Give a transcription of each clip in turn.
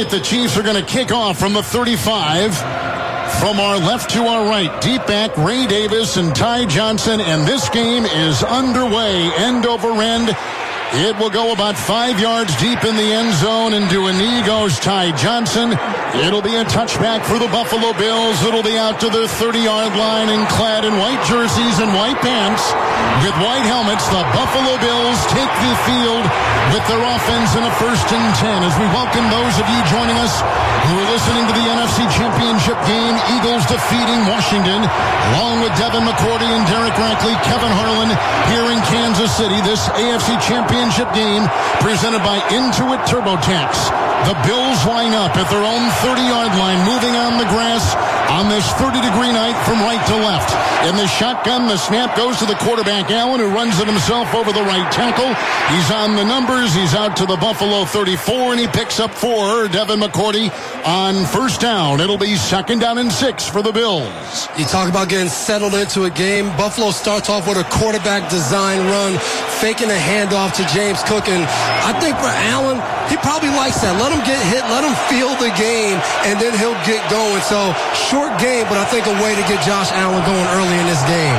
right, the Chiefs are going to kick off from the 35. From our left to our right, deep back, Ray Davis and Ty Johnson, and this game is underway, end over end. It will go about 5 yards deep in the end zone, and to a knee goes Ty Johnson. It'll be a touchback for the Buffalo Bills. It'll be out to their 30-yard line and clad in white jerseys and white pants with white helmets. The Buffalo Bills take the field with their offense in a 1st and 10 as we welcome those of you joining us who are listening to the NFC Championship game. Eagles defeating Washington along with Devin McCourty and Derek Rackley, Kevin Harlan here in Kansas City. This AFC Championship game presented by Intuit TurboTax. The Bills line up at their own 30-yard line, moving on the grass on this 30-degree night from right to left. In the shotgun, the snap goes to the quarterback, Allen, who runs it himself over the right tackle. He's on the numbers. He's out to the Buffalo 34, and he picks up 4. Devin McCourty on 1st down. It'll be 2nd down and 6 for the Bills. You talk about getting settled into a game. Buffalo starts off with a quarterback design run, faking a handoff to James Cook, and I think for Allen, he probably likes that. Let him get hit, let him feel the game, and then he'll get going. So, short game, but I think a way to get Josh Allen going early in this game.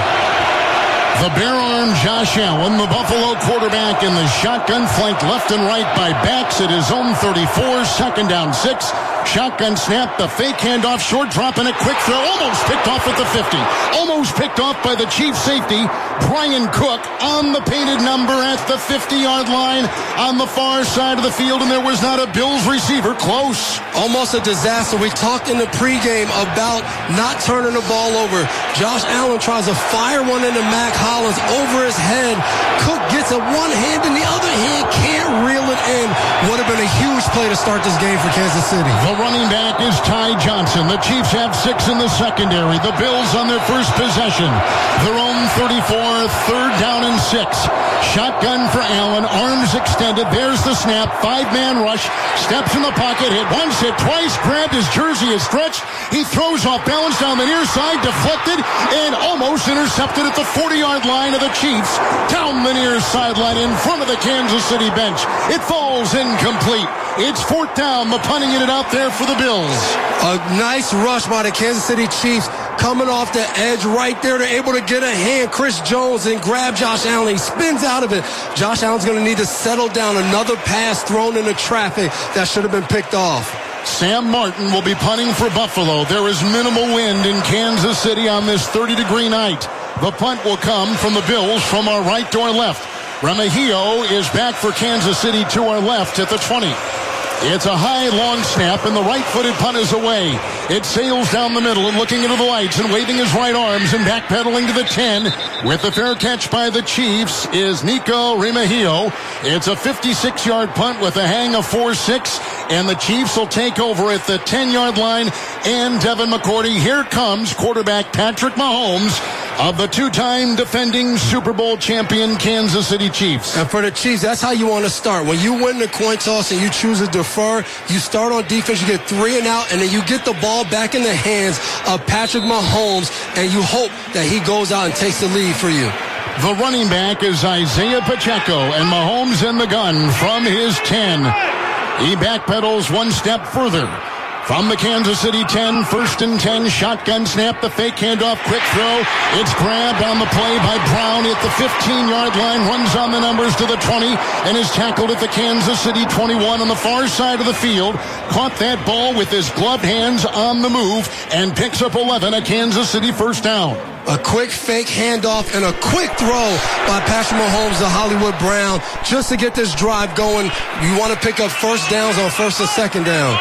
The bare arm Josh Allen, the Buffalo quarterback in the shotgun, flanked left and right by backs at his own 34, 2nd down 6. Shotgun snap, the fake handoff, short drop, and a quick throw. Almost picked off at the 50. Almost picked off by the Chiefs safety, Brian Cook, on the painted number at the 50-yard line on the far side of the field, and there was not a Bills receiver close. Almost a disaster. We talked in the pregame about not turning the ball over. Josh Allen tries to fire one into Mac Hollins over his head. Cook gets it one hand, and the other hand can't reel it in. Would have been a huge play to start this game for Kansas City. The running back is Ty Johnson. The Chiefs have 6 in the secondary. The Bills on their first possession. Their own 34, 3rd down and 6. Shotgun for Allen, arms extended. There's the snap, 5-man rush. Steps in the pocket, hit once, hit twice, grabbed his jersey, is stretched. He throws off balance down the near side, deflected, and almost intercepted at the 40-yard line of the Chiefs. Down the near sideline in front of the Kansas City bench. It falls incomplete. It's 4th down. The punting it out there for the Bills. A nice rush by the Kansas City Chiefs coming off the edge right there. They're able to get a hand, Chris Jones, and grab Josh Allen. He spins out of it. Josh Allen's going to need to settle down. Another pass thrown into traffic that should have been picked off. Sam Martin will be punting for Buffalo. There is minimal wind in Kansas City on this 30-degree night. The punt will come from the Bills from our right to our left. Remigio is back for Kansas City to our left at the 20. It's a high, long snap, and the right-footed punt is away. It sails down the middle and looking into the lights and waving his right arms and backpedaling to the 10. With the fair catch by the Chiefs is Nico Remigio. It's a 56-yard punt with a hang of 4-6, and the Chiefs will take over at the 10-yard line. And Devin McCourty, here comes quarterback Patrick Mahomes of the 2-time defending Super Bowl champion Kansas City Chiefs. And for the Chiefs, that's how you want to start. When you win the coin toss and you choose to defer, you start on defense, you get 3 and out, and then you get the ball back in the hands of Patrick Mahomes, and you hope that he goes out and takes the lead for you. The running back is Isaiah Pacheco, and Mahomes in the gun from his 10. He backpedals one step further. From the Kansas City 10, 1st and 10, shotgun snap, the fake handoff, quick throw. It's grabbed on the play by Brown at the 15-yard line, runs on the numbers to the 20, and is tackled at the Kansas City 21 on the far side of the field. Caught that ball with his gloved hands on the move and picks up 11, a Kansas City 1st down. A quick fake handoff and a quick throw by Patrick Mahomes to Hollywood Brown just to get this drive going. You want to pick up 1st downs on 1st and 2nd down.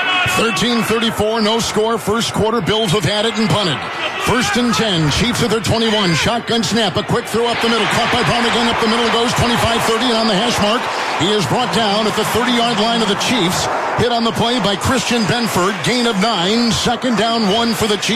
13:34, no score. First quarter, Bills have had it and punted. 1st and 10, Chiefs at their 21. Shotgun snap, a quick throw up the middle. Caught by Brown again up the middle, goes 25-30, and on the hash mark, he is brought down at the 30-yard line of the Chiefs. Hit on the play by Christian Benford. Gain of 9. 2nd down 1 for the Chiefs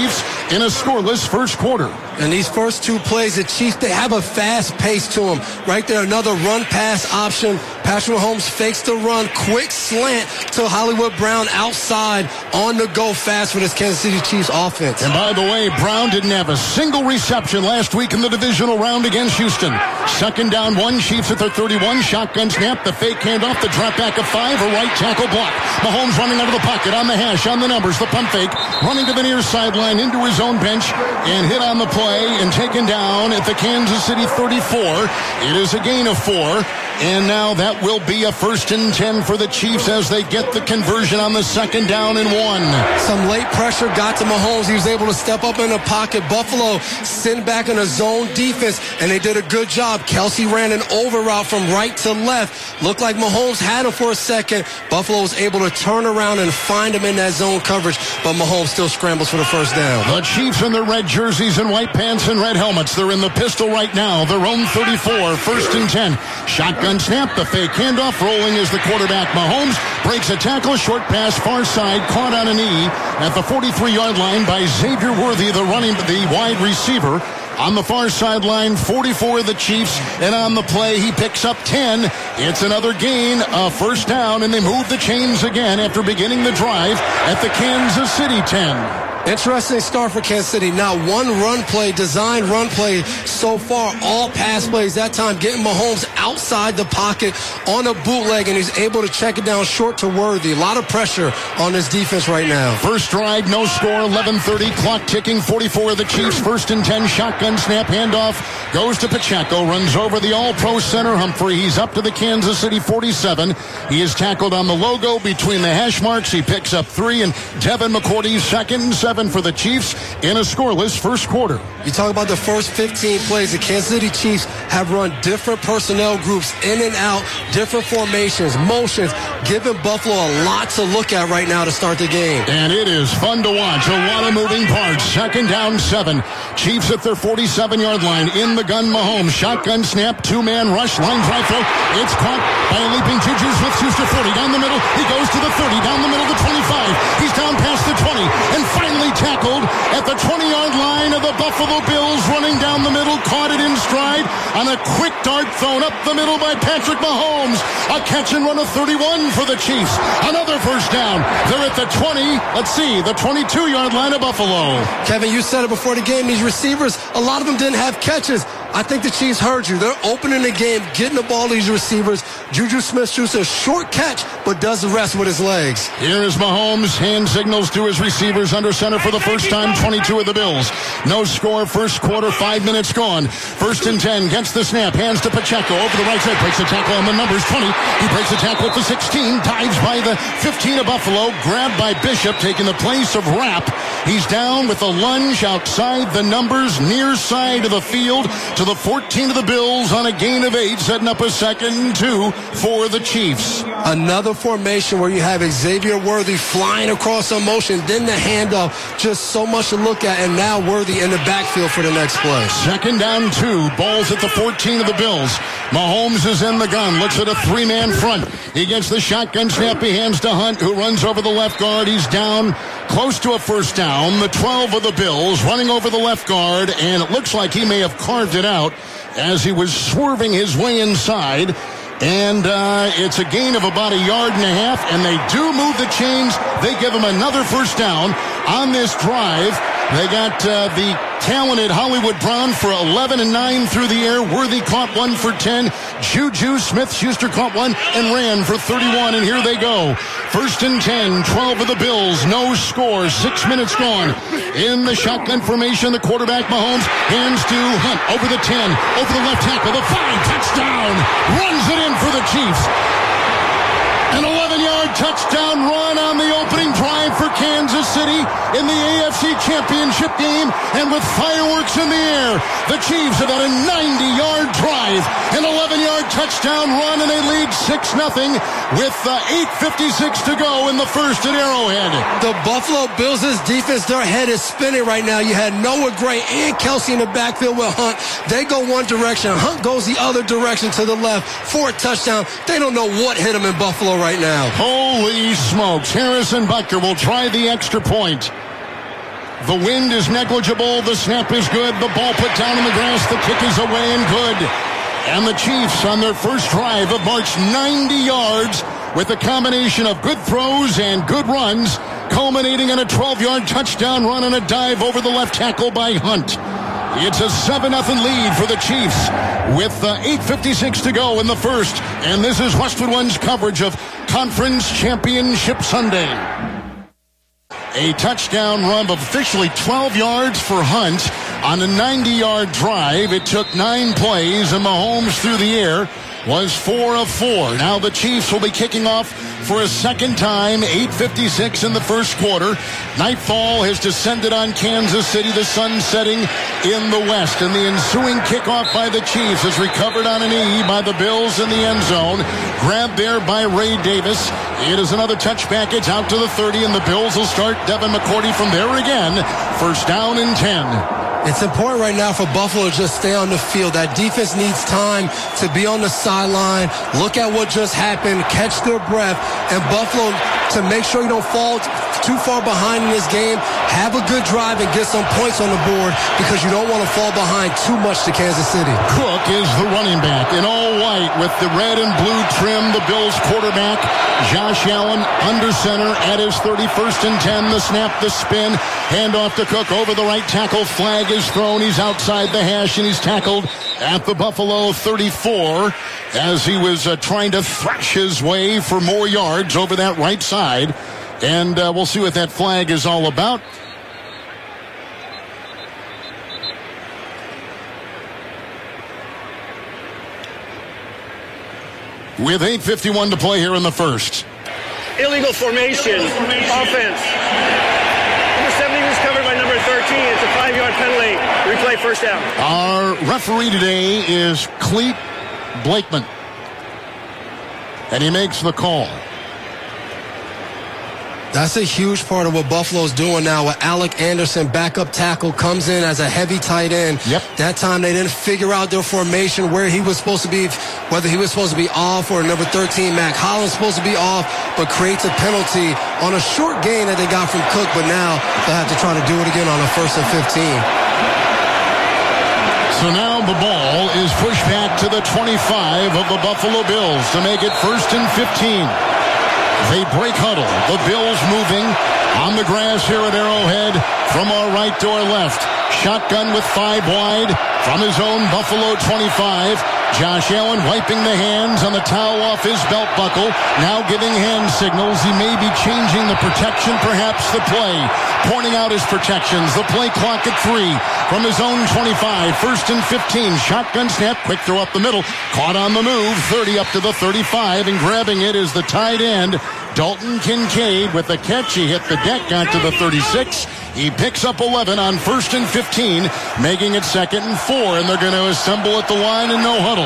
in a scoreless first quarter. And these first two plays, the Chiefs, they have a fast pace to them. Right there, another run-pass option. Patrick Mahomes fakes the run, quick slant to Hollywood Brown outside on the go fast for this Kansas City Chiefs offense. And by the way, Brown didn't have a single reception last week in the divisional round against Houston. Second down, 1, Chiefs at their 31. Shotgun snap, the fake handoff, the drop back of 5, a right tackle block. Mahomes running out of the pocket on the hash, on the numbers, the pump fake, running to the near sideline into his own bench and hit on the play and taken down at the Kansas City 34. It is a gain of 4. And now that will be a 1st and 10 for the Chiefs as they get the conversion on the second down and 1. Some late pressure got to Mahomes. He was able to step up in the pocket. Buffalo sent back in a zone defense, and they did a good job. Kelsey ran an over route from right to left. Looked like Mahomes had him for a second. Buffalo was able to turn around and find him in that zone coverage, but Mahomes still scrambles for the first down. The Chiefs in their red jerseys and white pants and red helmets. They're in the pistol right now. Their own 34, 1st and 10. Shotgun snap, the fake handoff, rolling is the quarterback. Mahomes breaks a tackle, short pass, far side, caught on a knee at the 43-yard line by Xavier Worthy, the wide receiver. On the far sideline, 44 of the Chiefs, and on the play, he picks up 10. It's another gain, a first down, and they move the chains again after beginning the drive at the Kansas City 10. Interesting start for Kansas City. Not one run play, designed run play so far. All pass plays that time, getting Mahomes outside the pocket on a bootleg, and he's able to check it down short to Worthy. A lot of pressure on this defense right now. First drive, no score, 11:30, clock ticking, 44 of the Chiefs, 1st and 10, shotgun snap, handoff, goes to Pacheco, runs over the all-pro center Humphrey. He's up to the Kansas City 47. He is tackled on the logo between the hash marks. He picks up 3, and Devin McCourty's 2nd and 7 for the Chiefs in a scoreless first quarter. You talk about the first 15 plays. The Kansas City Chiefs have run different personnel groups in and out, different formations, motions, giving Buffalo a lot to look at right now to start the game. And it is fun to watch. A lot of moving parts. Second down, 7. Chiefs at their 47-yard line. In the gun, Mahomes. Shotgun snap, 2-man rush, line drive throw. It's caught by a leaping Juju Smith-Schuster, 40 down the middle. He goes to the 30, down the middle to 25. He's down past the 20, and finally tackled at the 20-yard line of the Buffalo Bills, running down the middle, caught it in stride on a quick dart thrown up the middle by Patrick Mahomes. A catch and run of 31 for the Chiefs. Another first down. They're at the 20, the 22-yard line of Buffalo. Kevin, you said it before the game. These receivers, a lot of them didn't have catches. I think the Chiefs heard you. They're opening the game, getting the ball to these receivers. Juju Smith-Schuster, short catch, but does the rest with his legs. Here is Mahomes. Hand signals to his receivers under center for the first time, 22 of the Bills. No score, first quarter, 5 minutes gone. 1st and 10, gets the snap, hands to Pacheco, over the right side, breaks the tackle on the numbers, 20. He breaks the tackle at the 16, dives by the 15 of Buffalo, grabbed by Bishop, taking the place of Rapp. He's down with a lunge outside the numbers, near side of the field, to the 14 of the Bills on a gain of 8, setting up a 2nd and 2 for the Chiefs. Another formation where you have Xavier Worthy flying across a motion, then the handoff, just so much to look at, and now Worthy in the backfield for the next play. 2nd down 2, balls at the 14 of the Bills. Mahomes is in the gun, looks at a 3-man front. He gets the shotgun snap, he hands to Hunt, who runs over the left guard. He's down close to a first down. The 12 of the Bills running over the left guard, and it looks like he may have carved it out as he was swerving his way inside. And it's a gain of about 1.5 yards, and they do move the chains. They give him another first down on this drive. They got the talented Hollywood Brown for 11 and 9 through the air. Worthy caught one for 10. Juju Smith-Schuster caught one and ran for 31, and here they go. 1st and 10, 12 of the Bills, no score, 6 minutes gone. In the shotgun formation, the quarterback Mahomes hands to Hunt over the 10, over the left tackle, the 5, touchdown, runs it in for the Chiefs. An 11-yard touchdown run on the opening drive for Kansas City in the AFC Championship game, and with fireworks in the air, the Chiefs have had a 90-yard drive, an 11-yard touchdown run, and they lead 6-0 with 8:56 to go in the first at Arrowhead. The Buffalo Bills' defense, their head is spinning right now. You had Noah Gray and Kelsey in the backfield with Hunt. They go one direction. Hunt goes the other direction to the left for a touchdown. They don't know what hit them in Buffalo right now. Holy smokes. Harrison Butker will try the extra point. The wind is negligible. The snap is good. The ball put down in the grass. The kick is away and good. And the Chiefs on their first drive have marched 90 yards with a combination of good throws and good runs, culminating in a 12-yard touchdown run and a dive over the left tackle by Hunt. It's a 7-0 lead for the Chiefs with 8:56 to go in the first. And this is Westwood One's coverage of Conference Championship Sunday. A touchdown run of officially 12 yards for Hunt on a 90-yard drive. It took 9 plays, and Mahomes through the air was 4 of 4. Now the Chiefs will be kicking off for a second time, 8:56 in the first quarter. Nightfall has descended on Kansas City, the sun setting in the west, and the ensuing kickoff by the Chiefs is recovered on a knee by the Bills in the end zone. Grabbed there by Ray Davis. It is another touchback. It's out to the 30, and the Bills will start Devin McCourty from there again. First down and 10. It's important right now for Buffalo to just stay on the field. That defense needs time to be on the sideline, look at what just happened, catch their breath, and Buffalo, to make sure you don't fall too far behind in this game, have a good drive and get some points on the board, because you don't want to fall behind too much to Kansas City. Cook is the running back in all white with the red and blue trim. The Bills quarterback, Josh Allen, under center at his 31st and 10. The snap, the spin, handoff to Cook over the right tackle. Flag is thrown. He's outside the hash, and he's tackled at the Buffalo 34 as he was trying to thrash his way for more yards over that right side. And we'll see what that flag is all about. With 8:51 to play here in the first. Illegal formation. Offense. Number 70 was covered by number 13. It's a 5-yard penalty. Replay, first down. Our referee today is Cleet Blakeman, and he makes the call. That's a huge part of what Buffalo's doing now with Alec Anderson, backup tackle, comes in as a heavy tight end. Yep. That time they didn't figure out their formation, where he was supposed to be, whether he was supposed to be off or number 13, Mac Hollins, supposed to be off, but creates a penalty on a short gain that they got from Cook, but now they'll have to try to do it again on a 1st and 15. So now the ball is pushed back to the 25 of the Buffalo Bills to make it 1st and 15. They break huddle. The Bills moving on the grass here at Arrowhead from our right to our left. Shotgun with 5 wide from his own Buffalo 25. Josh Allen wiping the hands on the towel off his belt buckle. Now giving hand signals. He may be changing the protection, perhaps the play. Pointing out his protections. The play clock at 3 from his own 25. 1st and 15. Shotgun snap. Quick throw up the middle. Caught on the move. 30 up to the 35. And grabbing it is the tight end, Dalton Kincaid, with the catch. He hit the deck, got to the 36. He picks up 11 on 1st and 15, making it 2nd and 4, and they're going to assemble at the line and no huddle.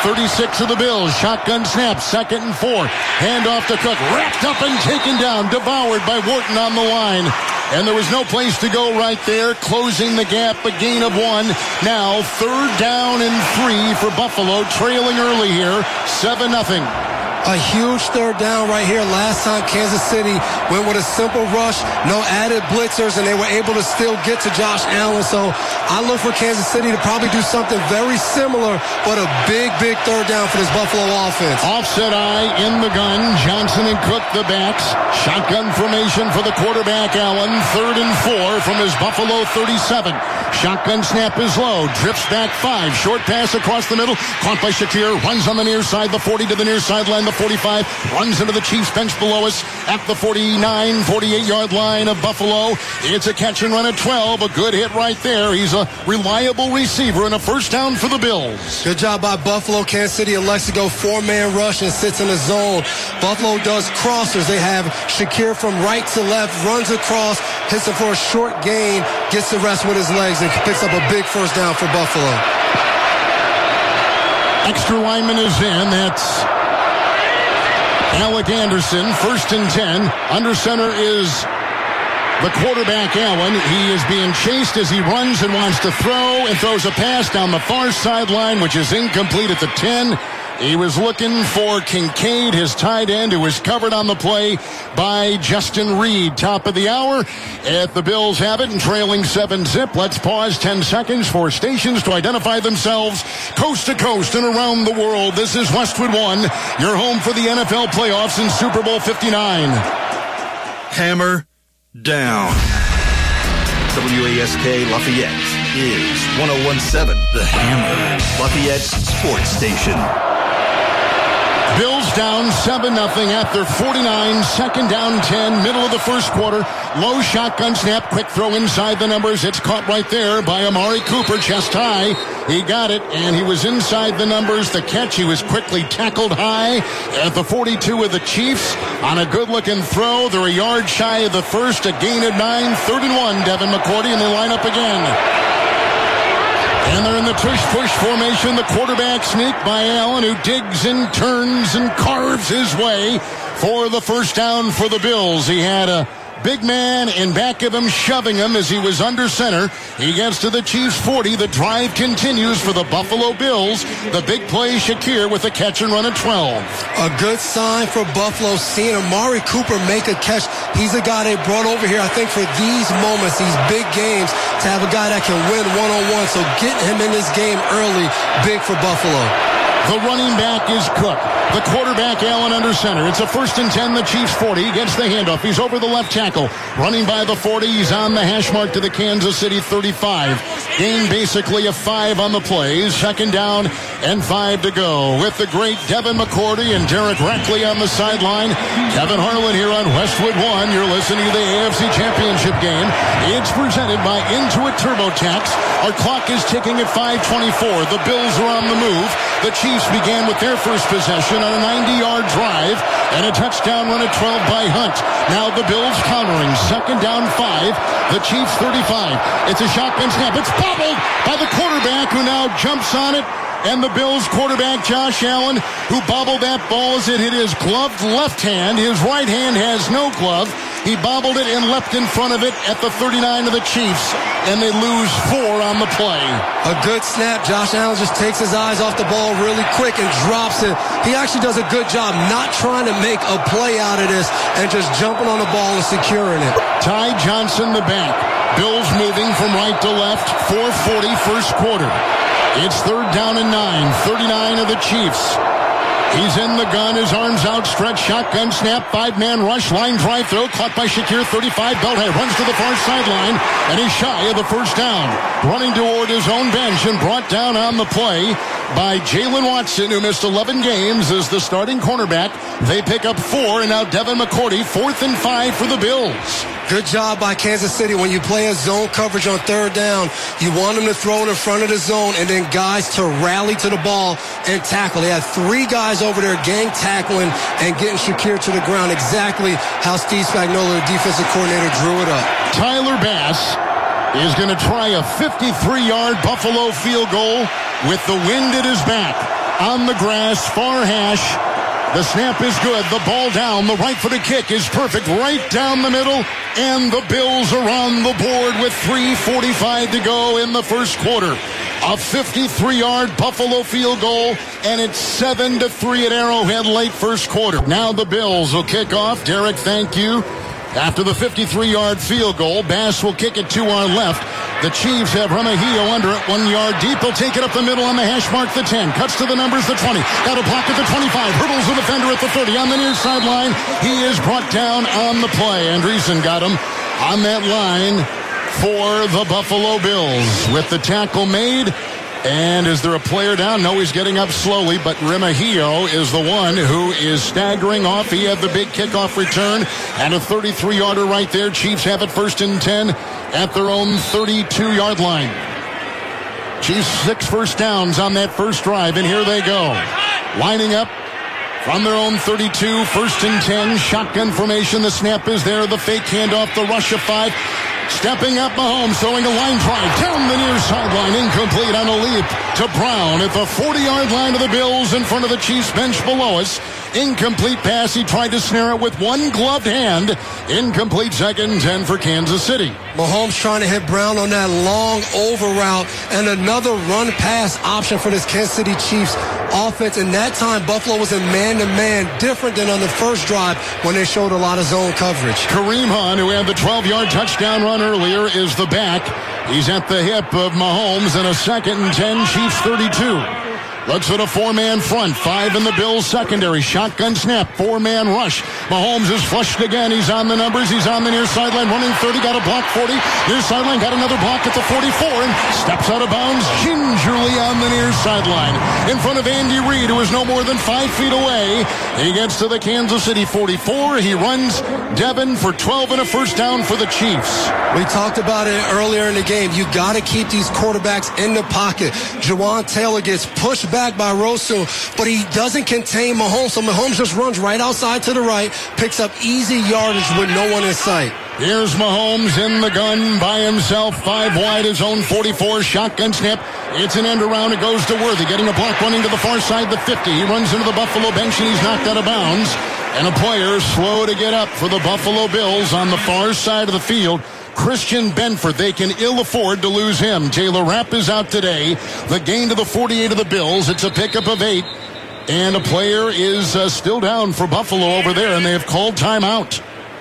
36 of the Bills, shotgun snap, 2nd and 4. Handoff to Cook, wrapped up and taken down, devoured by Wharton on the line. And there was no place to go right there, closing the gap, a gain of 1. Now 3rd down and 3 for Buffalo, trailing early here, 7-0. A huge 3rd down right here. Last time Kansas City went with a simple rush, no added blitzers, and they were able to still get to Josh Allen. So I look for Kansas City to probably do something very similar, but a big 3rd down for this Buffalo offense. Offset eye in the gun. Johnson and Cook the backs. Shotgun formation for the quarterback Allen. 3rd and 4 from his Buffalo 37. Shotgun snap is low. Drifts back 5. Short pass across the middle. Caught by Shakir. Runs on the near side. The 40 to the near sideline. The 45 runs into the Chiefs bench below us at the 49, 48-yard line of Buffalo. It's a catch and run at 12. A good hit right there. He's a reliable receiver and a 1st down for the Bills. Good job by Buffalo. Kansas City elects to go 4-man rush and sits in the zone. Buffalo does crossers. They have Shakir from right to left, runs across, hits it for a short gain, gets the rest with his legs, and picks up a big 1st down for Buffalo. Extra lineman is in. That's Alec Anderson, 1st and 10. Under center is the quarterback, Allen. He is being chased as he runs and wants to throw, and throws a pass down the far sideline, which is incomplete at the 10. He was looking for Kincaid, his tight end, who was covered on the play by Justin Reed. Top of the hour, if the Bills have it and trailing 7-zip, let's pause 10 seconds for stations to identify themselves coast to coast and around the world. This is Westwood One, your home for the NFL playoffs in Super Bowl 59. Hammer down. WASK Lafayette is 101.7 The Hammer, Lafayette's sports station. Bills down 7-0 at their 49, second down 10, middle of the first quarter. Low shotgun snap, quick throw inside the numbers. It's caught right there by Amari Cooper, chest high. He got it, and he was inside the numbers. The catch, he was quickly tackled high at the 42 of the Chiefs on a good-looking throw. They're a yard shy of the first, a gain of 9, 3rd and 1. Devin McCourty, and they line up again. And they're in the tush-push formation. The quarterback sneak by Allen, who digs and turns and carves his way for the first down for the Bills. He had a big man in back of him, shoving him as he was under center. He gets to the Chiefs 40. The drive continues for the Buffalo Bills. The big play, Shakir with a catch and run at 12. A good sign for Buffalo, seeing Amari Cooper make a catch. He's a guy they brought over here, I think, for these moments, these big games, to have a guy that can win one-on-one. So getting him in this game early, big for Buffalo. The running back is Cook. The quarterback, Allen, under center. It's a 1st and 10, the Chiefs 40. He gets the handoff. He's over the left tackle. Running by the 40. He's on the hash mark to the Kansas City 35. Gain basically a 5 on the plays. Second down and 5 to go. With the great Devin McCourty and Derek Reckley on the sideline. Kevin Harlan here on Westwood One. You're listening to the AFC Championship game. It's presented by Intuit TurboTax. Our clock is ticking at 5:24. The Bills are on the move. The Chiefs began with their first possession on a 90-yard drive and a touchdown run at 12 by Hunt. Now the Bills countering. Second down 5. The Chiefs 35. It's a shotgun snap. It's bobbled by the quarterback, who now jumps on it. And the Bills quarterback, Josh Allen, who bobbled that ball as it hit his gloved left hand. His right hand has no glove. He bobbled it and leapt in front of it at the 39 of the Chiefs, and they lose 4 on the play. A good snap. Josh Allen just takes his eyes off the ball really quick and drops it. He actually does a good job not trying to make a play out of this and just jumping on the ball and securing it. Ty Johnson, the back. Bills moving from right to left. 4:40 first quarter. It's 3rd down and 9. 39 of the Chiefs. He's in the gun, his arms outstretched, shotgun snap, 5-man rush, line drive throw, caught by Shakir, 35, Belhay runs to the far sideline, and he's shy of the first down. Running toward his own bench and brought down on the play by Jalen Watson, who missed 11 games as the starting cornerback. They pick up 4, and now Devin McCourty, 4th and 5 for the Bills. Good job by Kansas City. When you play a zone coverage on 3rd down, you want them to throw it in front of the zone and then guys to rally to the ball and tackle. They had 3 guys over there gang tackling and getting Shakir to the ground, exactly how Steve Spagnuolo, the defensive coordinator, drew it up. Tyler Bass is going to try a 53-yard Buffalo field goal with the wind at his back. On the grass, far hash. The snap is good. The ball down. The right-footed kick is perfect. Right down the middle. And the Bills are on the board with 3:45 to go in the first quarter. A 53-yard Buffalo field goal, and it's 7-3 at Arrowhead late first quarter. Now the Bills will kick off. Derek, thank you. After the 53-yard field goal, Bass will kick it to our left. The Chiefs have Remigio under it, 1 yard deep. They'll take it up the middle on the hash mark, the 10. Cuts to the numbers, the 20. Got a block at the 25. Hurdles the defender at the 30. On the near sideline, he is brought down on the play. Andreessen got him on that line for the Buffalo Bills. With the tackle made, and is there a player down? No, he's getting up slowly, but Remigio is the one who is staggering off. He had the big kickoff return and a 33-yarder right there. Chiefs have it 1st and 10 at their own 32-yard line. Chiefs 6 first downs on that first drive, and here they go. Lining up from their own 32, 1st and 10, shotgun formation. The snap is there, the fake handoff, the rush of 5. Stepping up Mahomes, throwing a line drive down the near sideline, incomplete on a leap to Brown at the 40-yard line of the Bills in front of the Chiefs bench below us. Incomplete pass. He tried to snare it with one gloved hand. Incomplete, 2nd and 10 for Kansas City. Mahomes trying to hit Brown on that long over route, and another run pass option for this Kansas City Chiefs offense. And that time, Buffalo was in man-to-man, different than on the first drive when they showed a lot of zone coverage. Kareem Hunt, who had the 12-yard touchdown run earlier, is the back. He's at the hip of Mahomes, and a 2nd and 10, Chiefs 32. Looks at a 4-man front. 5 in the Bills secondary. Shotgun snap. 4-man rush. Mahomes is flushed again. He's on the numbers. He's on the near sideline. Running 30. Got a block 40. Near sideline. Got another block at the 44. And steps out of bounds gingerly on the near sideline. In front of Andy Reid, who is no more than 5 feet away. He gets to the Kansas City 44. He runs Devin for 12 and a first down for the Chiefs. We talked about it earlier in the game. You got to keep these quarterbacks in the pocket. Jawan Taylor gets pushed back by Rosu, but he doesn't contain Mahomes, so Mahomes just runs right outside to the right, picks up easy yardage with no one in sight. Here's Mahomes in the gun by himself, 5 wide, his own 44, shotgun snap. It's an end around, it goes to Worthy, getting a block running to the far side, the 50. He runs into the Buffalo bench and he's knocked out of bounds. And a player slow to get up for the Buffalo Bills on the far side of the field. Christian Benford, they can ill afford to lose him. Taylor Rapp is out today. The gain to the 48 of the Bills. It's a pickup of 8. And a player is still down for Buffalo over there, and they have called timeout.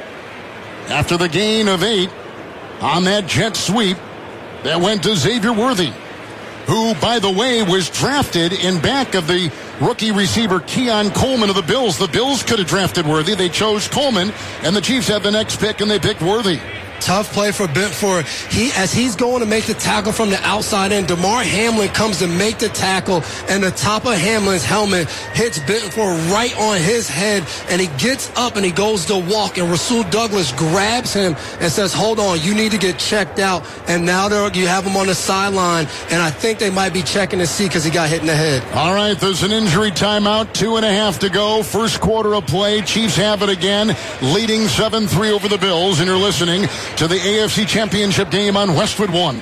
After the gain of 8 on that jet sweep that went to Xavier Worthy, who, by the way, was drafted in back of the rookie receiver Keon Coleman of the Bills. The Bills could have drafted Worthy. They chose Coleman, and the Chiefs had the next pick, and they picked Worthy. Tough play for Benford. As he's going to make the tackle from the outside end, DeMar Hamlin comes to make the tackle, and the top of Hamlin's helmet hits Benford right on his head, and he gets up and he goes to walk, and Rasul Douglas grabs him and says, hold on, you need to get checked out. And now you have him on the sideline, and I think they might be checking to see because he got hit in the head. All right, there's an injury timeout, 2.5 to go. First quarter of play. Chiefs have it again, leading 7-3 over the Bills, and you're listening to the AFC Championship game on Westwood One.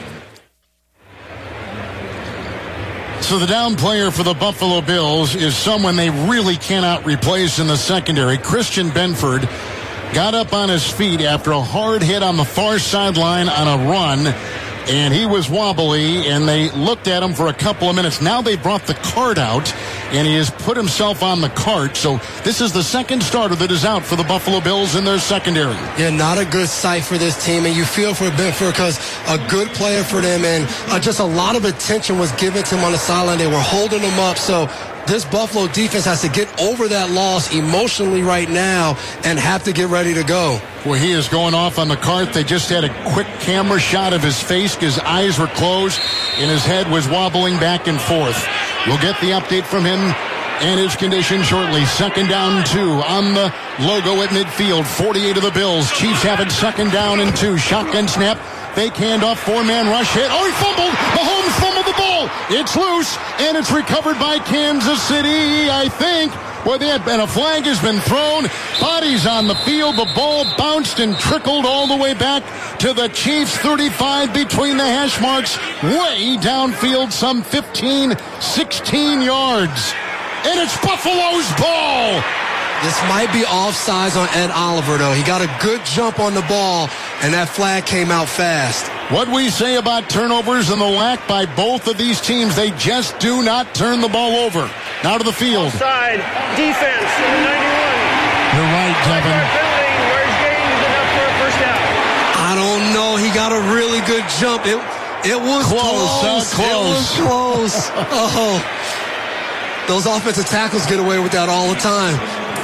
So the down player for the Buffalo Bills is someone they really cannot replace in the secondary. Christian Benford got up on his feet after a hard hit on the far sideline on a run, and he was wobbly, and they looked at him for a couple of minutes. Now they brought the cart out, and he has put himself on the cart. So this is the second starter that is out for the Buffalo Bills in their secondary. Yeah, not a good sight for this team, and you feel for Benford because a good player for them, and just a lot of attention was given to him on the sideline. They were holding him up, so this Buffalo defense has to get over that loss emotionally right now and have to get ready to go. Well, he is going off on the cart. They just had a quick camera shot of his face. His eyes were closed, and his head was wobbling back and forth. We'll get the update from him and his condition shortly. 2nd down 2 on the logo at midfield. 48 of the Bills. Chiefs have it 2nd down and 2. Shotgun snap. Fake handoff, 4-man rush hit. Oh, he fumbled. Mahomes fumbled the ball. It's loose, and it's recovered by Kansas City, I think. And a flag has been thrown. Bodies on the field. The ball bounced and trickled all the way back to the Chiefs' 35 between the hash marks. Way downfield, some 15, 16 yards. And it's Buffalo's ball. This might be offsides on Ed Oliver, though. He got a good jump on the ball, and that flag came out fast. What we say about turnovers and the lack by both of these teams, they just do not turn the ball over. Now to the field. Offside, defense, 91. You're right, Devin. Penalty, where's gained enough for a first down? I don't know. He got a really good jump. It was close. It was close. Oh. Those offensive tackles get away with that all the time.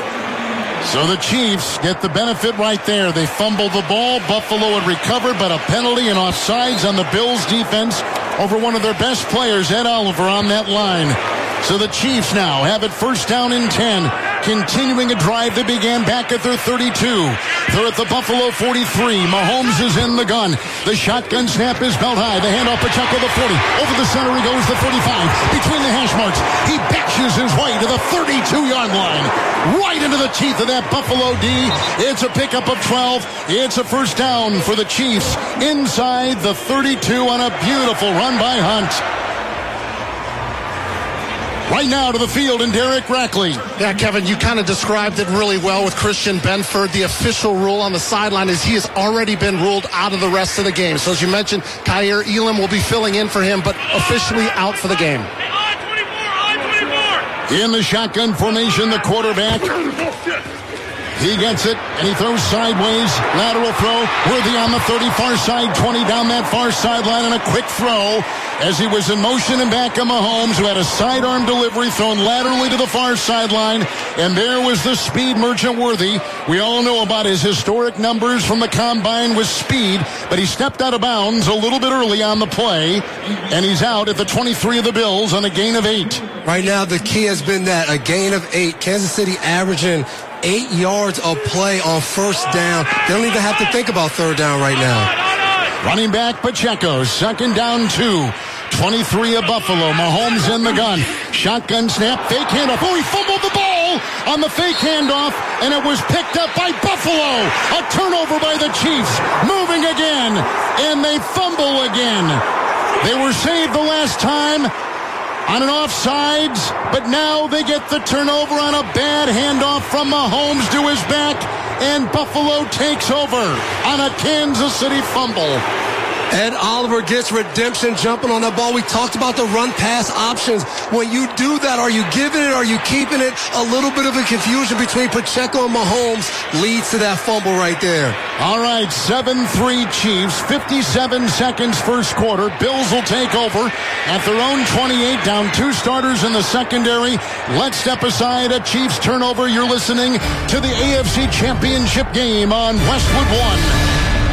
So the Chiefs get the benefit right there. They fumbled the ball. Buffalo had recovered, but a penalty and offsides on the Bills' defense over one of their best players, Ed Oliver, on that line. So the Chiefs now have it 1st down and 10, continuing a drive that began back at their 32. They're at the Buffalo 43. Mahomes is in the gun. The shotgun snap is belt high. The handoff, Pacheco, the 40. Over the center he goes, the 35. Between the hash marks, he bashes his way to the 32-yard line. Right into the teeth of that Buffalo D. It's a pickup of 12. It's a 1st down for the Chiefs inside the 32 on a beautiful run by Hunt. Right now to the field and Derek Rackley. Yeah, Kevin, you kind of described it really well with Christian Benford. The official rule on the sideline is he has already been ruled out of the rest of the game. So as you mentioned, Kaiir Elam will be filling in for him, but officially out for the game. In the shotgun formation, the quarterback. He gets it, and he throws sideways. Lateral throw. Worthy on the 30, far side, 20 down that far sideline, and a quick throw as he was in motion and back of Mahomes, who had a sidearm delivery thrown laterally to the far sideline. And there was the speed merchant Worthy. We all know about his historic numbers from the combine with speed, but he stepped out of bounds a little bit early on the play, and he's out at the 23 of the Bills on a gain of 8. Right now, the key has been that, a gain of 8. Kansas City averaging 8 yards of play on first down. They don't even have to think about third down right now. Running back Pacheco, second down 2. 23 of Buffalo. Mahomes in the gun. Shotgun snap, fake handoff. Oh, he fumbled the ball on the fake handoff, and it was picked up by Buffalo. A turnover by the Chiefs. Moving again, and they fumble again. They were saved the last time on an offsides, but now they get the turnover on a bad handoff from Mahomes to his back, and Buffalo takes over on a Kansas City fumble. Ed Oliver gets redemption jumping on the ball. We talked about the run-pass options. When you do that, are you giving it? Are you keeping it? A little bit of a confusion between Pacheco and Mahomes leads to that fumble right there. All right, 7-3 Chiefs, 57 seconds first quarter. Bills will take over at their own 28, down 2 starters in the secondary. Let's step aside a Chiefs turnover. You're listening to the AFC Championship game on Westwood One.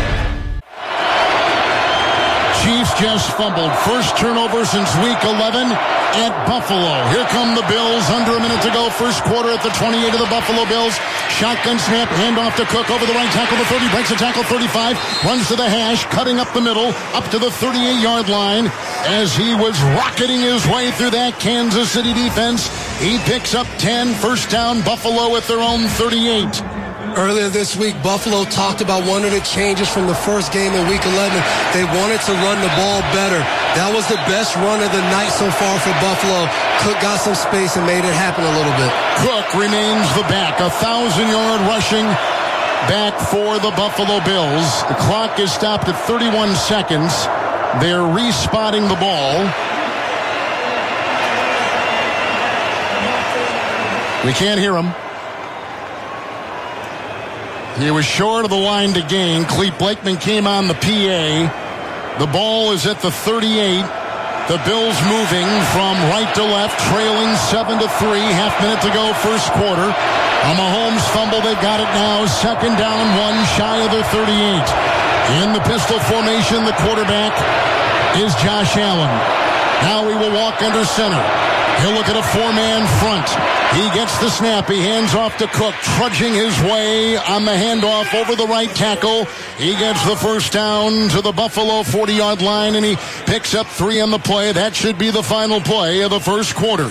Chiefs just fumbled. First turnover since week 11 at Buffalo. Here come the Bills. Under a minute to go. First quarter at the 28 of the Buffalo Bills. Shotgun snap. Handoff to Cook over the right tackle. The 30. Breaks the tackle. 35. Runs to the hash. Cutting up the middle. Up to the 38-yard line. As he was rocketing his way through that Kansas City defense. He picks up 10. First down. Buffalo at their own 38. Earlier this week, Buffalo talked about one of the changes from the first game in Week 11. They wanted to run the ball better. That was the best run of the night so far for Buffalo. Cook got some space and made it happen a little bit. Cook remains the back. 1,000-yard rushing back for the Buffalo Bills. The clock is stopped at 31 seconds. They're respotting the ball. We can't hear him. He was short of the line to gain. Clete Blakeman came on the PA. The ball is at the 38. The Bills moving from right to left, trailing 7-3. Half minute to go, first quarter. A Mahomes fumble, they've got it now. Second down, 1 shy of the 38. In the pistol formation, the quarterback is Josh Allen. Now he will walk under center. He'll look at a 4-man front. He gets the snap. He hands off to Cook, trudging his way on the handoff over the right tackle. He gets the first down to the Buffalo 40-yard line, and he picks up 3 on the play. That should be the final play of the first quarter.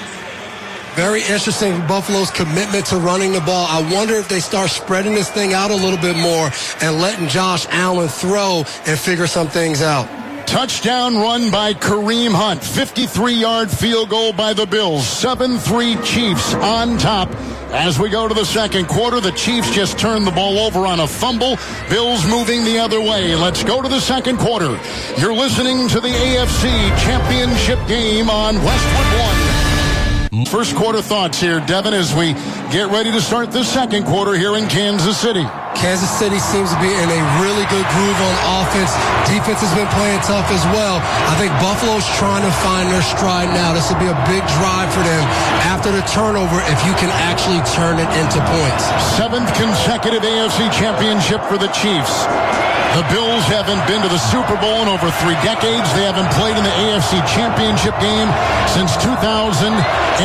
Very interesting, Buffalo's commitment to running the ball. I wonder if they start spreading this thing out a little bit more and letting Josh Allen throw and figure some things out. Touchdown run by Kareem Hunt. 53-yard field goal by the Bills. 7-3 Chiefs on top. As we go to the second quarter, the Chiefs just turned the ball over on a fumble. Bills moving the other way. Let's go to the second quarter. You're listening to the AFC Championship game on Westwood One. First quarter thoughts here, Devin, as we get ready to start the second quarter here in Kansas City. Kansas City seems to be in a really good groove on offense. Defense has been playing tough as well. I think Buffalo's trying to find their stride now. This will be a big drive for them after the turnover if you can actually turn it into points. 7th consecutive AFC championship for the Chiefs. The Bills haven't been to the Super Bowl in over 3 decades. They haven't played in the AFC championship game since 2021.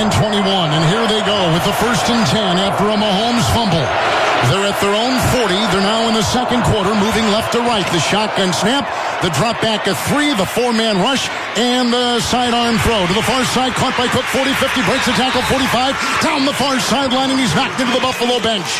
And here they go with the 1st and 10 after a Mahomes fumble. They're at their own 40. They're now in the second quarter, moving left to right. The shotgun snap, the drop back of 3, the 4-man rush, and the sidearm throw to the far side. Caught by Cook, 40-50, breaks the tackle, 45, down the far sideline, and he's knocked into the Buffalo bench.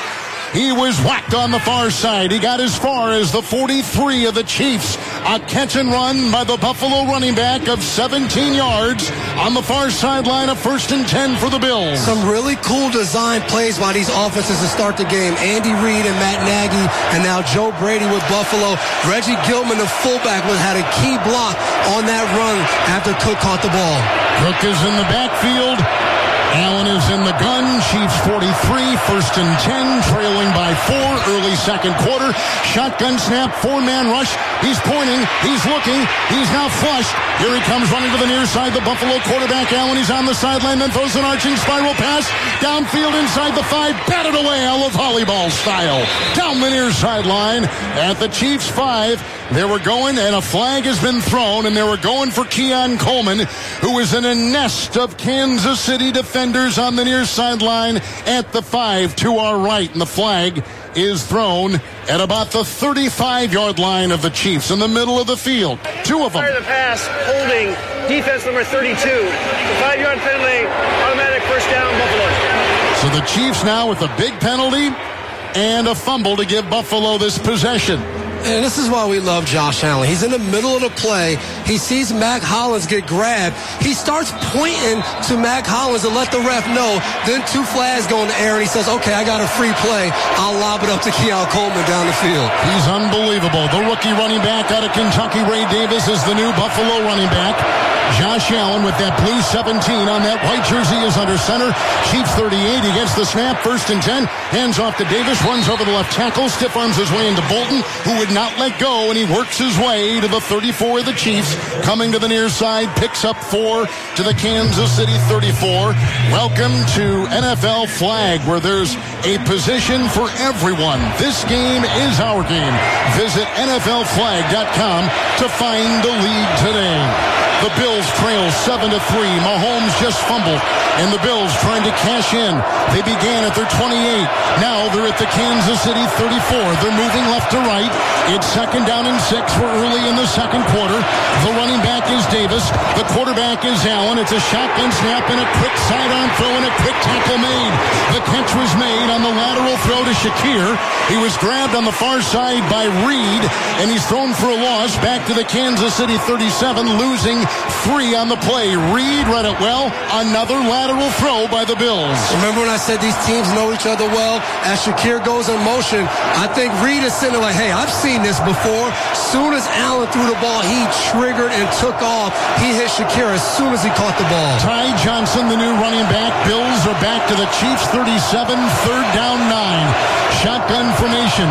He was whacked on the far side. He got as far as the 43 of the Chiefs. A catch and run by the Buffalo running back of 17 yards on the far sideline of 1st and 10 for the Bills. Some really cool design plays by these offenses to start the game. Andy Reid and Matt Nagy, and now Joe Brady with Buffalo. Reggie Gilman, the fullback, had a key block on that run after Cook caught the ball. Cook is in the backfield. Allen is in the gun. Chiefs 43, 1st and 10, trailing by 4, early second quarter. Shotgun snap, 4-man rush. He's pointing. He's looking. He's now flushed. Here he comes running to the near side. The Buffalo quarterback, Allen. He's on the sideline, then throws an arching spiral pass. Downfield inside the 5. Batted away, I love volleyball style. Down the near sideline at the Chiefs 5. They were going, and a flag has been thrown, and they were going for Keon Coleman, who is in a nest of Kansas City defenders on the near sideline at the 5 to our right. And the flag is thrown at about the 35-yard line of the Chiefs in the middle of the field. 2 of them. The pass, holding defense number 32. The 5-yard penalty, automatic first down, Buffalo. So the Chiefs now with a big penalty and a fumble to give Buffalo this possession. And this is why we love Josh Allen. He's in the middle of the play. He sees Mac Hollins get grabbed. He starts pointing to Mac Hollins to let the ref know. Then 2 flags go in the air, and he says, okay, I got a free play. I'll lob it up to Keon Coleman down the field. He's unbelievable. The rookie running back out of Kentucky, Ray Davis, is the new Buffalo running back. Josh Allen with that blue 17 on that white jersey is under center. Chiefs 38. He gets the snap. 1st and 10. Hands off to Davis. Runs over the left tackle. Stiff arms his way into Bolton, who would not let go, and he works his way to the 34 of the Chiefs. Coming to the near side. Picks up 4 to the Kansas City 34. Welcome to NFL Flag, where there's a position for everyone. This game is our game. Visit NFLflag.com to find the lead today. The Bills trail 7-3. Mahomes just fumbled, and the Bills trying to cash in. They began at their 28. Now they're at the Kansas City 34. They're moving left to right. It's 2nd down and 6. We're early in the second quarter. The running back is Davis. The quarterback is Allen. It's a shotgun snap and a quick sidearm throw and a quick tackle made. The catch was made on the lateral throw to Shakir. He was grabbed on the far side by Reed, and he's thrown for a loss back to the Kansas City 37, losing 3 on the play. Reed read it well. Another lateral throw by the Bills. Remember when I said these teams know each other well? As Shakir goes in motion, I think Reed is sitting like, hey, I've seen this before. Soon as Allen threw the ball, he triggered and took off. He hit Shakir as soon as he caught the ball. Ty Johnson, the new running back. Bills are back to the Chiefs 37, 3rd down 9. Shotgun formation,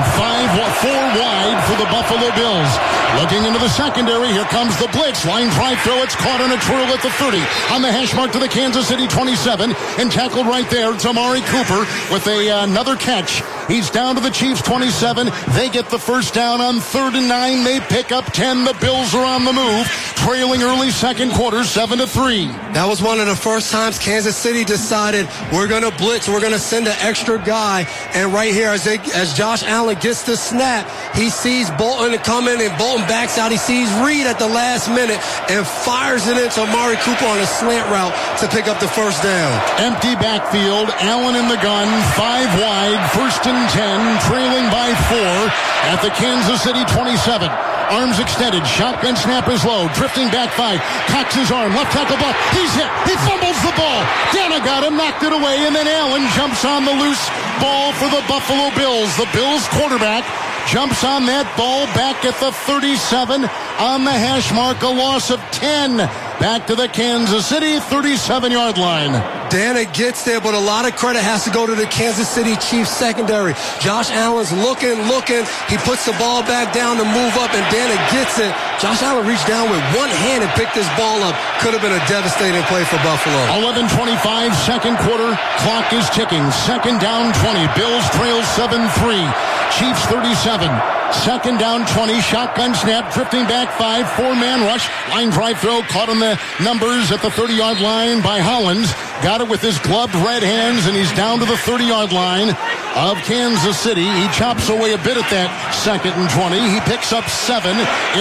4 wide for the Buffalo Bills. Looking into the secondary, here comes the blitz. Line drive throw, it's caught on a twirl at the 30. On the hash mark to the Kansas City 27, and tackled right there. It's Amari Cooper with another catch. He's down to the Chiefs 27. They get the first down on 3rd and 9. They pick up 10. The Bills are on the move, trailing early second quarter 7-3. That was one of the first times Kansas City decided we're going to blitz. We're going to send an extra guy. And right here, as Josh Allen gets the snap, he sees Bolton come in, and Bolton backs out. He sees Reed at the last minute and fires it into Amari Cooper on a slant route to pick up the first down. Empty backfield. Allen in the gun. 5 wide. 1st and 10. Trailing by 4 at the Kansas City 27. Arms extended. Shotgun snap is low. Drifting back 5. Cocks his arm. Left tackle block. He's hit. He fumbles the ball. Dana got him. Knocked it away. And then Allen jumps on the loose ball for the Buffalo Bills. The Bills quarterback jumps on that ball back at the 37 on the hash mark. A loss of 10. Back to the Kansas City 37-yard line. Dana gets there, but a lot of credit has to go to the Kansas City Chiefs secondary. Josh Allen's looking. He puts the ball back down to move up, and Dana gets it. Josh Allen reached down with one hand and picked this ball up. Could have been a devastating play for Buffalo. 11:25, second quarter. Clock is ticking. 2nd down 20. Bills trail 7-3. Chiefs 37. 2nd down 20. Shotgun snap. Drifting back 5. 4-man rush. Line drive throw. Caught on the numbers at the 30-yard line by Hollins. Got it with his gloved red hands, and he's down to the 30-yard line of Kansas City. He chops away a bit at that 2nd and 20. He picks up 7. It's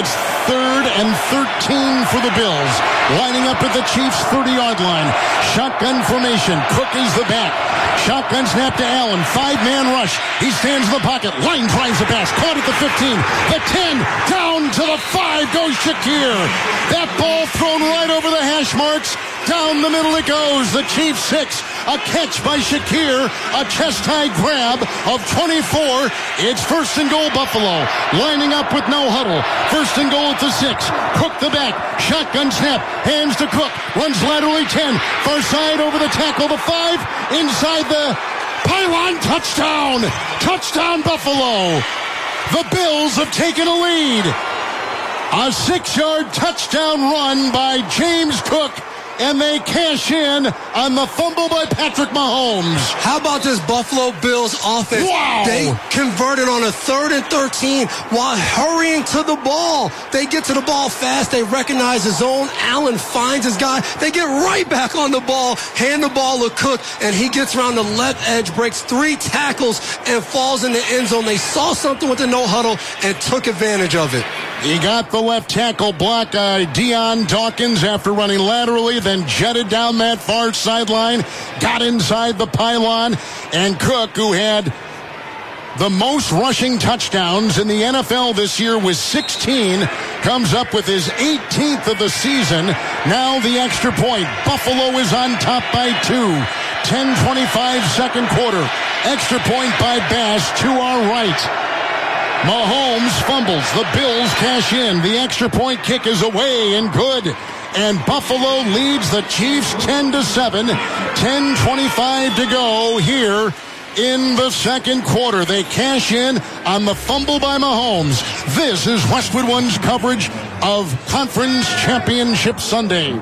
3rd and 13 for the Bills. Lining up at the Chiefs' 30-yard line. Shotgun formation. Cook is the back. Shotgun snap to Allen. 5-man rush. He stands in the pocket. Line drives the pass. Caught at the 15. The 10. Down to the 5 goes Shakir. That ball thrown right over the hash marks. Down the middle it goes. The Chiefs 6. A catch by Shakir. A chest-high grab of 24. It's 1st and goal Buffalo. Lining up with no huddle. 1st and goal at the 6. Cook the back. Shotgun snap. Hands to Cook. Runs laterally 10. Far side over the tackle. The 5. Inside the pylon. Touchdown. Touchdown Buffalo. The Bills have taken a lead. A 6-yard touchdown run by James Cook. And they cash in on the fumble by Patrick Mahomes. How about this Buffalo Bills offense? Wow. They converted on a 3rd and 13 while hurrying to the ball. They get to the ball fast. They recognize the zone. Allen finds his guy. They get right back on the ball, hand the ball to Cook, and he gets around the left edge, breaks 3 tackles, and falls in the end zone. They saw something with the no huddle and took advantage of it. He got the left tackle block, Dion Dawkins, after running laterally, then jetted down that far sideline, got inside the pylon, and Cook, who had the most rushing touchdowns in the NFL this year with 16, comes up with his 18th of the season. Now the extra point. Buffalo is on top by 2. 10:25 second quarter. Extra point by Bass to our right. Mahomes fumbles. The Bills cash in. The extra point kick is away and good. And Buffalo leads the Chiefs 10-7. 10:25 to go here in the second quarter. They cash in on the fumble by Mahomes. This is Westwood One's coverage of Conference Championship Sunday.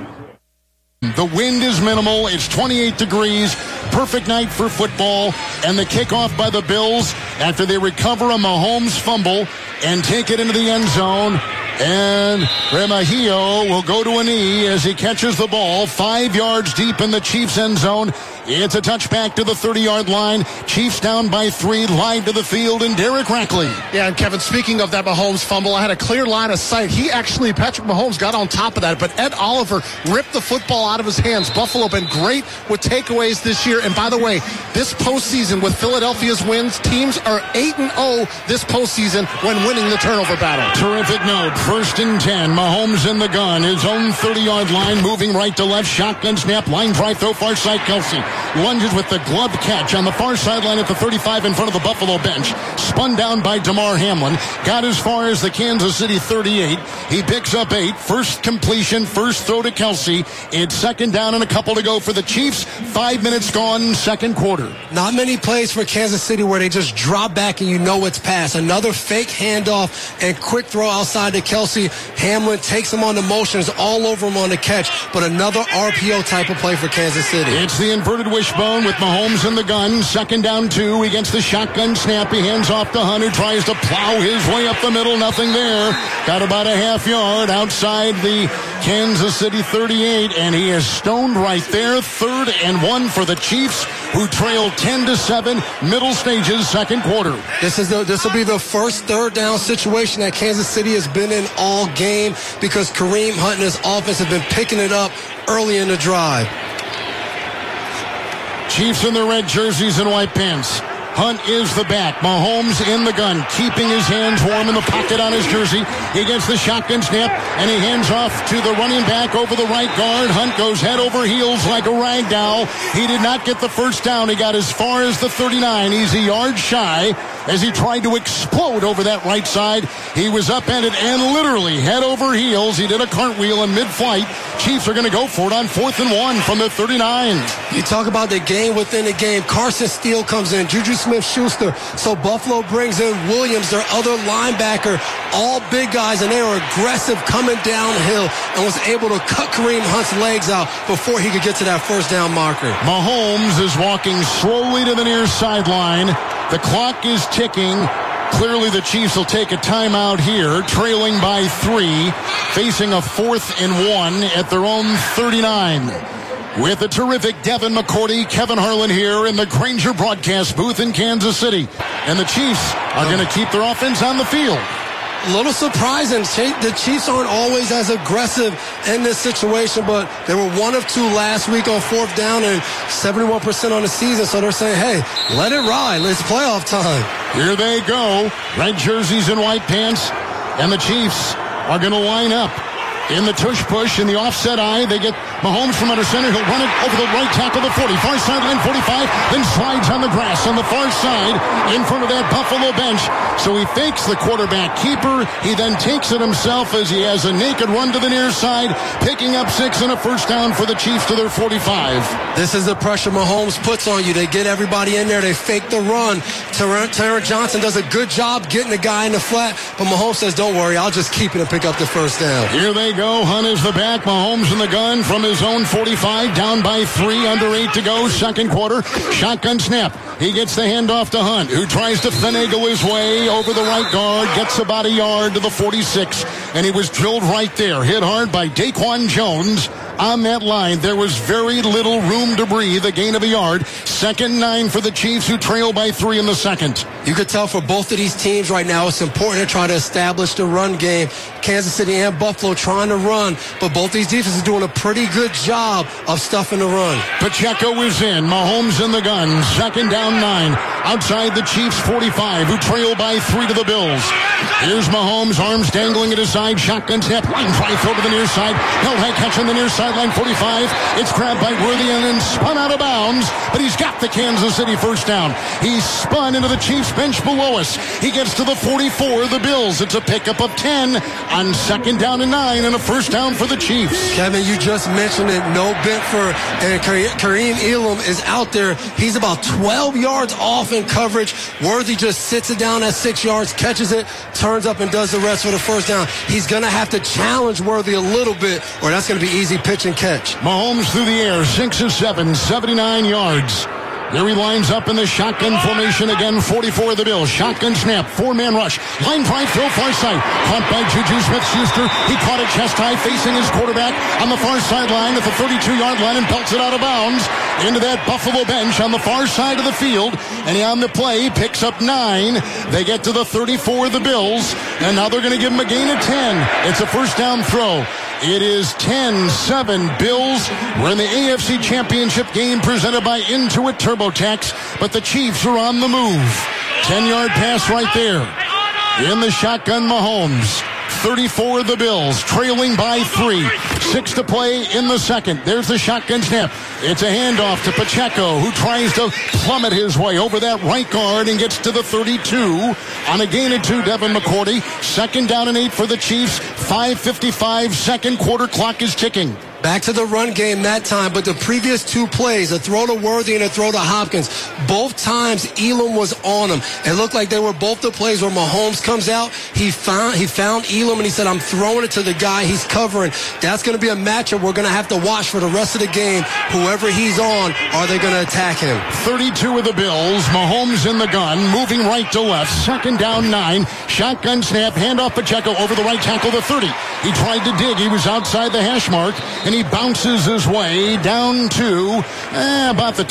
The wind is minimal. It's 28 degrees. Perfect night for football. And the kickoff by the Bills after they recover a Mahomes fumble and take it into the end zone. And Remigio will go to a knee as he catches the ball 5 yards deep in the Chiefs' end zone. It's a touchback to the 30-yard line. Chiefs down by 3, line to the field, and Derek Rackley. Yeah, and Kevin, speaking of that Mahomes fumble, I had a clear line of sight. Patrick Mahomes got on top of that, but Ed Oliver ripped the football out of his hands. Buffalo been great with takeaways this year. And by the way, this postseason with Philadelphia's wins, teams are 8-0 this postseason when winning the turnover battle. Terrific note. 1st and 10. Mahomes in the gun. His own 30-yard line, moving right to left. Shotgun snap. Line drive throw. Far side Kelsey. Lunges with the gloved catch on the far sideline at the 35 in front of the Buffalo bench. Spun down by Damar Hamlin. Got as far as the Kansas City 38. He picks up 8. First completion. First throw to Kelsey. It's 2nd down and a couple to go for the Chiefs. 5 minutes gone, second quarter. Not many plays for Kansas City where they just drop back and you know it's pass. Another fake handoff and quick throw outside to Kelsey. Hamlin takes him on the motions all over him on the catch, but another RPO type of play for Kansas City. It's the inverted wishbone with Mahomes in the gun. 2nd down 2 against the shotgun snap. He hands off to Hunt, who tries to plow his way up the middle. Nothing there. Got about a half yard outside the Kansas City 38, and he is stoned right there. 3rd and 1 for the Chiefs, who trail 10-7, middle stages, second quarter. This will be the first 3rd down situation that Kansas City has been in all game because Kareem Hunt and his offense have been picking it up early in the drive. Chiefs in their red jerseys and white pants. Hunt is the back. Mahomes in the gun, keeping his hands warm in the pocket on his jersey. He gets the shotgun snap, and he hands off to the running back over the right guard. Hunt goes head over heels like a rag doll. He did not get the first down. He got as far as the 39. He's a yard shy as he tried to explode over that right side. He was upended and literally head over heels. He did a cartwheel in mid-flight. Chiefs are going to go for it on 4th and 1 from the 39. You talk about the game within the game. Carson Steele comes in. Juju Smith-Schuster. So Buffalo brings in Williams, their other linebacker, all big guys, and they are aggressive coming downhill and was able to cut Kareem Hunt's legs out before he could get to that first down marker. Mahomes is walking slowly to the near sideline. The clock is ticking. Clearly the Chiefs will take a timeout here, trailing by 3, facing a 4th and 1 at their own 39. With a terrific Devin McCourty, Kevin Harlan here in the Grainger broadcast booth in Kansas City. And the Chiefs are going to keep their offense on the field. a little surprising. The Chiefs aren't always as aggressive in this situation, but they were 1 of 2 last week on 4th down and 71% on the season. So they're saying, hey, let it ride. It's playoff time. Here they go. Red jerseys and white pants. And the Chiefs are going to line up. In the tush push, in the offset eye, they get Mahomes from under center. He'll run it over the right tackle, the 40. Far sideline, 45. Then slides on the grass on the far side in front of that Buffalo bench. So he fakes the quarterback keeper. He then takes it himself as he has a naked run to the near side, picking up 6 and a first down for the Chiefs to their 45. This is the pressure Mahomes puts on you. They get everybody in there. They fake the run. Terrence Johnson does a good job getting the guy in the flat, but Mahomes says, don't worry, I'll just keep it and pick up the first down. Here they go. Hunt is the back. Mahomes in the gun from his own 45. Down by 3. Under 8 to go. Second quarter. Shotgun snap. He gets the handoff to Hunt, who tries to finagle his way over the right guard. Gets about a yard to the 46. And he was drilled right there. Hit hard by Daquan Jones. On that line, there was very little room to breathe. A gain of a yard. 2nd 9 for the Chiefs, who trail by 3 in the second. You could tell for both of these teams right now, it's important to try to establish the run game. Kansas City and Buffalo trying to run, but both these defenses are doing a pretty good job of stuffing the run. Pacheco is in. Mahomes in the gun. 2nd down 9. Outside the Chiefs 45, who trail by 3 to the Bills. Here's Mahomes, arms dangling at his side. Shotgun snap. Line drive throw to the near side. Held high catch on the near sideline 45. It's grabbed by Worthy and then spun out of bounds, but he's got the Kansas City first down. He's spun into the Chiefs bench below us. He gets to the 44. The Bills. It's a pickup of 10 on 2nd down and 9 and a first down for the Chiefs. Kevin, you just mentioned it. No Benford, and Kareem Elam is out there. He's about 12 yards off in coverage. Worthy just sits it down at 6 yards, catches it, turns up and does the rest for the first down. He's going to have to challenge Worthy a little bit, or that's going to be easy pitch and catch. Mahomes through the air, 6 of 7, 79 yards. There he lines up in the shotgun formation again, 44 of the Bills. Shotgun snap, 4-man rush. Line drive throw far side. Caught by Juju Smith-Schuster. He caught it chest high, facing his quarterback on the far sideline at the 32-yard line and belts it out of bounds into that Buffalo bench on the far side of the field. And he on the play picks up 9. They get to the 34 of the Bills, and now they're going to give him a gain of 10. It's a first down throw. It is 10-7 Bills. We're in the AFC Championship game presented by Intuit TurboTax, but the Chiefs are on the move. 10-yard pass right there. In the shotgun, Mahomes. 34 of the Bills, trailing by 3. 6 to play in the second. There's the shotgun snap. It's a handoff to Pacheco, who tries to plummet his way over that right guard and gets to the 32. On a gain of 2, Devin McCourty. 2nd down and 8 for the Chiefs. 5:55, second quarter, clock is ticking. Back to the run game that time, but the previous 2 plays, a throw to Worthy and a throw to Hopkins, both times Elam was on him. It looked like they were both the plays where Mahomes comes out. He found Elam and he said, I'm throwing it to the guy he's covering. That's going to be a matchup we're going to have to watch for the rest of the game. Whoever he's on, are they going to attack him? 32 of the Bills. Mahomes in the gun, moving right to left. 2nd down 9. Shotgun snap, handoff Pacheco over the right tackle to 30. He tried to dig. He was outside the hash mark, and he bounces his way down to about the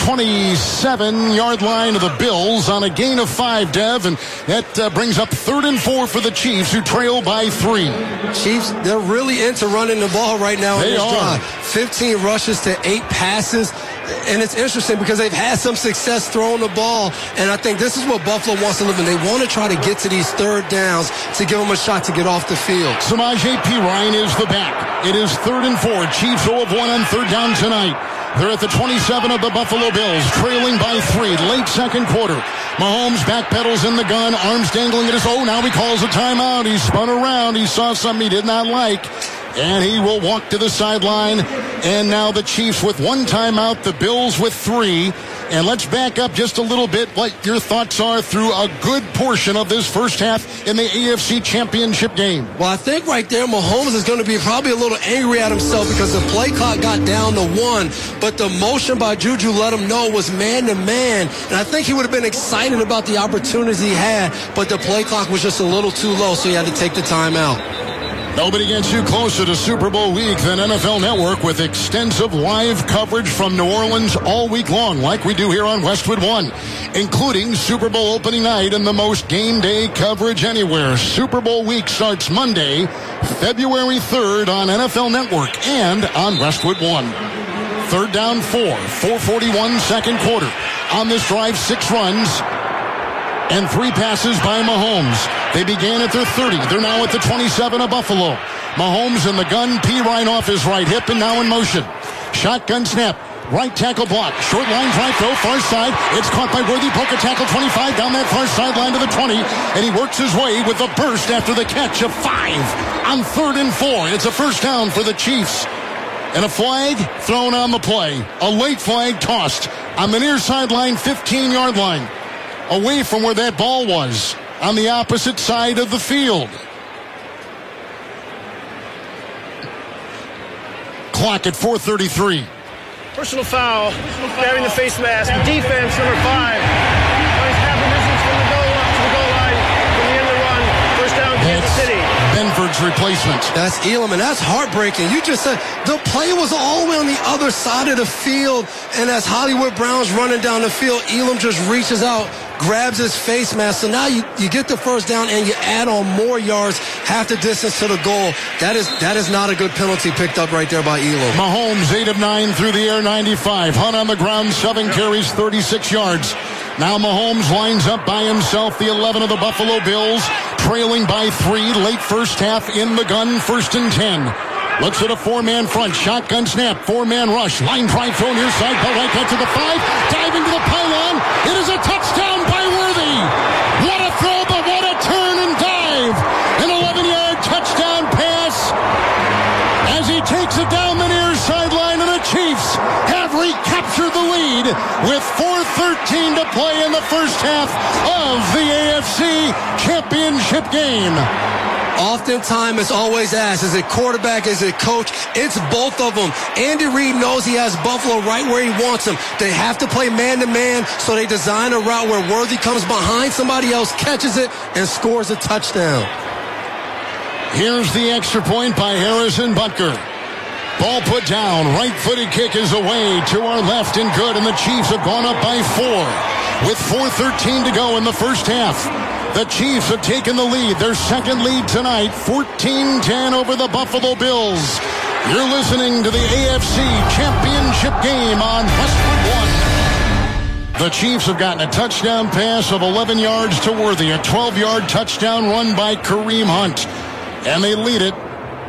27-yard line of the Bills on a gain of 5, Dev, and that brings up 3rd and 4 for the Chiefs, who trail by 3. Chiefs, they're really into running the ball right now in this drive. 15 rushes to 8 passes. And it's interesting because they've had some success throwing the ball, and I think this is what Buffalo wants to live in. They want to try to get to these 3rd downs to give them a shot to get off the field. Samaje Perine is the back. It is 3rd and 4. Chiefs 0 of 1 on 3rd down tonight. They're at the 27 of the Buffalo Bills, trailing by 3, late second quarter. Mahomes backpedals in the gun, arms dangling at his... now he calls a timeout. He spun around. He saw something he did not like. And he will walk to the sideline. And now the Chiefs with 1 timeout, the Bills with 3. And let's back up just a little bit what your thoughts are through a good portion of this first half in the AFC Championship game. Well, I think right there Mahomes is going to be probably a little angry at himself because the play clock got down to 1, but the motion by Juju let him know was man-to-man. And I think he would have been excited about the opportunities he had, but the play clock was just a little too low, so he had to take the timeout. Nobody gets you closer to Super Bowl week than NFL Network with extensive live coverage from New Orleans all week long, like we do here on Westwood One, including Super Bowl opening night and the most game day coverage anywhere. Super Bowl week starts Monday, February 3rd on NFL Network and on Westwood One. 3rd down 4:41 second quarter. On this drive, 6 runs and 3 passes by Mahomes. They began at their 30. They're now at the 27 of Buffalo. Mahomes in the gun. Pirine off his right hip and now in motion. Shotgun snap. Right tackle block. Short line drive throw. Far side. It's caught by Worthy. Poke a tackle 25 down that far sideline to the 20. And he works his way with a burst after the catch of 5 on 3rd and 4. It's a first down for the Chiefs. And a flag thrown on the play. A late flag tossed on the near sideline, 15-yard line. Away from where that ball was, on the opposite side of the field. Clock at 4:33. Personal foul, grabbing the face mask. Defense, number 5. Runs half a distance from the goal up to the goal line. From the end of the run, first down, Kansas City. Benford's replacement. That's Elam, and that's heartbreaking. You just said the play was all the way on the other side of the field, and as Hollywood Brown's running down the field, Elam just reaches out, grabs his face mask. So now you get the first down and you add on more yards, half the distance to the goal. That is not a good penalty picked up right there by Elam. Mahomes, 8 of 9 through the air, 95. Hunt on the ground, 7 carries, 36 yards. Now Mahomes lines up by himself, the 11 of the Buffalo Bills, trailing by 3, late first half in the gun, 1st and 10. Looks at a 4-man front, shotgun snap, 4-man rush, line drive throw near side, ball right back to the 5, diving to the pylon. It is a touchdown by Worthy. What a throw, but what a turn and dive. An 11-yard touchdown pass as he takes it down the near sideline, and the Chiefs have recaptured the lead with 4:13 to play in the first half of the AFC Championship game. Oftentimes, it's always asked, is it quarterback, is it coach? It's both of them. Andy Reid knows he has Buffalo right where he wants them. They have to play man-to-man, so they design a route where Worthy comes behind somebody else, catches it, and scores a touchdown. Here's the extra point by Harrison Butker. Ball put down, right-footed kick is away to our left and good, and the Chiefs have gone up by 4 with 4:13 to go in the first half. The Chiefs have taken the lead, their second lead tonight, 14-10 over the Buffalo Bills. You're listening to the AFC Championship game on Westwood One. The Chiefs have gotten a touchdown pass of 11 yards to Worthy, a 12-yard touchdown run by Kareem Hunt. And they lead it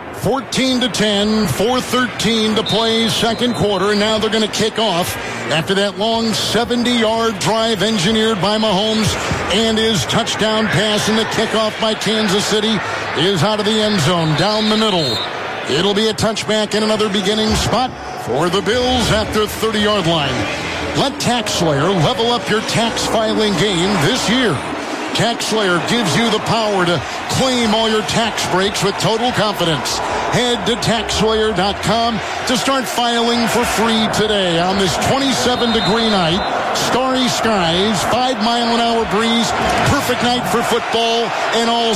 14-10, 4:13 to play second quarter, and now they're going to kick off after that long 70-yard drive engineered by Mahomes and his touchdown pass, and the kickoff by Kansas City is out of the end zone, down the middle. It'll be a touchback and another beginning spot for the Bills at their 30-yard line. Let TaxSlayer level up your tax filing game this year. TaxSlayer gives you the power to claim all your tax breaks with total confidence. Head to TaxSlayer.com to start filing for free today on this 27-degree night. Starry skies, 5-mile-an-hour breeze, perfect night for football, and all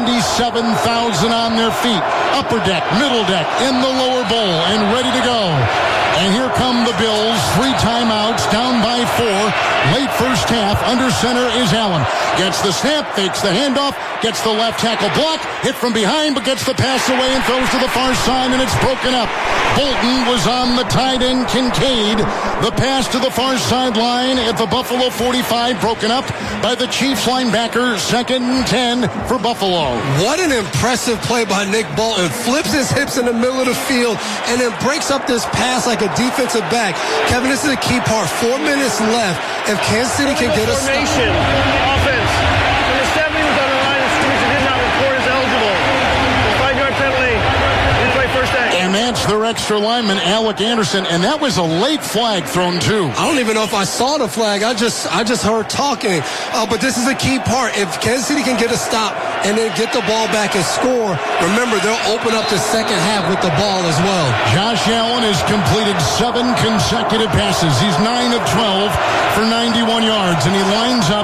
77,000 on their feet. Upper deck, middle deck, in the lower bowl, and ready to go. And here come the Bills, 3 timeouts, down by 4. Late first half, under center is Allen. Gets the snap, fakes the handoff, gets the left tackle block, hit from behind, but gets the pass away and throws to the far side, and it's broken up. Bolton was on the tight end, Kincaid. The pass to the far sideline at the Buffalo 45, broken up by the Chiefs linebacker, 2nd and 10 for Buffalo. What an impressive play by Nick Bolton. Flips his hips in the middle of the field and then breaks up this pass like a defensive back. Kevin, this is a key part. 4 minutes left. If Kansas City can get a formation, offense. Number 70 was on the line of scrimmage and did not report as eligible. 5-yard penalty. Didn't play first down. And that's their extra lineman, Alec Anderson, and that was a late flag thrown too. I don't even know if I saw the flag. I just heard talking. But this is a key part. If Kansas City can get a stop and then get the ball back and score, remember, they'll open up the second half with the ball as well. Josh Allen has completed 7 consecutive passes. He's 9 of 12 for 91 yards, and he lines up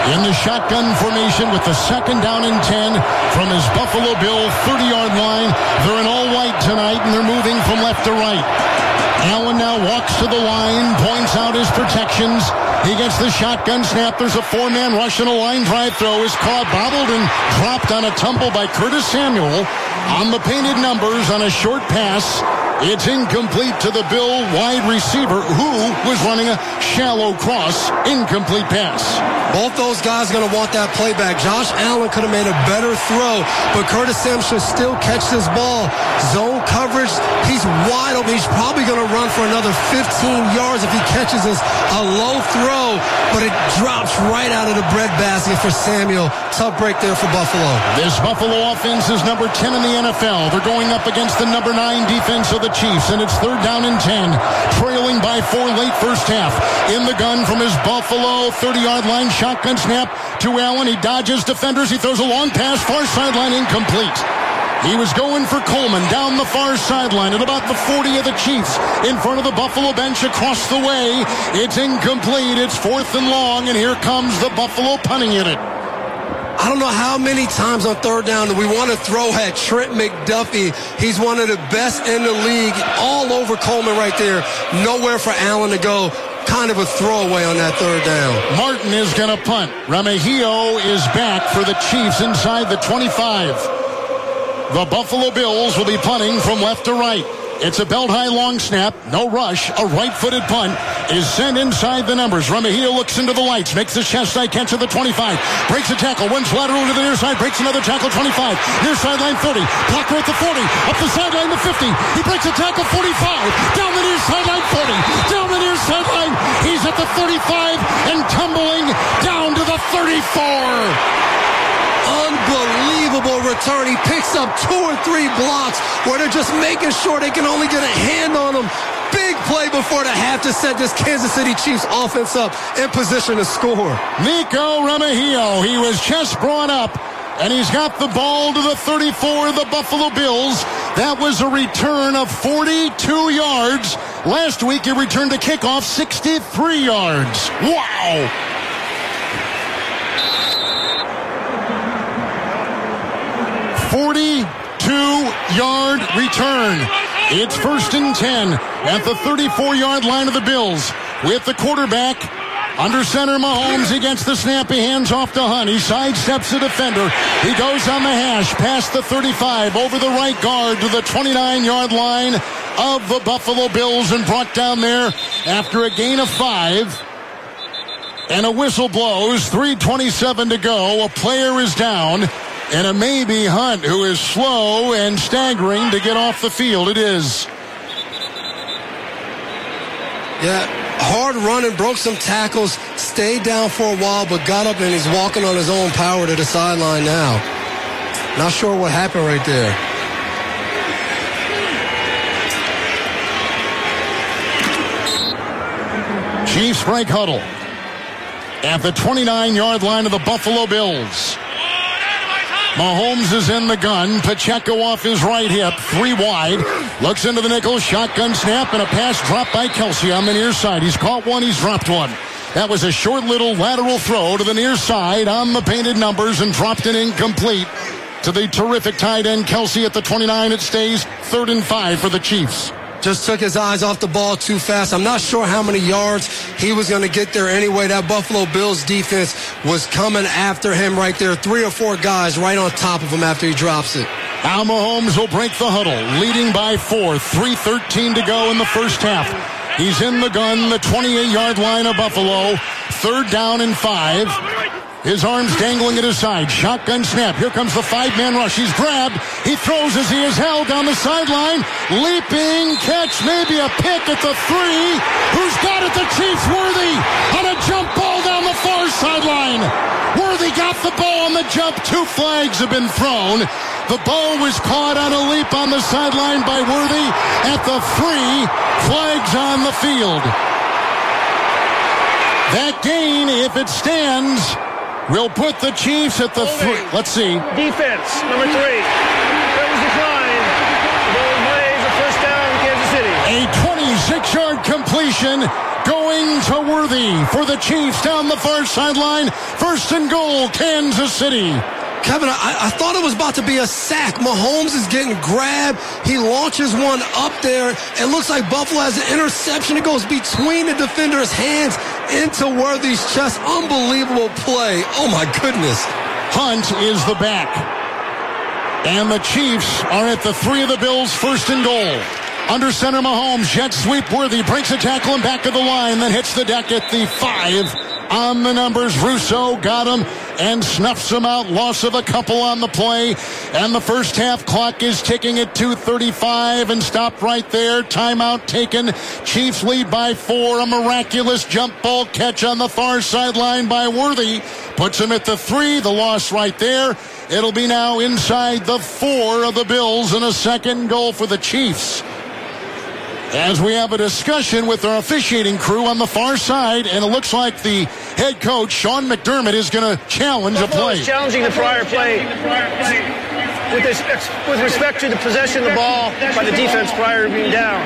in the shotgun formation with the second down and 10 from his Buffalo Bill 30-yard line. They're in all white tonight, and they're moving from left to right. Allen now walks to the line, points out his protections. He gets the shotgun snap. There's a four-man rush and a line drive throw. Is caught, bobbled, and dropped on a tumble by Curtis Samuel on the painted numbers on a short pass. It's incomplete to the Bill wide receiver, who was running a shallow cross. Incomplete pass. Both those guys are going to want that playback. Josh Allen could have made a better throw, but Curtis Samuel should still catch this ball. Zone coverage, he's wide open. He's probably going to run for another 15 yards if he catches this. A low throw, but it drops right out of the breadbasket for Samuel. Tough break there for Buffalo. This Buffalo offense is number 10 in the NFL. They're going up against the number 9 defense of the Chiefs, and it's third down and 10, trailing by 4 late first half. In the gun from his Buffalo 30-yard line, shotgun snap to Allen. He dodges defenders. He throws a long pass, far sideline, incomplete. He was going for Coleman down the far sideline at about the 40 of the Chiefs, in front of the Buffalo bench across the way. It's incomplete. It's fourth and long, and here comes the Buffalo punting unit. I don't know how many times on third down that we want to throw at Trent McDuffie. He's one of the best in the league. All over Coleman right there. Nowhere for Allen to go. Kind of a throwaway on that third down. Martin is going to punt. Remigio is back for the Chiefs inside the 25. The Buffalo Bills will be punting from left to right. It's a belt-high long snap. No rush. A right-footed punt is sent inside the numbers. Remigio looks into the lights. Makes the chest-side catch at the 25. Breaks a tackle. Runs lateral to the near side. Breaks another tackle. 25. Near sideline 30. Blocker at the 40. Up the sideline the 50. He breaks a tackle. 45. Down the near sideline 40. Down the near sideline. He's at the 35 and tumbling down to the 34. Unbelievable return. He picks up 2 or 3 blocks where they're just making sure they can only get a hand on him. Big play before the half to set this Kansas City Chiefs offense up in position to score. Nico Remigio, he was just brought up, and he's got the ball to the 34 of the Buffalo Bills. That was a return of 42 yards. Last week he returned a kickoff 63 yards. Wow! 42-yard return. It's first and 10 at the 34-yard line of the Bills. With the quarterback under center, Mahomes against the snap. He hands off to Hunt. He sidesteps the defender. He goes on the hash past the 35 over the right guard to the 29-yard line of the Buffalo Bills, and brought down there after a gain of 5. And a whistle blows. 3:27 to go. A player is down. And it may be Hunt, who is slow and staggering to get off the field. It is. Yeah, hard running, broke some tackles, stayed down for a while, but got up and he's walking on his own power to the sideline now. Not sure what happened right there. Chiefs break huddle at the 29-yard line of the Buffalo Bills. Mahomes is in the gun. Pacheco off his right hip, 3 wide. Looks into the nickel, shotgun snap, and a pass dropped by Kelce on the near side. He's caught one, he's dropped one. That was a short little lateral throw to the near side on the painted numbers, and dropped it incomplete to the terrific tight end Kelce at the 29. It stays 3rd and 5 for the Chiefs. Just took his eyes off the ball too fast. I'm not sure how many yards he was going to get there anyway. That Buffalo Bills defense was coming after him right there. 3 or 4 guys right on top of him after he drops it. Now Mahomes will break the huddle, leading by 4. 3:13 to go in the first half. He's in the gun, the 28-yard line of Buffalo. 3rd down and 5. His arms dangling at his side. Shotgun snap. Here comes the 5-man rush. He's grabbed. He throws as he is held down the sideline. Leaping catch. Maybe a pick at the 3. Who's got it? The Chiefs. Worthy on a jump ball down the far sideline. Worthy got the ball on the jump. 2 flags have been thrown. The ball was caught on a leap on the sideline by Worthy at the 3. Flags on the field. That gain, if it stands, will put the Chiefs at the 3. Let's see. Defense, number 3. Curtains decline. Ball plays a first down, Kansas City. A 26-yard completion going Throwing to Worthy for the Chiefs down the far sideline. 1st and goal, Kansas City. Kevin, I thought it was about to be a sack. Mahomes is getting grabbed. He launches one up there. It looks like Buffalo has an interception. It goes between the defender's hands into Worthy's chest. Unbelievable play. Oh, my goodness. Hunt is the back. And the Chiefs are at the 3 of the Bills, 1st and goal. Under center, Mahomes, jet sweep Worthy, breaks a tackle and back of the line, then hits the deck at the 5. On the numbers, Rousseau got him and snuffs him out. Loss of a couple on the play. And the first half clock is ticking at 2:35 and stopped right there. Timeout taken. Chiefs lead by 4. A miraculous jump ball catch on the far sideline by Worthy. Puts him at the 3. The loss right there. It'll be now inside the 4 of the Bills and a 2nd goal for the Chiefs. As we have a discussion with our officiating crew on the far side, and it looks like the head coach, Sean McDermott, is going to challenge a play. He's challenging the prior play with respect to the possession of the ball by the defense prior to being down.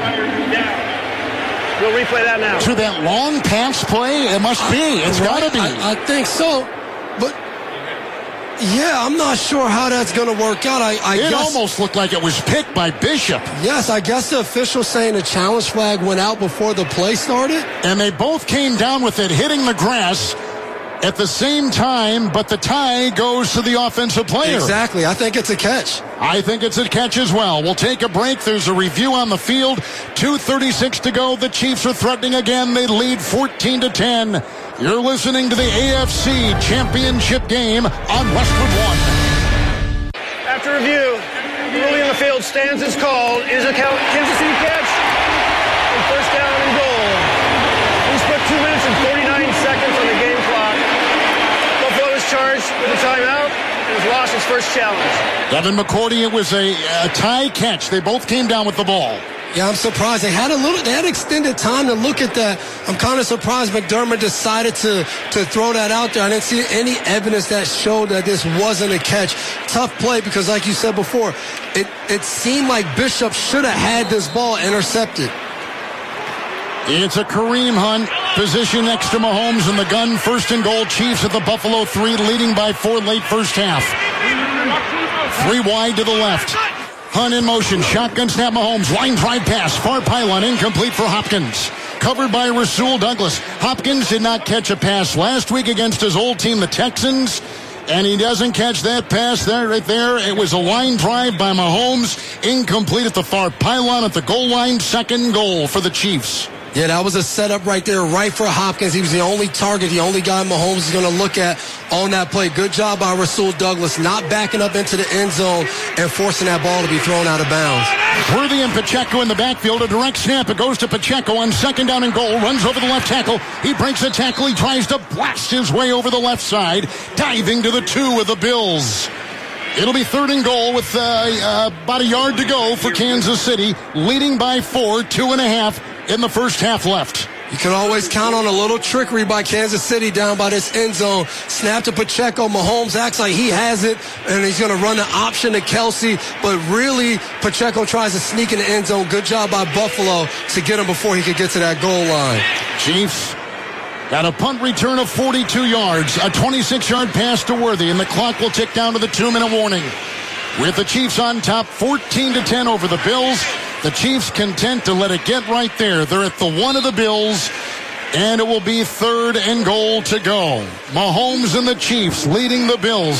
We'll replay that now. To that long pass play, it must be. It's got to be. I think so. But, yeah, I'm not sure how that's going to work out. I guess, guess almost looked like it was picked by Bishop. Yes, I guess the official saying the challenge flag went out before the play started. And they both came down with it hitting the grass at the same time, but the tie goes to the offensive player. Exactly. I think it's a catch. I think it's a catch as well. We'll take a break. There's a review on the field. 2:36 to go. The Chiefs are threatening again. They lead 14-10. You're listening to the AFC Championship game on Westwood One. After review, the ruling on the field stands as called. It is a Kansas City catch and 1st down and goal. We spent 2 minutes and 49 seconds on the game clock. Buffalo is charged with a timeout and has lost his first challenge. Devin McCourty, it was a tie catch. They both came down with the ball. Yeah, I'm surprised. They had extended time to look at that. I'm kind of surprised McDermott decided to throw that out there. I didn't see any evidence that showed that this wasn't a catch. Tough play because, like you said before, it seemed like Bishop should have had this ball intercepted. It's a Kareem Hunt position next to Mahomes in the gun. 1st and goal. Chiefs at the Buffalo 3, leading by 4 late first half. 3 wide to the left. Hunt in motion, shotgun snap Mahomes, line drive pass, far pylon, incomplete for Hopkins. Covered by Rasul Douglas. Hopkins did not catch a pass last week against his old team, the Texans, and he doesn't catch that pass there, right there. It was a line drive by Mahomes, incomplete at the far pylon at the goal line. 2nd goal for the Chiefs. Yeah, that was a setup right there, right for Hopkins. He was the only target, the only guy Mahomes is going to look at on that play. Good job by Rasul Douglas, not backing up into the end zone and forcing that ball to be thrown out of bounds. Worthy and Pacheco in the backfield. A direct snap. It goes to Pacheco on 2nd down and goal. Runs over the left tackle. He breaks the tackle. He tries to blast his way over the left side, diving to the 2 of the Bills. It'll be 3rd and goal with about a yard to go for Kansas City, leading by 4, 2.5 in the first half left. You can always count on a little trickery by Kansas City down by this end zone. Snap to Pacheco. Mahomes acts like he has it, and he's going to run the option to Kelsey. But really, Pacheco tries to sneak in the end zone. Good job by Buffalo to get him before he could get to that goal line. Chiefs got a punt return of 42 yards, a 26-yard pass to Worthy, and the clock will tick down to the 2-minute warning. With the Chiefs on top, 14-10 over the Bills. The Chiefs content to let it get right there. They're at the 1 of the Bills, and it will be 3rd and goal to go. Mahomes and the Chiefs leading the Bills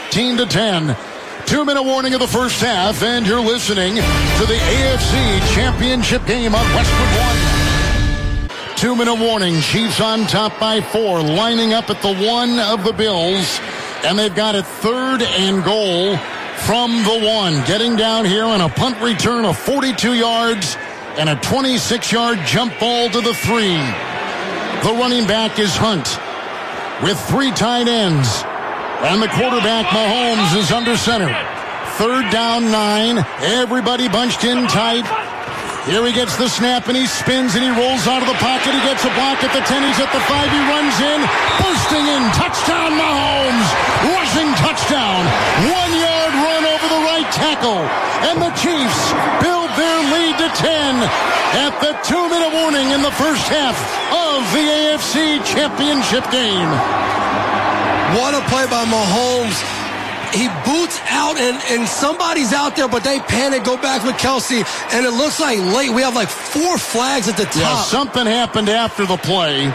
14-10. 2-minute warning of the first half, and you're listening to the AFC Championship game on Westwood One. 2-minute warning. Chiefs on top by 4, lining up at the 1 of the Bills, and they've got it 3rd and goal from the 1. Getting down here on a punt return of 42 yards and a 26-yard jump ball to the 3. The running back is Hunt with 3 tight ends. And the quarterback, Mahomes, is under center. 3rd down 9. Everybody bunched in tight. Here he gets the snap, and he spins, and he rolls out of the pocket. He gets a block at the 10. He's at the 5. He runs in. Bursting in. Touchdown, Mahomes. Rushing touchdown. 1-yard run over the right tackle. And the Chiefs build their lead to 10 at the 2-minute morning in the first half of the AFC Championship game. What a play by Mahomes. He boots out, and somebody's out there, but they panic, go back with Kelsey, and it looks like late. We have like 4 flags at the top. Yeah, something happened after the play.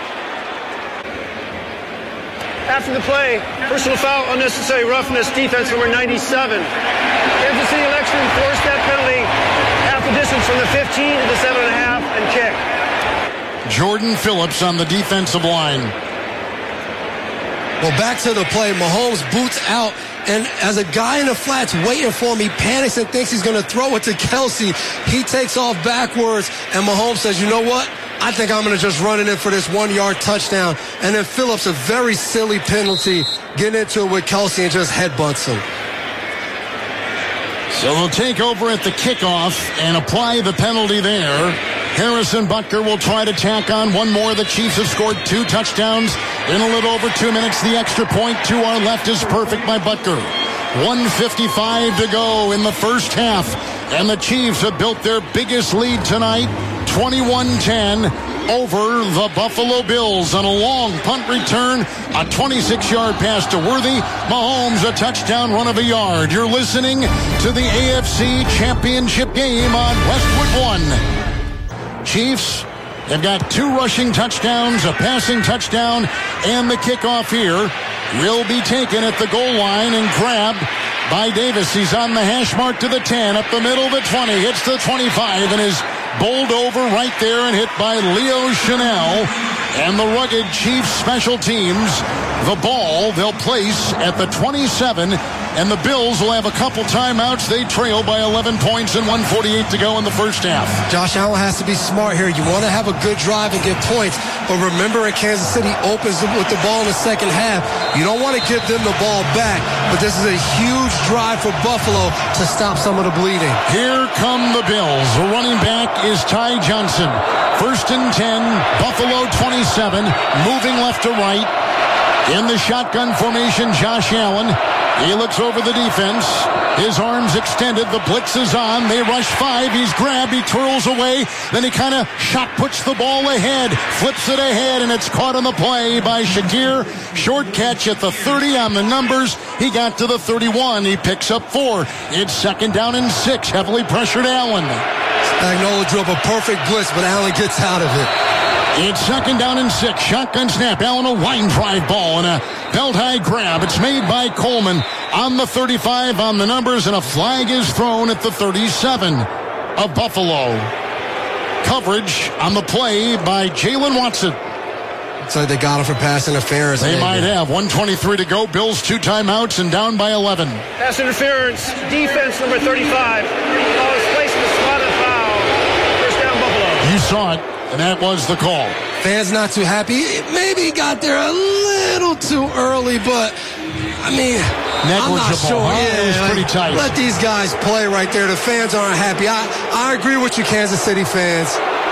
After the play, personal foul, unnecessary roughness, defense number 97. Kansas City elects to enforce that penalty half the distance from the 15 to the 7.5 and kick. Jordan Phillips on the defensive line. Well, back to the play. Mahomes boots out, and as a guy in the flats waiting for him, he panics and thinks he's going to throw it to Kelsey. He takes off backwards, and Mahomes says, you know what? I think I'm going to just run it in for this 1-yard touchdown. And then Phillips, a very silly penalty, getting into it with Kelsey and just headbutts him. So they'll take over at the kickoff and apply the penalty there. Harrison Butker will try to tack on one more. The Chiefs have scored 2 touchdowns in a little over 2 minutes. The extra point to our left is perfect by Butker. 1:55 to go in the first half. And the Chiefs have built their biggest lead tonight, 21-10 over the Buffalo Bills. On a long punt return, a 26-yard pass to Worthy. Mahomes, a touchdown run of a yard. You're listening to the AFC Championship game on Westwood One. Chiefs have got 2 rushing touchdowns, a passing touchdown, and the kickoff here will be taken at the goal line and grabbed by Davis. He's on the hash mark to the 10, up the middle of the 20, hits the 25, and is bowled over right there and hit by Leo Chanel. And the rugged Chiefs special teams, the ball they'll place at the 27, and the Bills will have a couple timeouts. They trail by 11 points and 1:48 to go in the first half. Josh Allen has to be smart here. You want to have a good drive and get points, but remember, in Kansas City opens with the ball in the second half. You don't want to give them the ball back, but this is a huge drive for Buffalo to stop some of the bleeding. Here come the Bills. The running back is Ty Johnson. 1st and 10, Buffalo 27, moving left to right. In the shotgun formation, Josh Allen. He looks over the defense. His arms extended. The blitz is on. They rush 5. He's grabbed. He twirls away. Then he kind of shot puts the ball ahead. Flips it ahead, and it's caught on the play by Shakir. Short catch at the 30 on the numbers. He got to the 31. He picks up 4. It's 2nd down and 6. Heavily pressured Allen. Spagnuolo drew up a perfect blitz, but Allen gets out of it. It's 2nd down and 6. Shotgun snap. Allen, a line drive ball and a belt high grab. It's made by Coleman on the 35 on the numbers, and a flag is thrown at the 37 of Buffalo. Coverage on the play by Jalen Watson. It's like they got him for pass interference. They might have. 1:23 to go. Bills 2 timeouts and down by 11. Pass interference, defense number 35. Ball is placed in the slot of foul. First down, Buffalo. You saw it, and that was the call. Fans not too happy. Maybe he got there a little too early, but I mean, I'm not sure. Huh? It was pretty tight. Let these guys play right there. The fans aren't happy. I agree with you, Kansas City fans.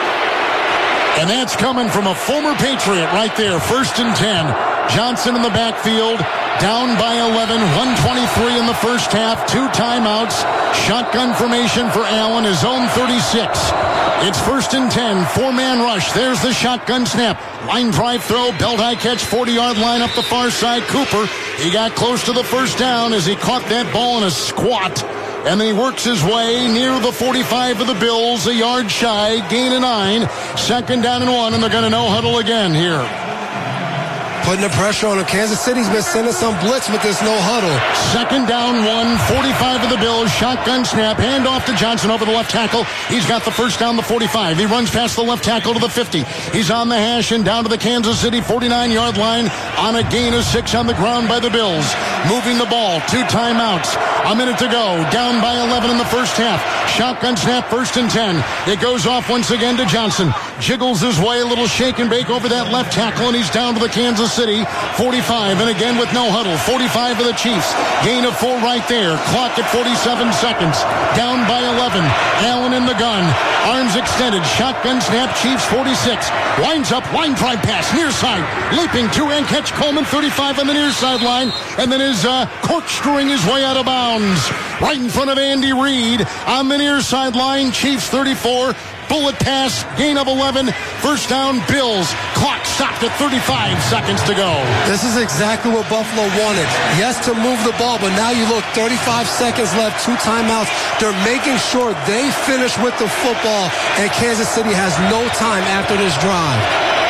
And that's coming from a former Patriot right there. 1st and 10. Johnson in the backfield. Down by 11. 1:23 in the first half. 2 timeouts. Shotgun formation for Allen. His own 36. It's 1st and 10. 4-man rush. There's the shotgun snap. Line drive throw. Belt high catch. 40-yard line up the far side. Cooper. He got close to the first down as he caught that ball in a squat. And then he works his way near the 45 of the Bills, a yard shy, gain of 9, 2nd down and 1, and they're going to no huddle again here. Putting the pressure on him. Kansas City's been sending some blitz with this no huddle. 2nd down 1, 45 of the Bills, shotgun snap, hand off to Johnson over the left tackle. He's got the first down, the 45. He runs past the left tackle to the 50. He's on the hash and down to the Kansas City 49-yard line on a gain of 6 on the ground by the Bills. Moving the ball, 2 timeouts, a minute to go, down by 11 in the first half. Shotgun snap, 1st and 10. It goes off once again to Johnson. Jiggles his way, a little shake and bake over that left tackle, and he's down to the Kansas City 45, and again with no huddle. 45 of the Chiefs. Gain of 4 right there. Clock at 47 seconds. Down by 11. Allen in the gun. Arms extended. Shotgun snap. Chiefs 46. Winds up. Line drive pass. Near side. Leaping 2-hand catch. Coleman 35 on the near sideline. And then is corkscrewing his way out of bounds. Right in front of Andy Reid on the near sideline. Chiefs 34. bullet pass, gain of 11, first down, Bills. Clock stopped at 35 seconds to go. This is exactly what Buffalo wanted. Yes, to move the ball, but now you look, 35 seconds left, 2 timeouts. They're making sure they finish with the football, and Kansas City has no time after this drive.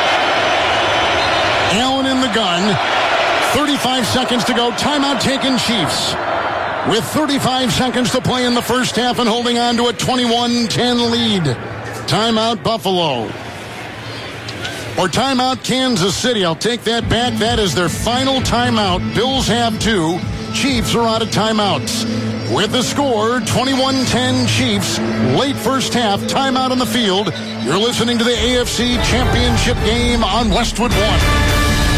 Allen in the gun. 35 seconds to go. Timeout taken, Chiefs. With 35 seconds to play in the first half and holding on to a 21-10 lead. Timeout Buffalo. Or timeout Kansas City. I'll take that back. That is their final timeout. Bills have 2. Chiefs are out of timeouts. With the score, 21-10 Chiefs. Late first half. Timeout on the field. You're listening to the AFC Championship game on Westwood One.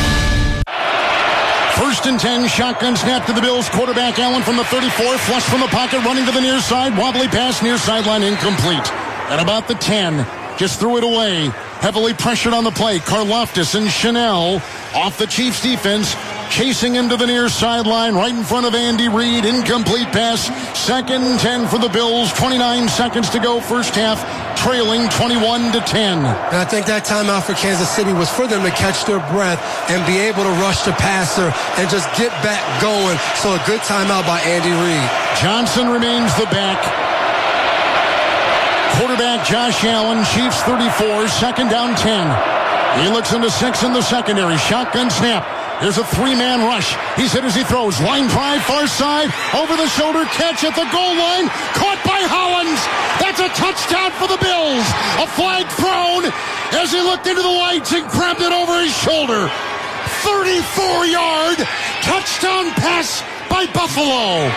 First and 10, shotgun snap to the Bills. Quarterback Allen from the 34, flush from the pocket, running to the near side. Wobbly pass, near sideline, incomplete. At about the 10, just threw it away. Heavily pressured on the play. Karlaftis and Chanel off the Chiefs defense, chasing him to the near sideline, right in front of Andy Reid. Incomplete pass. Second and 10 for the Bills. 29 seconds to go, first half, trailing 21-10. And I think that timeout for Kansas City was for them to catch their breath and be able to rush the passer and just get back going. So a good timeout by Andy Reid. Johnson remains the back. Quarterback Josh Allen, Chiefs 34, second down 10. He looks into 6 in the secondary. Shotgun snap. There's a 3-man rush. He's hit as he throws. Line drive, far side. Over the shoulder catch at the goal line. Caught by Hollins. That's a touchdown for the Bills. A flag thrown as he looked into the lights and grabbed it over his shoulder. 34-yard touchdown pass by Buffalo.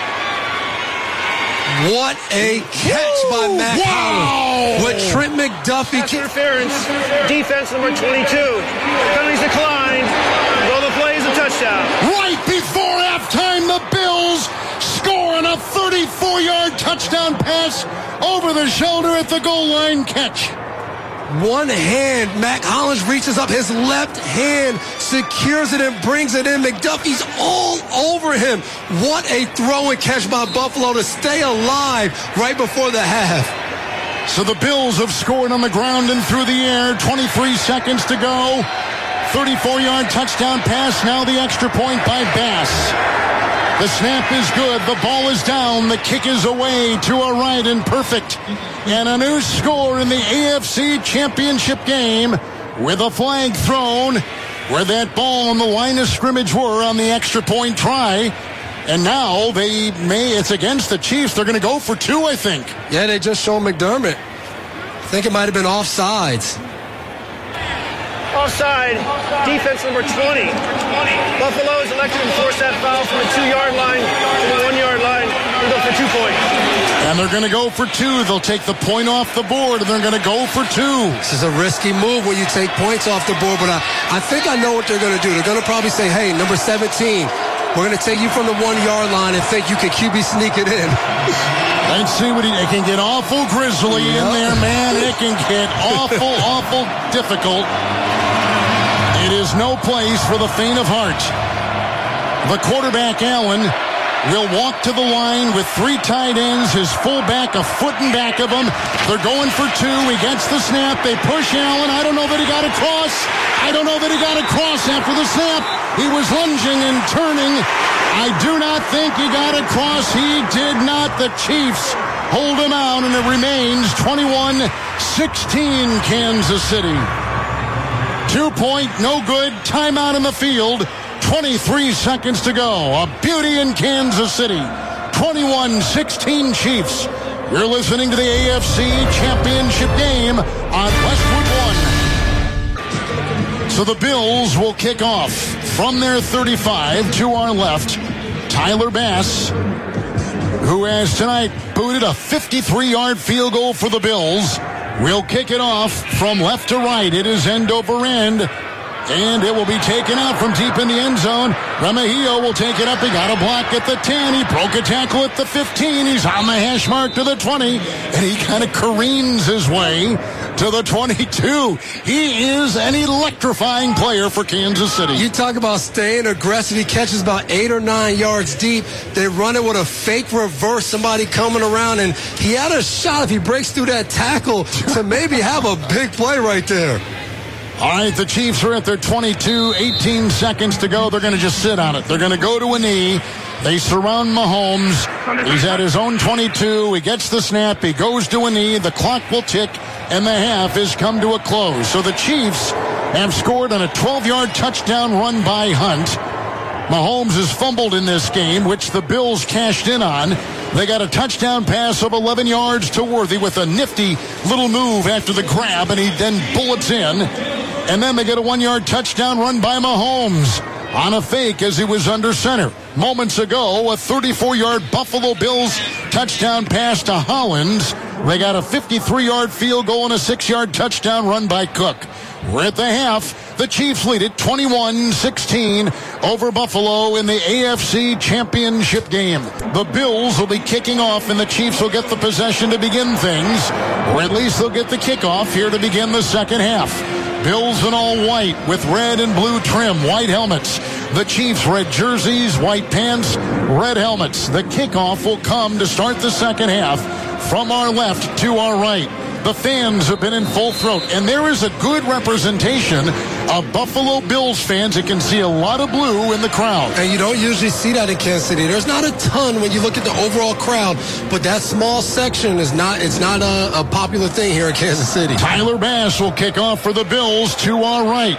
What a catch by Matt Hollins. With Trent McDuffie. Pass interference. Defense number 22. Penalties declined. Though the play is a touchdown. Right before halftime, the Bills score on a 34-yard touchdown pass over the shoulder at the goal line catch. One hand, Mac Hollins reaches up, his left hand secures it and brings it in. McDuffie's all over him. What a throw and catch by Buffalo to stay alive right before the half. So the Bills have scored on the ground and through the air. 23 seconds to go. 34-yard touchdown pass. Now the extra point by Bass. The snap is good. The ball is down. The kick is away to a right and perfect. And a new score in the AFC Championship game with a flag thrown where that ball on the line of scrimmage were on the extra point try. And now it's against the Chiefs. They're going to go for 2, I think. Yeah, they just showed McDermott. I think it might have been offsides. Offside, defense number 20. Buffalo is elected to enforce that foul from the 2-yard line to the 1-yard line. They'll go for 2 points. And they're going to go for 2. They'll take the point off the board, and they're going to go for 2. This is a risky move when you take points off the board, but I think I know what they're going to do. They're going to probably say, hey, number 17, we're going to take you from the 1-yard line and think you can QB sneak it in. Let's see what it can get awful grisly in there, man. It can get awful difficult. It is no place for the faint of heart. The quarterback, Allen, will walk to the line with 3 tight ends, his fullback a foot in back of him. They're going for 2. He gets the snap. They push Allen. I don't know that he got across. After the snap. He was lunging and turning. I do not think he got across. He did not. The Chiefs hold him out, and it remains 21-16 Kansas City. 2-point, no good. Timeout in the field. 23 seconds to go. A beauty in Kansas City. 21-16 Chiefs. You're listening to the AFC Championship game on Westwood One. So the Bills will kick off from their 35 to our left. Tyler Bass, who has tonight booted a 53-yard field goal for the Bills, will kick it off from left to right. It is end over end, and it will be taken out from deep in the end zone. Remigio will take it up. He got a block at the 10. He broke a tackle at the 15. He's on the hash mark to the 20. And he kind of careens his way to the 22. He is an electrifying player for Kansas City. You talk about staying aggressive. He catches about 8 or 9 yards deep. They run it with a fake reverse, somebody coming around, and he had a shot if he breaks through that tackle to maybe have a big play right there. All right, the Chiefs are at their 22, 18 seconds to go. They're going to just sit on it. They're going to go to a knee. They surround Mahomes. He's at his own 22. He gets the snap. He goes to a knee. The clock will tick, and the half has come to a close. So the Chiefs have scored on a 12-yard touchdown run by Hunt. Mahomes has fumbled in this game, which the Bills cashed in on. They got a touchdown pass of 11 yards to Worthy with a nifty little move after the grab, and he then bullets in. And then they get a 1-yard touchdown run by Mahomes on a fake as he was under center. Moments ago, a 34-yard Buffalo Bills touchdown pass to Hollins. They got a 53-yard field goal and a 6-yard touchdown run by Cook. We're at the half. The Chiefs lead it 21-16 over Buffalo in the AFC Championship game. The Bills will be kicking off, and the Chiefs will get the possession to begin things, or at least they'll get the kickoff here to begin the second half. Bills in all white with red and blue trim, white helmets. The Chiefs, red jerseys, white pants, red helmets. The kickoff will come to start the second half from our left to our right. The fans have been in full throat, and there is a good representation of Buffalo Bills fans. You can see a lot of blue in the crowd. And you don't usually see that in Kansas City. There's not a ton when you look at the overall crowd, but that small section is not a popular thing here in Kansas City. Tyler Bass will kick off for the Bills to our right.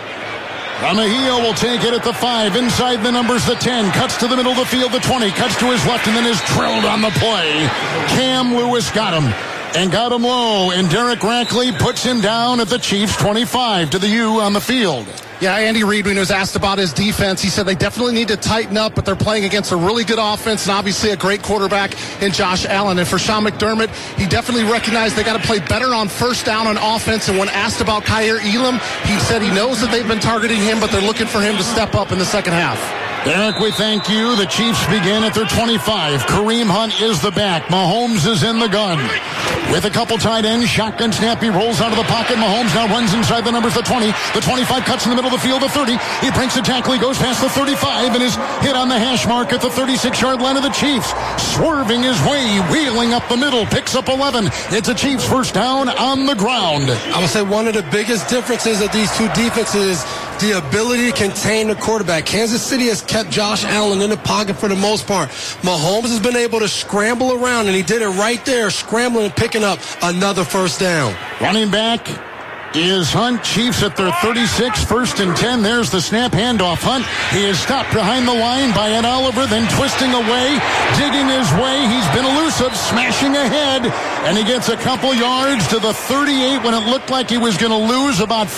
Remigio will take it at the 5. Inside the numbers, the 10. Cuts to the middle of the field, the 20. Cuts to his left and then is drilled on the play. Cam Lewis got him. And got him low, and Derek Rackley puts him down at the Chiefs' 25 to the U on the field. Yeah, Andy Reid, when he was asked about his defense, he said they definitely need to tighten up, but they're playing against a really good offense and obviously a great quarterback in Josh Allen. And for Sean McDermott, he definitely recognized they got to play better on first down on offense. And when asked about Kaiir Elam, he said he knows that they've been targeting him, but they're looking for him to step up in the second half. Derek, we thank you. The Chiefs begin at their 25. Kareem Hunt is the back. Mahomes is in the gun. With a couple tight ends, shotgun snap, he rolls out of the pocket. Mahomes now runs inside the numbers, the 20. The 25 cuts in the middle of the field, the 30. He breaks the tackle, he goes past the 35 and is hit on the hash mark at the 36-yard line of the Chiefs. Swerving his way, wheeling up the middle, picks up 11. It's a Chiefs first down on the ground. I would say one of the biggest differences of these two defenses, the ability to contain the quarterback. Kansas City has kept Josh Allen in the pocket for the most part. Mahomes has been able to scramble around, and he did it right there, scrambling and picking up another first down. Running back is Hunt. Chiefs at their 36, 1st and 10. There's the snap, handoff. Hunt, he is stopped behind the line by Ed Oliver, then twisting away, digging his way. He's been elusive, smashing ahead, and he gets a couple yards to the 38 when it looked like he was going to lose about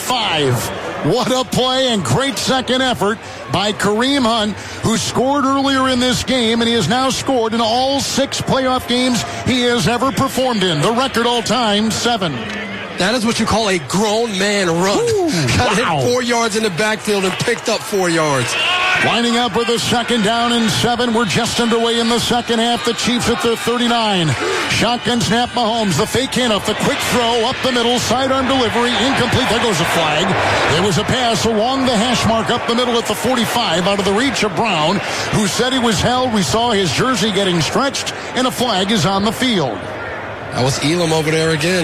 5. What a play and great second effort by Kareem Hunt, who scored earlier in this game, and he has now scored in all 6 playoff games he has ever performed in. The record all time, 7. That is what you call a grown man run. Got hit 4 yards in the backfield and picked up 4 yards. Winding up with a second down and 7. We're just underway in the second half. The Chiefs at their 39. Shotgun snap, Mahomes. The fake handoff, the quick throw up the middle, sidearm delivery, incomplete. There goes a flag. It was a pass along the hash mark up the middle at the 45 out of the reach of Brown, who said he was held. We saw his jersey getting stretched, and a flag is on the field. That was Elam over there again.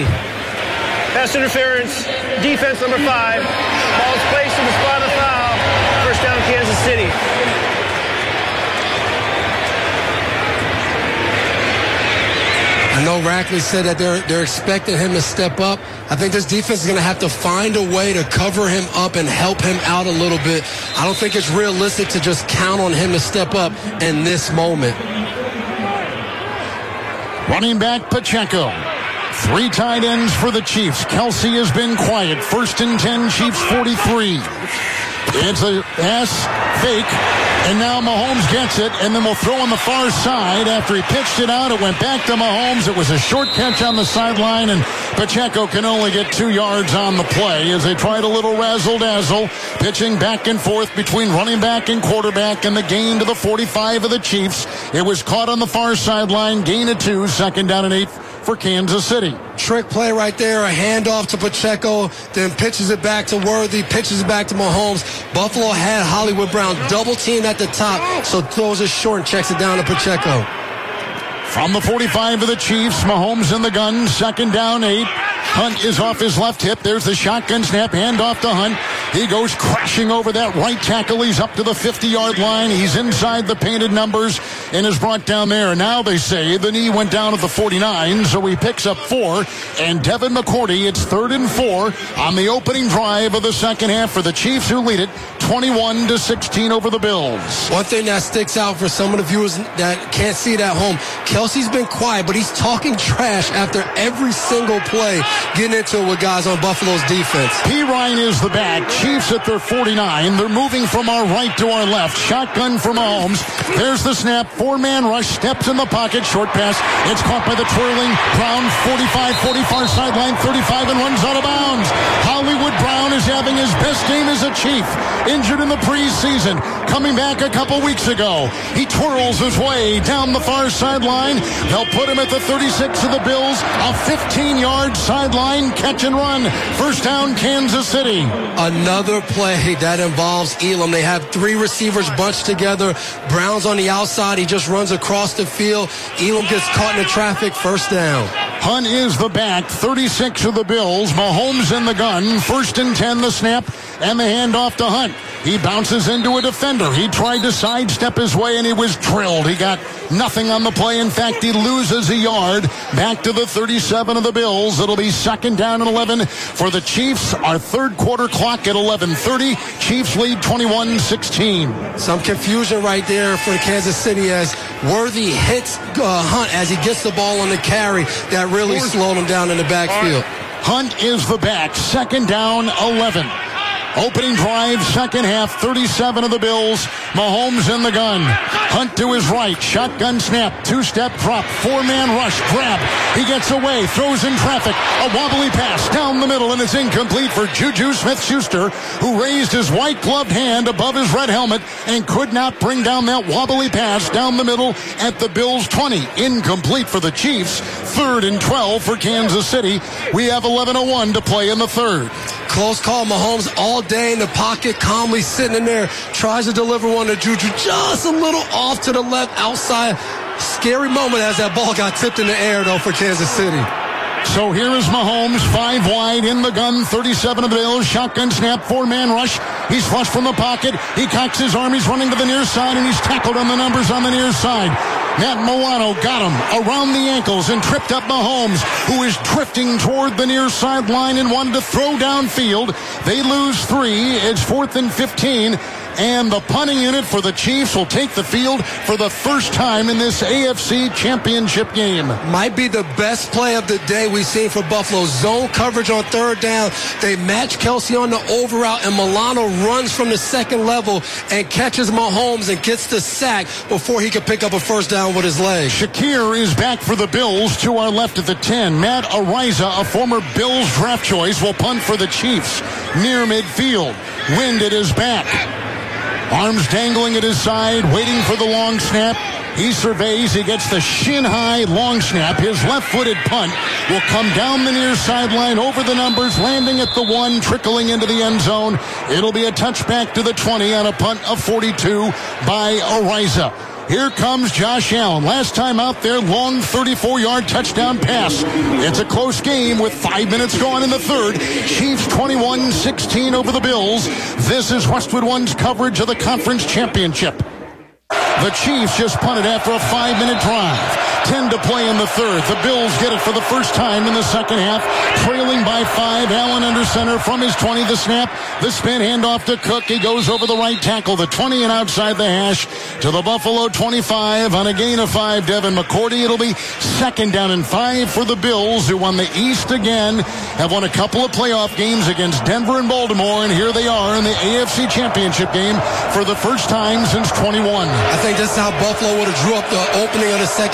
Pass interference, defense number 5. Ball's placed in the spot of foul. First down, Kansas City. I know Rackley said that they're expecting him to step up. I think this defense is going to have to find a way to cover him up and help him out a little bit. I don't think it's realistic to just count on him to step up in this moment. Running back Pacheco. 3 tight ends for the Chiefs. Kelsey has been quiet. 1st and 10, Chiefs 43. It's a pass fake, and now Mahomes gets it, and then we'll throw on the far side. After he pitched it out, it went back to Mahomes. It was a short catch on the sideline, and Pacheco can only get 2 yards on the play as they tried a little razzle-dazzle, pitching back and forth between running back and quarterback, and the gain to the 45 of the Chiefs. It was caught on the far sideline, gain of 2, 2nd down and 8 for Kansas City. Trick play right there, a handoff to Pacheco, then pitches it back to Worthy, pitches it back to Mahomes. Buffalo had Hollywood Brown double-teamed at the top, so throws it short and checks it down to Pacheco. From the 45 of the Chiefs, Mahomes in the gun, 2nd down 8. Hunt is off his left hip. There's the shotgun snap, handoff to Hunt. He goes crashing over that right tackle. He's up to the 50-yard line. He's inside the painted numbers and is brought down there. Now they say the knee went down at the 49, so he picks up 4. And Devin McCourty, it's 3rd and 4 on the opening drive of the second half for the Chiefs, who lead it 21-16 over the Bills. One thing that sticks out for some of the viewers that can't see it at home, Kelsey's been quiet, but he's talking trash after every single play, getting into it with guys on Buffalo's defense. P. Ryan is the back. Chiefs at their 49. They're moving from our right to our left. Shotgun for Mahomes. There's the snap. 4-man rush. Steps in the pocket. Short pass. It's caught by the twirling Brown. 45, 40 far sideline. 35 and runs out of bounds. Hollywood Brown is having his best game as a Chief. Injured in the preseason. Coming back a couple weeks ago. He twirls his way down the far sideline. They'll put him at the 36 of the Bills. A 15-yard sideline catch and run. 1st down, Kansas City. Another play that involves Elam. They have 3 receivers bunched together. Brown's on the outside. He just runs across the field. Elam gets caught in the traffic. 1st down. Hunt is the back. 36 of the Bills. Mahomes in the gun. 1st and 10, the snap and the handoff to Hunt. He bounces into a defender. He tried to sidestep his way and he was drilled. He got nothing on the play. In fact, he loses a yard. Back to the 37 of the Bills. It'll be 2nd down and 11 for the Chiefs. Our 3rd quarter clock at 11:30. Chiefs lead 21-16. Some confusion right there for Kansas City as Worthy hits Hunt as he gets the ball on the carry. That really slowed him down in the backfield. Hunt is the back. 2nd down, 11. Opening drive, second half, 37 of the Bills. Mahomes in the gun. Hunt to his right. Shotgun snap. Two-step drop. Four-man rush. Grab. He gets away. Throws in traffic. A wobbly pass down the middle, and it's incomplete for Juju Smith-Schuster, who raised his white-gloved hand above his red helmet and could not bring down that wobbly pass down the middle at the Bills' 20. Incomplete for the Chiefs. 3rd and 12 for Kansas City. We have 11:01 to play in the third. Close call. Mahomes all day in the pocket, calmly sitting in there, tries to deliver one to Juju, just a little off to the left outside. Scary moment as that ball got tipped in the air, though, for Kansas City. So here is Mahomes, 5 wide in the gun, 37 of the Bills, shotgun snap, four-man rush. He's flushed from the pocket. He cocks his arm. He's running to the near side, and he's tackled on the numbers on the near side. Matt Milano got him around the ankles and tripped up Mahomes, who is drifting toward the near sideline and wanted to throw downfield. They lose 3. It's 4th and 15. And the punting unit for the Chiefs will take the field for the first time in this AFC Championship game. Might be the best play of the day we've seen for Buffalo. Zone coverage on third down. They match Kelsey on the over route, and Milano runs from the second level and catches Mahomes and gets the sack before he could pick up a first down with his leg. Shakir is back for the Bills to our left at the 10. Matt Ariza, a former Bills draft choice, will punt for the Chiefs near midfield. Wind at his back. Arms dangling at his side, waiting for the long snap. He surveys. He gets the shin-high long snap. His left-footed punt will come down the near sideline, over the numbers, landing at the 1, trickling into the end zone. It'll be a touchback to the 20 on a punt of 42 by Ariza. Here comes Josh Allen. Last time out there, long 34-yard touchdown pass. It's a close game with 5 minutes gone in the third. Chiefs 21-16 over the Bills. This is Westwood One's coverage of the conference championship. The Chiefs just punted after a 5-minute drive. 10 to play in the third. The Bills get it for the first time in the second half, trailing by 5. Allen under center from his 20. The snap, the spin, handoff to Cook. He goes over the right tackle, the 20, and outside the hash to the Buffalo 25 on a gain of 5. Devin McCourty. It'll be 2nd down and 5 for the Bills, who won the East again, have won a couple of playoff games against Denver and Baltimore, and here they are in the AFC Championship game for the first time since 21. I think that's how Buffalo would have drew up the opening of the second half.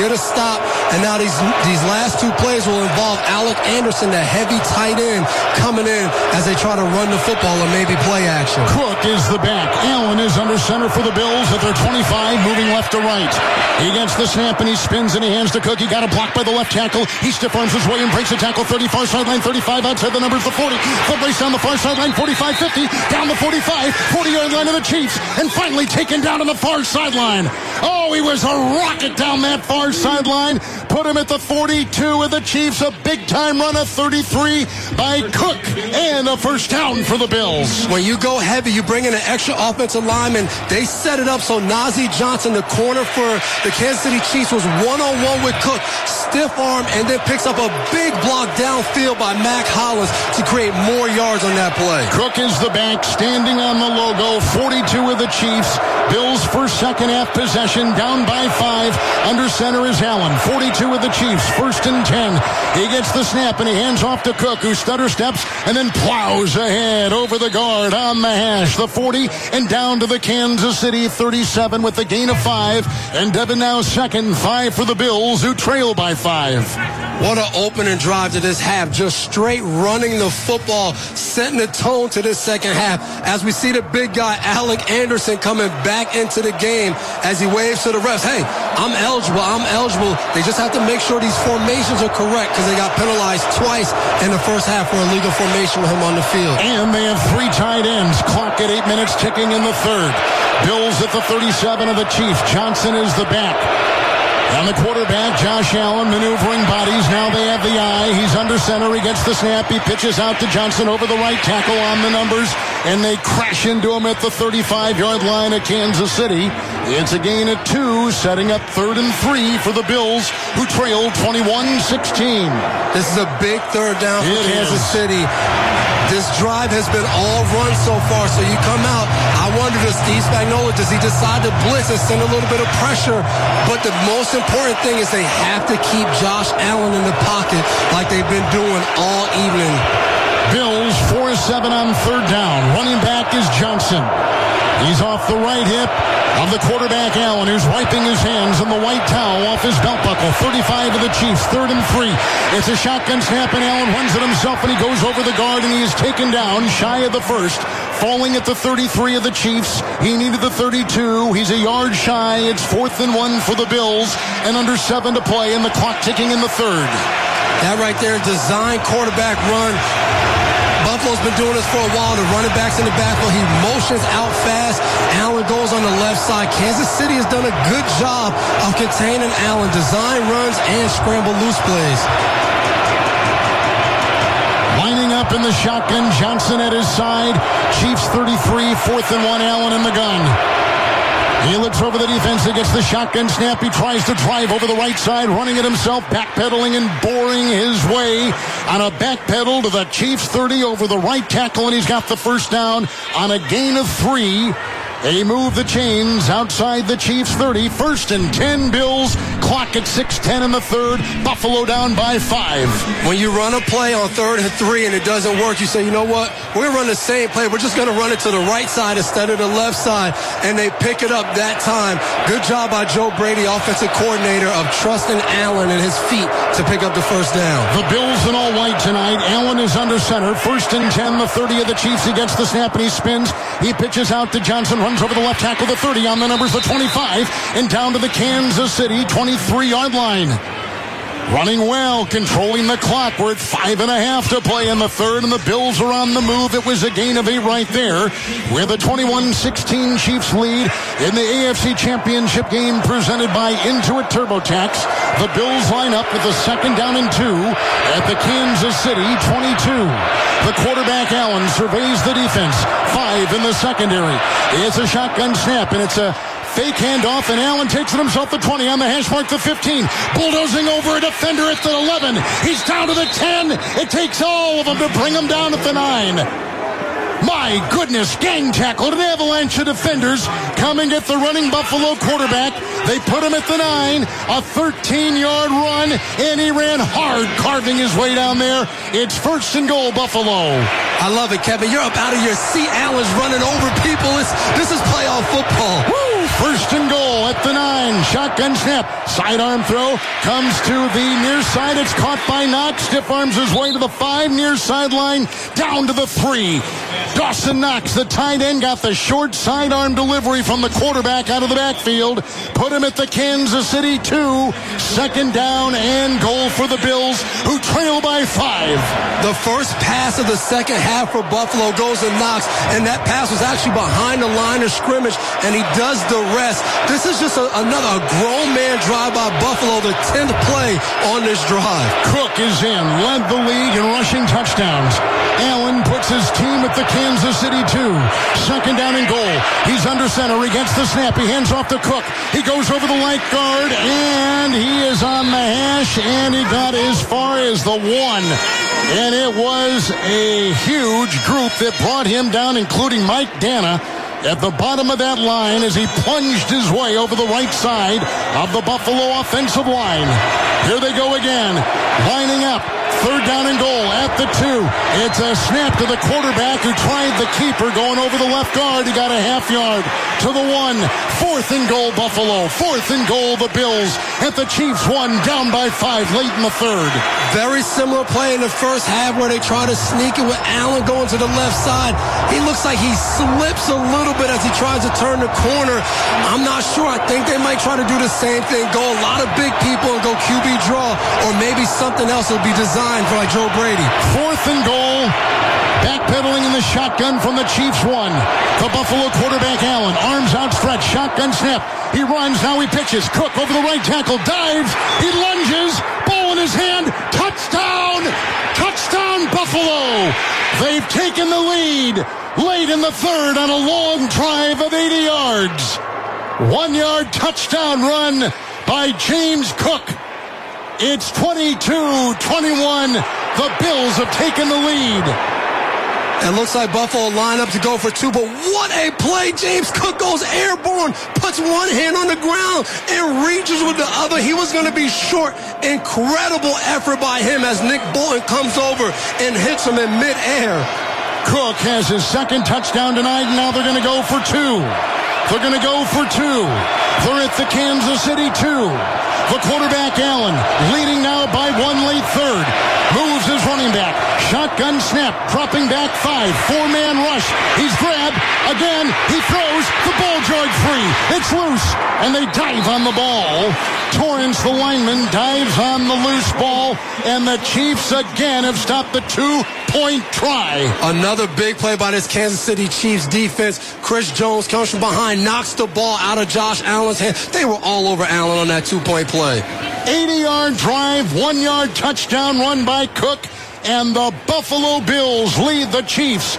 get a stop, and now these last two plays will involve Alec Anderson, the heavy tight end, coming in as they try to run the football or maybe play action. Cook is the back. Allen is under center for the Bills at their 25, moving left to right. He gets the snap and he spins and he hands to Cook. He got a block by the left tackle. He stiff arms his way and breaks the tackle. 30 far sideline, 35 outside the numbers, the 40. Foot race down the far sideline, 45, 50, down the 45, 40-yard line of the Chiefs, and finally taken down on the far sideline. Oh, he was a rocket down that far sideline. Put him at the 42 of the Chiefs. A big-time run of 33 by Cook, and a first down for the Bills. When you go heavy, you bring in an extra offensive lineman. They set it up so Najee Johnson, the corner for the Kansas City Chiefs, was one-on-one with Cook. Stiff arm, and then picks up a big block downfield by Mac Hollins to create more yards on that play. Cook is the back, standing on the logo. 42 of the Chiefs. Bills first second half possession, down by 5. Under center is Allen. 42 of the Chiefs, first and 10. He gets the snap and he hands off to Cook, who stutter steps and then plows ahead over the guard on the hash. The 40 and down to the Kansas City 37 with the gain of 5. And Devin now second, 5 for the Bills, who trail by 5. What an opening drive to this half. Just straight running the football, setting the tone to this second half. As we see the big guy, Alec Anderson, coming back into the game as he waves to the refs. Hey, I'm eligible. They just have to make sure these formations are correct because they got penalized twice in the first half for illegal formation with him on the field. And they have 3 tight ends. Clock at 8 minutes ticking in the third. Bills at the 37 of the Chiefs. Johnson is the back. And the quarterback, Josh Allen, maneuvering bodies. Now they have the eye. He's under center. He gets the snap. He pitches out to Johnson over the right tackle on the numbers. And they crash into him at the 35-yard line of Kansas City. It's a gain of 2, setting up 3rd and 3 for the Bills, who trail 21-16. This is a big third down for Kansas City. This drive has been all run so far, so you come out. I wonder, does Steve Spagnuolo, does he decide to blitz and send a little bit of pressure? But the most important thing is they have to keep Josh Allen in the pocket like they've been doing all evening. Bills 4-7 on third down. Running back is Johnson. He's off the right hip of the quarterback, Allen, who's wiping his hands in the white towel off his belt buckle. 35 of the Chiefs, 3rd and 3. It's a shotgun snap, and Allen runs it himself, and he goes over the guard, and he is taken down shy of the first, falling at the 33 of the Chiefs. He needed the 32. He's a yard shy. It's 4th and 1 for the Bills, and under 7 to play, and the clock ticking in the third. That right there, design quarterback run. Buffalo's been doing this for a while. The running back's in the backfield. He motions out fast. Allen goes on the left side. Kansas City has done a good job of containing Allen. Design runs and scramble loose plays. Lining up in the shotgun, Johnson at his side. Chiefs 33, 4th and 1, Allen in the gun. He looks over the defense. He gets the shotgun snap. He tries to drive over the right side, running it himself, backpedaling and boring his way on a backpedal to the Chiefs 30 over the right tackle, and he's got the first down on a gain of 3. They move the chains outside the Chiefs 30. 1st and 10 Bills. Clock at 6:10 in the third. Buffalo down by 5. When you run a play on 3rd and 3 and it doesn't work, you say, you know what? We're going to run the same play. We're just going to run it to the right side instead of the left side. And they pick it up that time. Good job by Joe Brady, offensive coordinator, of trusting Allen and his feet to pick up the first down. The Bills in all white tonight. Allen is under center. 1st and 10, the 30 of the Chiefs. He gets the snap and he spins. He pitches out to Johnson, runs over the left tackle, the 30 on the numbers, the 25, and down to the Kansas City 23-yard line. Running well, controlling the clock. We're at 5.5 to play in the third, and the Bills are on the move. It was a gain of 8 right there, with a 21-16 Chiefs lead in the AFC Championship game presented by Intuit TurboTax. The Bills line up with a 2nd down and 2 at the Kansas City 22. The quarterback, Allen, surveys the defense. 5 in the secondary. It's a shotgun snap, and it's a fake handoff, and Allen takes it himself the 20 on the hash mark, the 15. Bulldozing over a defender at the 11. He's down to the 10. It takes all of them to bring him down at the 9. My goodness, gang tackled, an avalanche of defenders coming at the running Buffalo quarterback. They put him at the 9, a 13-yard run, and he ran hard, carving his way down there. It's 1st and goal, Buffalo. I love it, Kevin. You're up out of your seat. Allen's running over people. This is playoff football. Woo! First and goal at the 9. Shotgun snap. Sidearm throw. Comes to the near side. It's caught by Knox. Stiff arms his way to the 5. Near sideline. Down to the 3. Dawson Knox, the tight end, got the short sidearm delivery from the quarterback out of the backfield. Put him at the Kansas City 2. Second down and goal for the Bills, who trail by 5. The first pass of the second half for Buffalo goes to Knox, and that pass was actually behind the line of scrimmage, and he does the rest. This is just another grown man drive by Buffalo, the 10th play on this drive. Cook is in, led the league in rushing touchdowns. Allen puts his team at the Kansas City 2. Second down and goal. He's under center. He gets the snap. He hands off to Cook. He goes over the right guard, and he is on the hash, and he got as far as the 1. And it was a huge group that brought him down, including Mike Dana, at the bottom of that line as he plunged his way over the right side of the Buffalo offensive line. Here they go again, lining up. Third down and goal at the 2. It's a snap to the quarterback who tried the keeper going over the left guard. He got a half yard to the 1. Fourth and goal, Buffalo. Fourth and goal, the Bills at the Chiefs 1, down by 5 late in the third. Very similar play in the first half where they try to sneak it with Allen going to the left side. He looks like he slips a little bit as he tries to turn the corner. I'm not sure. I think they might try to do the same thing, go a lot of big people and go QB draw, or maybe something else will be designed for like Joe Brady. Fourth and goal. Backpedaling in the shotgun from the Chiefs 1. The Buffalo quarterback Allen, arms outstretched, shotgun snap. He runs, now he pitches. Cook over the right tackle, dives, he lunges, ball in his hand, touchdown! Touchdown Buffalo! They've taken the lead late in the third on a long drive of 80 yards. 1 yard touchdown run by James Cook. It's 22-21. The Bills have taken the lead. It looks like Buffalo line up to go for 2, but what a play. James Cook goes airborne, puts one hand on the ground, and reaches with the other. He was going to be short. Incredible effort by him as Nick Bolton comes over and hits him in midair. Cook has his second touchdown tonight, and now they're going to go for 2. They're going to go for 2. They're at the Kansas City 2. The quarterback Allen leading now by 1 late third. Moves his running back. Shotgun snap. Dropping back 5. 4-man rush. He's grabbed. Again, he throws. The ball jarred free. It's loose. And they dive on the ball. Torrance, the lineman, dives on the loose ball. And the Chiefs again have stopped the 2-point try. Another big play by this Kansas City Chiefs defense. Chris Jones comes from behind, knocks the ball out of Josh Allen's hand. They were all over Allen on that 2-point play. 80-yard drive, 1 yard touchdown run by Cook, and the Buffalo Bills lead the Chiefs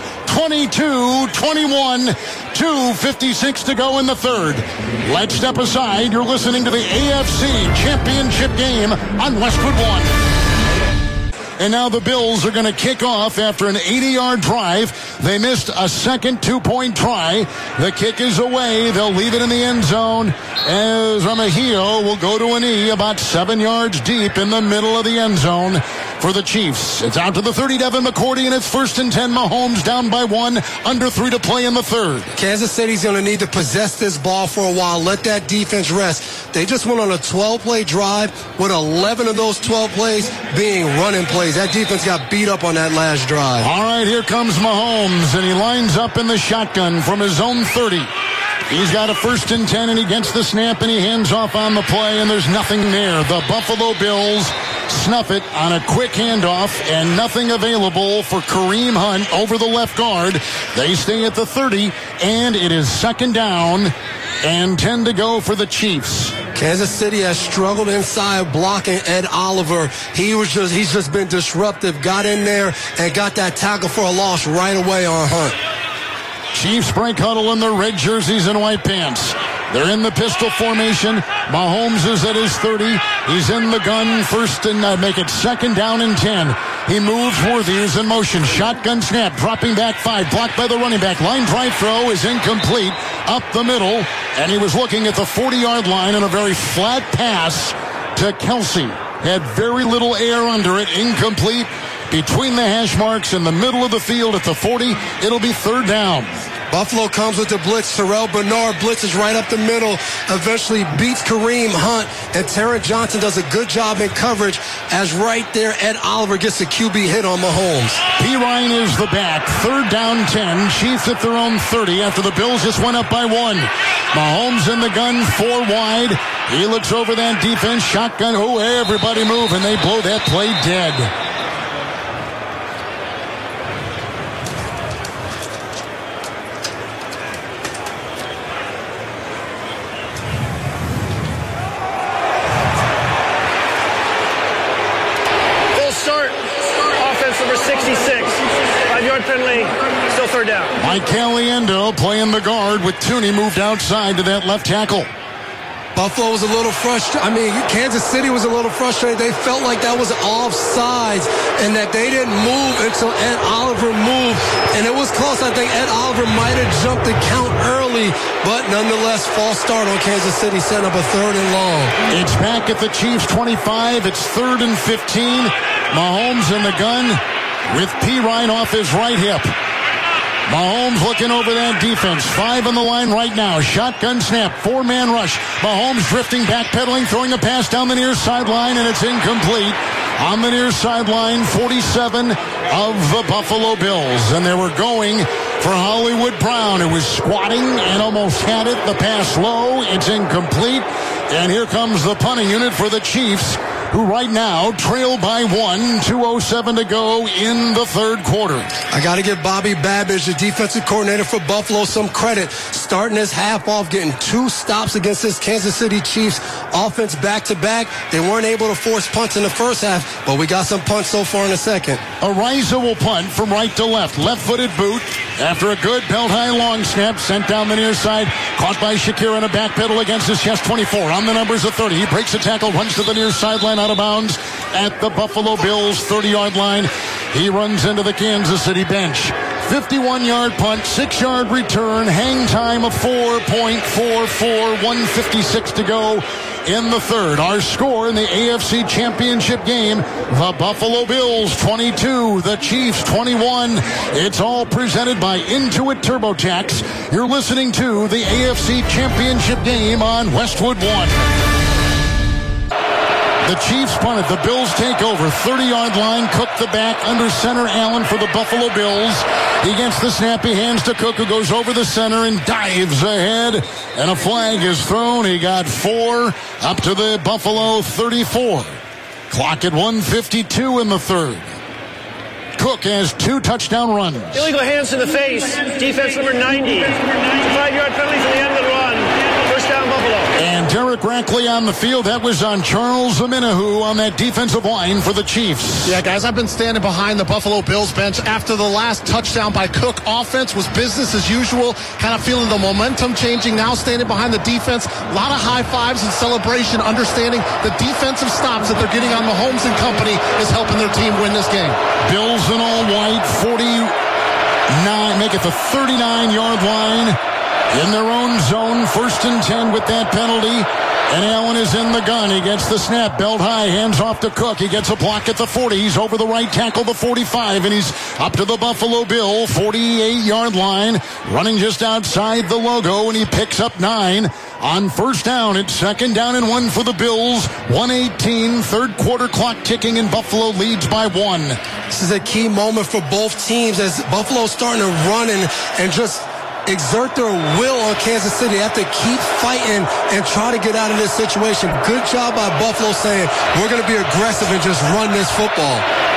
22-21, 2:56 to go in the third. Let's step aside. You're listening to the AFC Championship game on Westwood One. And now the Bills are going to kick off after an 80-yard drive. They missed a second 2-point try. The kick is away. They'll leave it in the end zone as Remigio will go to a knee about 7 yards deep in the middle of the end zone for the Chiefs. It's out to the 30, Devin McCourty, and it's 1st and 10. Mahomes down by 1, under 3 to play in the third. Kansas City's going to need to possess this ball for a while, let that defense rest. They just went on a 12-play drive with 11 of those 12 plays being running plays. That defense got beat up on that last drive. All right, here comes Mahomes, and he lines up in the shotgun from his own 30. He's got a 1st and 10, and he gets the snap, and he hands off on the play, and there's nothing there. The Buffalo Bills snuff it on a quick handoff, and nothing available for Kareem Hunt over the left guard. They stay at the 30, and it is 2nd down and 10 to go for the Chiefs. Kansas City has struggled inside blocking Ed Oliver. He's just been disruptive, got in there and got that tackle for a loss right away on Hunt. Chiefs break huddle in their red jerseys and white pants. They're in the pistol formation. Mahomes is at his 30. He's in the gun, 1st and make it 2nd down and 10. He moves. Worthy is in motion. Shotgun snap, dropping back 5, blocked by the running back. Line drive throw is incomplete up the middle, and he was looking at the 40-yard line on a very flat pass to Kelsey. Had very little air under it, incomplete. Between the hash marks in the middle of the field at the 40, it'll be 3rd down. Buffalo comes with the blitz. Terrell Bernard blitzes right up the middle, eventually beats Kareem Hunt, and Terrence Johnson does a good job in coverage as right there Ed Oliver gets a QB hit on Mahomes. Perine is the back. 3rd down 10. Chiefs at their own 30 after the Bills just went up by 1. Mahomes in the gun, 4 wide. He looks over that defense. Shotgun. Oh, everybody move, and they blow that play dead. Penalty, still 3rd down. Mike Caliendo playing the guard with Tooney moved outside to that left tackle. Buffalo was a little frustrated. Kansas City was a little frustrated. They felt like that was offsides and that they didn't move until Ed Oliver moved. And it was close. I think Ed Oliver might have jumped the count early, but nonetheless, false start on Kansas City, setting up a 3rd and long. It's back at the Chiefs 25. It's 3rd and 15. Mahomes in the gun with Perine off his right hip. Mahomes looking over that defense. 5 on the line right now. Shotgun snap. 4-man rush. Mahomes drifting, backpedaling, throwing a pass down the near sideline, and it's incomplete. On the near sideline, 47 of the Buffalo Bills. And they were going for Hollywood Brown, who was squatting and almost had it. The pass low. It's incomplete. And here comes the punting unit for the Chiefs, who right now trail by 1, 2:07 to go in the 3rd quarter. I got to give Bobby Babbage, the defensive coordinator for Buffalo, some credit. Starting this half off, getting 2 stops against this Kansas City Chiefs offense back-to-back. They weren't able to force punts in the first half, but we got some punts so far in the second. Ariza will punt from right to left. Left-footed boot after a good belt-high long snap sent down the near side. Caught by Shakir on a back pedal against his chest. 24 on the numbers of 30. He breaks the tackle, runs to the near sideline, out of bounds at the Buffalo Bills 30-yard line. He runs into the Kansas City bench. 51-yard punt, 6-yard return, hang time of 4.44, 1:56 to go in the 3rd. Our score in the AFC Championship game, the Buffalo Bills 22, the Chiefs 21. It's all presented by Intuit TurboTax. You're listening to the AFC Championship game on Westwood One. The Chiefs punted. The Bills take over. 30-yard line. Cook the back. Under center, Allen for the Buffalo Bills. He gets the snap. He hands to Cook, who goes over the center and dives ahead. And a flag is thrown. He got 4 up to the Buffalo 34. Clock at 1:52 in the 3rd. Cook has 2 touchdown runs. Illegal hands to the face. Defense number 90. 5-yard penalty for the end of the run. First down, Buffalo. And Derek Rackley on the field. That was on Charles Omenihu on that defensive line for the Chiefs. Yeah, guys, I've been standing behind the Buffalo Bills bench after the last touchdown by Cook. Offense was business as usual. Kind of feeling the momentum changing now, standing behind the defense. A lot of high fives and celebration, understanding the defensive stops that they're getting on Mahomes and company is helping their team win this game. Bills in all white, 49, make it the 39-yard line. In their own zone, 1st and 10 with that penalty. And Allen is in the gun. He gets the snap, belt high, hands off to Cook. He gets a block at the 40. He's over the right tackle, the 45, and he's up to the Buffalo Bill 48-yard line, running just outside the logo, and he picks up 9 on 1st down. It's 2nd down and 1 for the Bills. 1:18, 3rd quarter clock ticking, and Buffalo leads by 1. This is a key moment for both teams as Buffalo's starting to run and just exert their will on Kansas City. They have to keep fighting and try to get out of this situation. Good job by Buffalo saying, we're going to be aggressive and just run this football.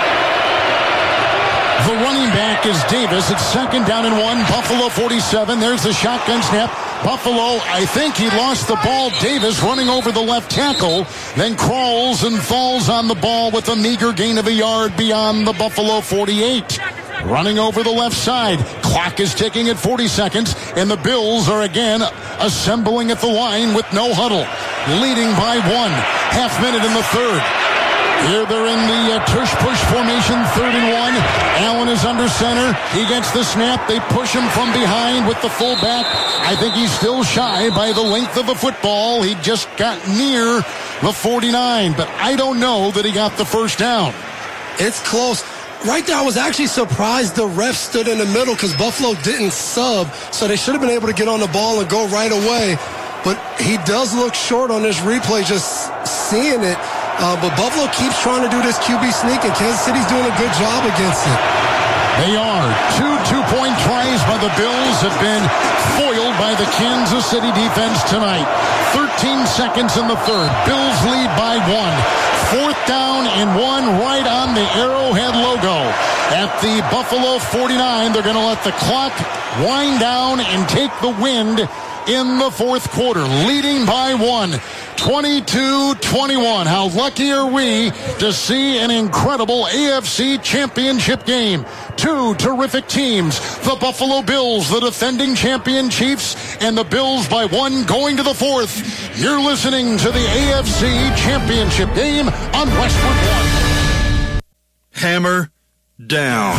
The running back is Davis. It's 2nd down and 1. Buffalo 47. There's the shotgun snap. Buffalo, I think he lost the ball. Davis running over the left tackle, then crawls and falls on the ball with a meager gain of a yard beyond the Buffalo 48. Running over the left side. Clock is ticking at 40 seconds, and the Bills are again assembling at the line with no huddle. Leading by 1. Half minute in the 3rd. Here they're in the tush-push formation, 3rd and 1. Allen is under center. He gets the snap. They push him from behind with the fullback. I think he's still shy by the length of the football. He just got near the 49, but I don't know that he got the 1st down. It's close. right there, I was actually surprised the ref stood in the middle because Buffalo didn't sub, so they should have been able to get on the ball and go right away. But he does look short on this replay, just seeing it. But Buffalo keeps trying to do this QB sneak, and Kansas City's doing a good job against it. They are. 2 two-point tries by the Bills have been foiled by the Kansas City defense tonight. 13 seconds in the third. Bills lead by 1. 4th down and 1 right on the Arrowhead logo. At the Buffalo 49, they're going to let the clock wind down and take the wind in the 4th quarter, leading by 1. 22-21. How lucky are we to see an incredible AFC championship game? 2 terrific teams. The Buffalo Bills, the defending champion Chiefs, and the Bills by 1 going to the 4th. You're listening to the AFC championship game on Westwood One. Hammer down.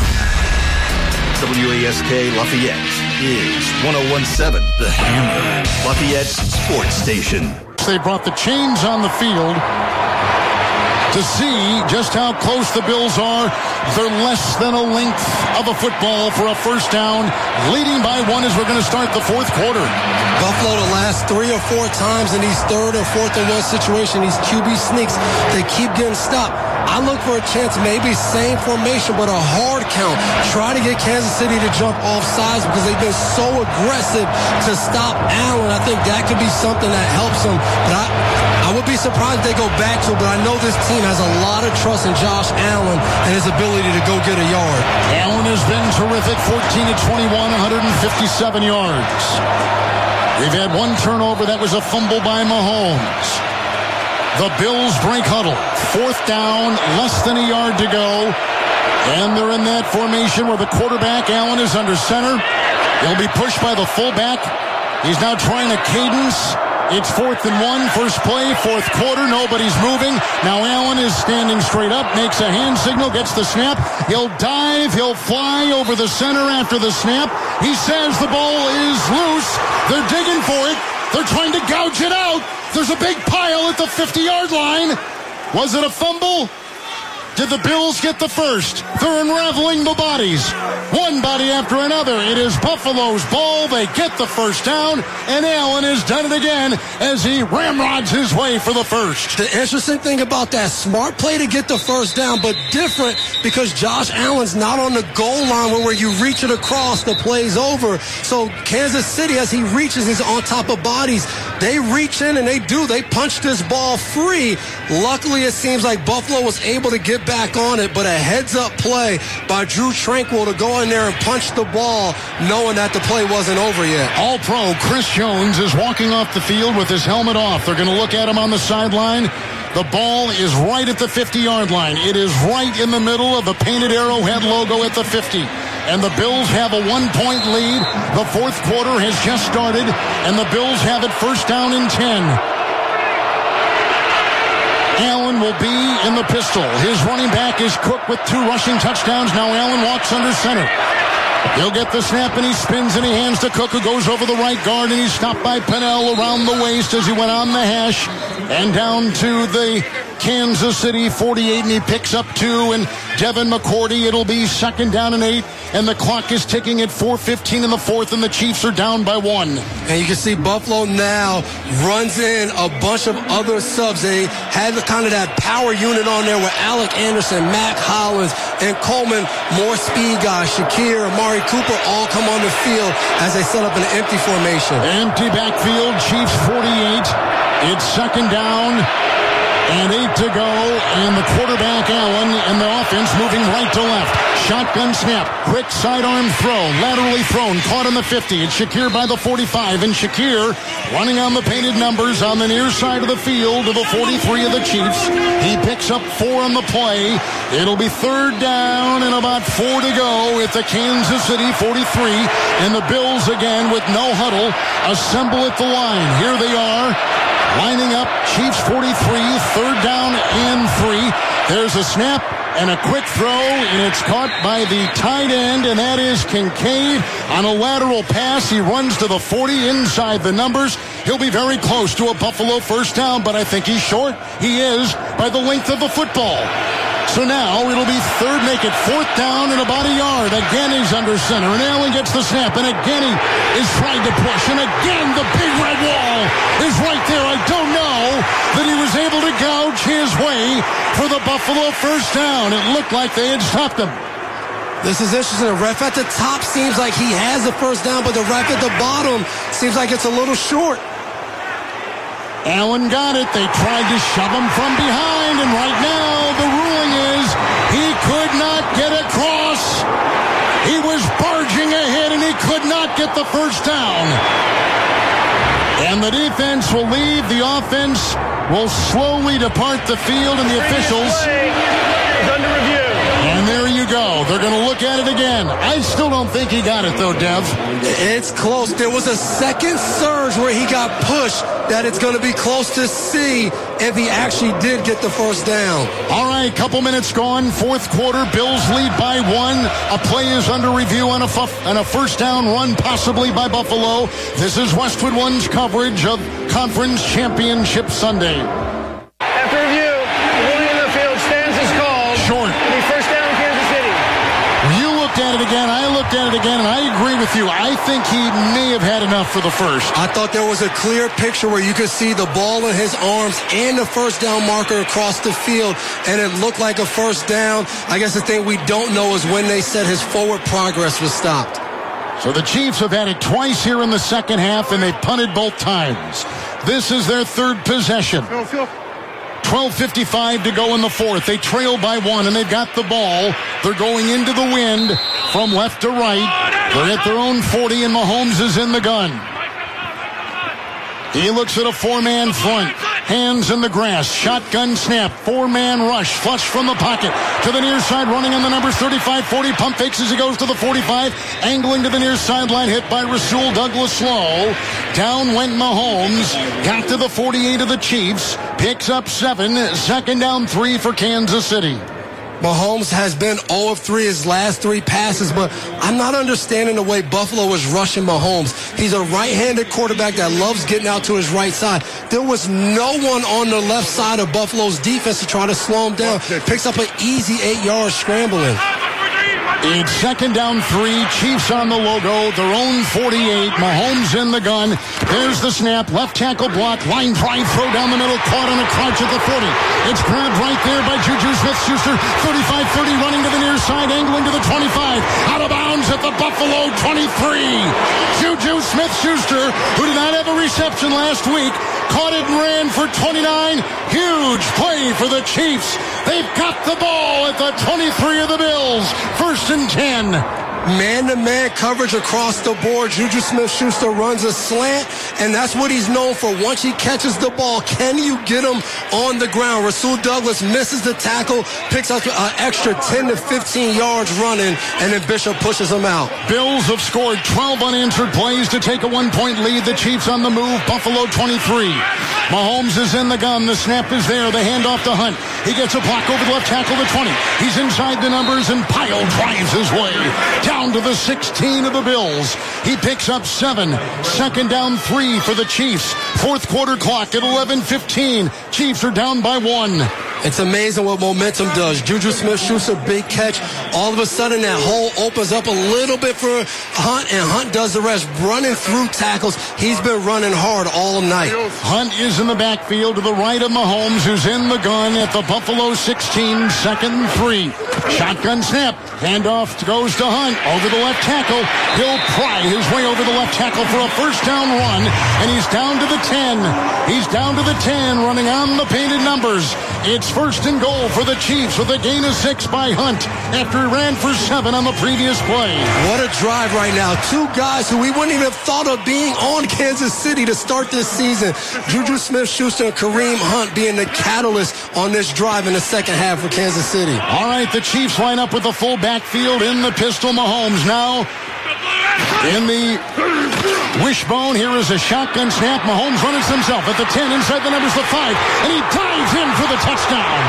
WASK Lafayette is 101.7 The Hammer, Lafayette's sports station. They brought the chains on the field to see just how close the Bills are. They're less than a length of a football for a first down, leading by 1 as we're going to start the 4th quarter. Buffalo the last 3 or 4 times in these 3rd or 4th and 1 situation, these QB sneaks, they keep getting stopped. I look for a chance, maybe same formation, but a hard count. Try to get Kansas City to jump off sides because they've been so aggressive to stop Allen. I think that could be something that helps them. But I would be surprised if they go back to it, but I know this team has a lot of trust in Josh Allen and his ability to go get a yard. Allen has been terrific, 14-21, 157 yards. They've had 1 turnover. That was a fumble by Mahomes. The Bills break huddle. 4th down, less than a yard to go. And they're in that formation where the quarterback, Allen, is under center. He'll be pushed by the fullback. He's now trying a cadence. It's 4th and 1, first play, 4th quarter. Nobody's moving. Now Allen is standing straight up, makes a hand signal, gets the snap. He'll dive, he'll fly over the center after the snap. He says the ball is loose. They're digging for it. They're trying to gouge it out. There's a big pile at the 50-yard line. Was it a fumble? Did the Bills get the first? They're unraveling the bodies. One body after another. It is Buffalo's ball. They get the first down, and Allen has done it again as he ramrods his way for the first. The interesting thing about that, smart play to get the first down, but different because Josh Allen's not on the goal line where you reach it across, the play's over. So Kansas City, as he reaches, is on top of bodies. They reach in and they punch this ball free. Luckily, it seems like Buffalo was able to get back on it, but a heads-up play by Drew Tranquill to go in there and punch the ball, knowing that the play wasn't over yet. All-Pro Chris Jones is walking off the field with his helmet off. They're going to look at him on the sideline. The ball is right at the 50-yard line. It is right in the middle of the painted Arrowhead logo at the 50. And the Bills have a 1-point lead. The 4th quarter has just started, and the Bills have it first down and 10. Allen will be in the pistol. His running back is Cook with 2 rushing touchdowns. Now Allen walks under center. He'll get the snap and he spins and he hands to Cook, who goes over the right guard, and he's stopped by Pennell around the waist as he went on the hash and down to the Kansas City 48, and he picks up 2, and Devin McCourty. It'll be 2nd down and 8, and the clock is ticking at 4:15 in the 4th, and the Chiefs are down by 1. And you can see Buffalo now runs in a bunch of other subs. They had kind of that power unit on there with Alec Anderson, Mac Hollins, and Coleman, more speed guys, Shakir, Amari Cooper, all come on the field as they set up an empty formation. Empty backfield, Chiefs 48. It's 2nd down and 8 to go, and the quarterback, Allen, and the offense moving right to left. Shotgun snap, quick sidearm throw, laterally thrown, caught on the 50. It's Shakir by the 45, and Shakir running on the painted numbers on the near side of the field to the 43 of the Chiefs. He picks up 4 on the play. It'll be 3rd down and about 4 to go at the Kansas City 43, and the Bills again with no huddle assemble at the line. Here they are, lining up, Chiefs 43, 3rd down and 3. There's a snap and a quick throw, and it's caught by the tight end, and that is Kincaid on a lateral pass. He runs to the 40 inside the numbers. He'll be very close to a Buffalo first down, but I think he's short. He is by the length of the football. So now it'll be third, make it fourth down and about a yard. Again, he's under center, and Allen gets the snap, and again he is trying to push, and again the big red wall is right there. I don't know that he was able to gouge his way for the Buffalo first down. It looked like they had stopped him. This is interesting. The ref at the top seems like he has the first down, but the ref at the bottom seems like it's a little short. Allen got it. They tried to shove him from behind, and right now the ruling is he could not get across. He was barging ahead, and he could not get the first down. And the defense will leave. The offense will slowly depart the field, and the officials is under review. And there you go. They're going to look at it again. I still don't think he got it, though, Dev. It's close. There was a second surge where he got pushed that it's going to be close to see if he actually did get the first down. All right, couple minutes gone. Fourth quarter, Bills lead by 1. A play is under review on a first down run, possibly by Buffalo. This is Westwood One's coverage of Conference Championship Sunday. After review, the ruling in the field stands as called. Short. It'll be first down, Kansas City. You looked at it again, I looked at it again, and I agree with you. I think he may have had enough for the first. I thought there was a clear picture where you could see the ball in his arms and the first down marker across the field, and it looked like a first down. I guess the thing we don't know is when they said his forward progress was stopped. So the Chiefs have had it twice here in the second half, and they punted both times. This is their third possession. 12:55 to go in the fourth. They trail by 1, and they've got the ball. They're going into the wind from left to right. They're at their own 40, and Mahomes is in the gun. He looks at a 4-man front. Hands in the grass. Shotgun snap. 4-man rush. Flush from the pocket. To the near side. Running on the numbers 35-40. Pump fakes as he goes to the 45. Angling to the near sideline. Hit by Rasul Douglas-Slow. Down went Mahomes. Got to the 48 of the Chiefs. Picks up 7. Second down 3 for Kansas City. Mahomes has been 0 of 3 his last 3 passes, but I'm not understanding the way Buffalo is rushing Mahomes. He's a right-handed quarterback that loves getting out to his right side. There was no one on the left side of Buffalo's defense to try to slow him down. Picks up an easy 8-yard scrambling. It's second down 3. Chiefs on the logo. Their own 48. Mahomes in the gun. There's the snap. Left tackle block. Line drive. Throw down the middle. Caught on a crouch at the 40. It's grabbed right there by Juju Smith-Schuster. 35-30 running to the near side. Angling to the 25. Out of bounds at the Buffalo 23. Juju Smith-Schuster, who did not have a reception last week, caught it and ran for 29. Huge play for the Chiefs. They've got the ball at the 23 of the Bills. First and 10. Man-to-man coverage across the board. Juju Smith-Schuster runs a slant, and that's what he's known for. Once he catches the ball, can you get him on the ground? Rasul Douglas misses the tackle, picks up an extra 10 to 15 yards running, and then Bishop pushes him out. Bills have scored 12 unanswered plays to take a 1-point lead. The Chiefs on the move. Buffalo 23. Mahomes is in the gun. The snap is there. The handoff to Hunt. He gets a block over the left tackle to 20. He's inside the numbers, and Pyle drives his way down to the 16 of the Bills. He picks up 7. Second down 3 for the Chiefs. Fourth quarter clock at 11:15. Chiefs are down by 1. It's amazing what momentum does. Juju Smith-Schuster, big catch. All of a sudden, that hole opens up a little bit for Hunt, and Hunt does the rest, running through tackles. He's been running hard all night. Hunt is in the backfield to the right of Mahomes, who's in the gun at the Buffalo 16, second and 3. Shotgun snap. Handoff goes to Hunt over the left tackle. He'll pry his way over the left tackle for a first down run, and he's down to the 10. He's down to the 10, running on the painted numbers. It's first and goal for the Chiefs with a gain of 6 by Hunt after he ran for 7 on the previous play. What a drive right now. 2 guys who we wouldn't even have thought of being on Kansas City to start this season. Juju Smith-Schuster and Kareem Hunt being the catalyst on this drive in the second half for Kansas City. All right, the Chiefs line up with the full backfield in the pistol. Mahomes now in the wishbone. Here is a shotgun snap. Mahomes running himself at the 10, inside the numbers, the 5, and he dives in for the touchdown.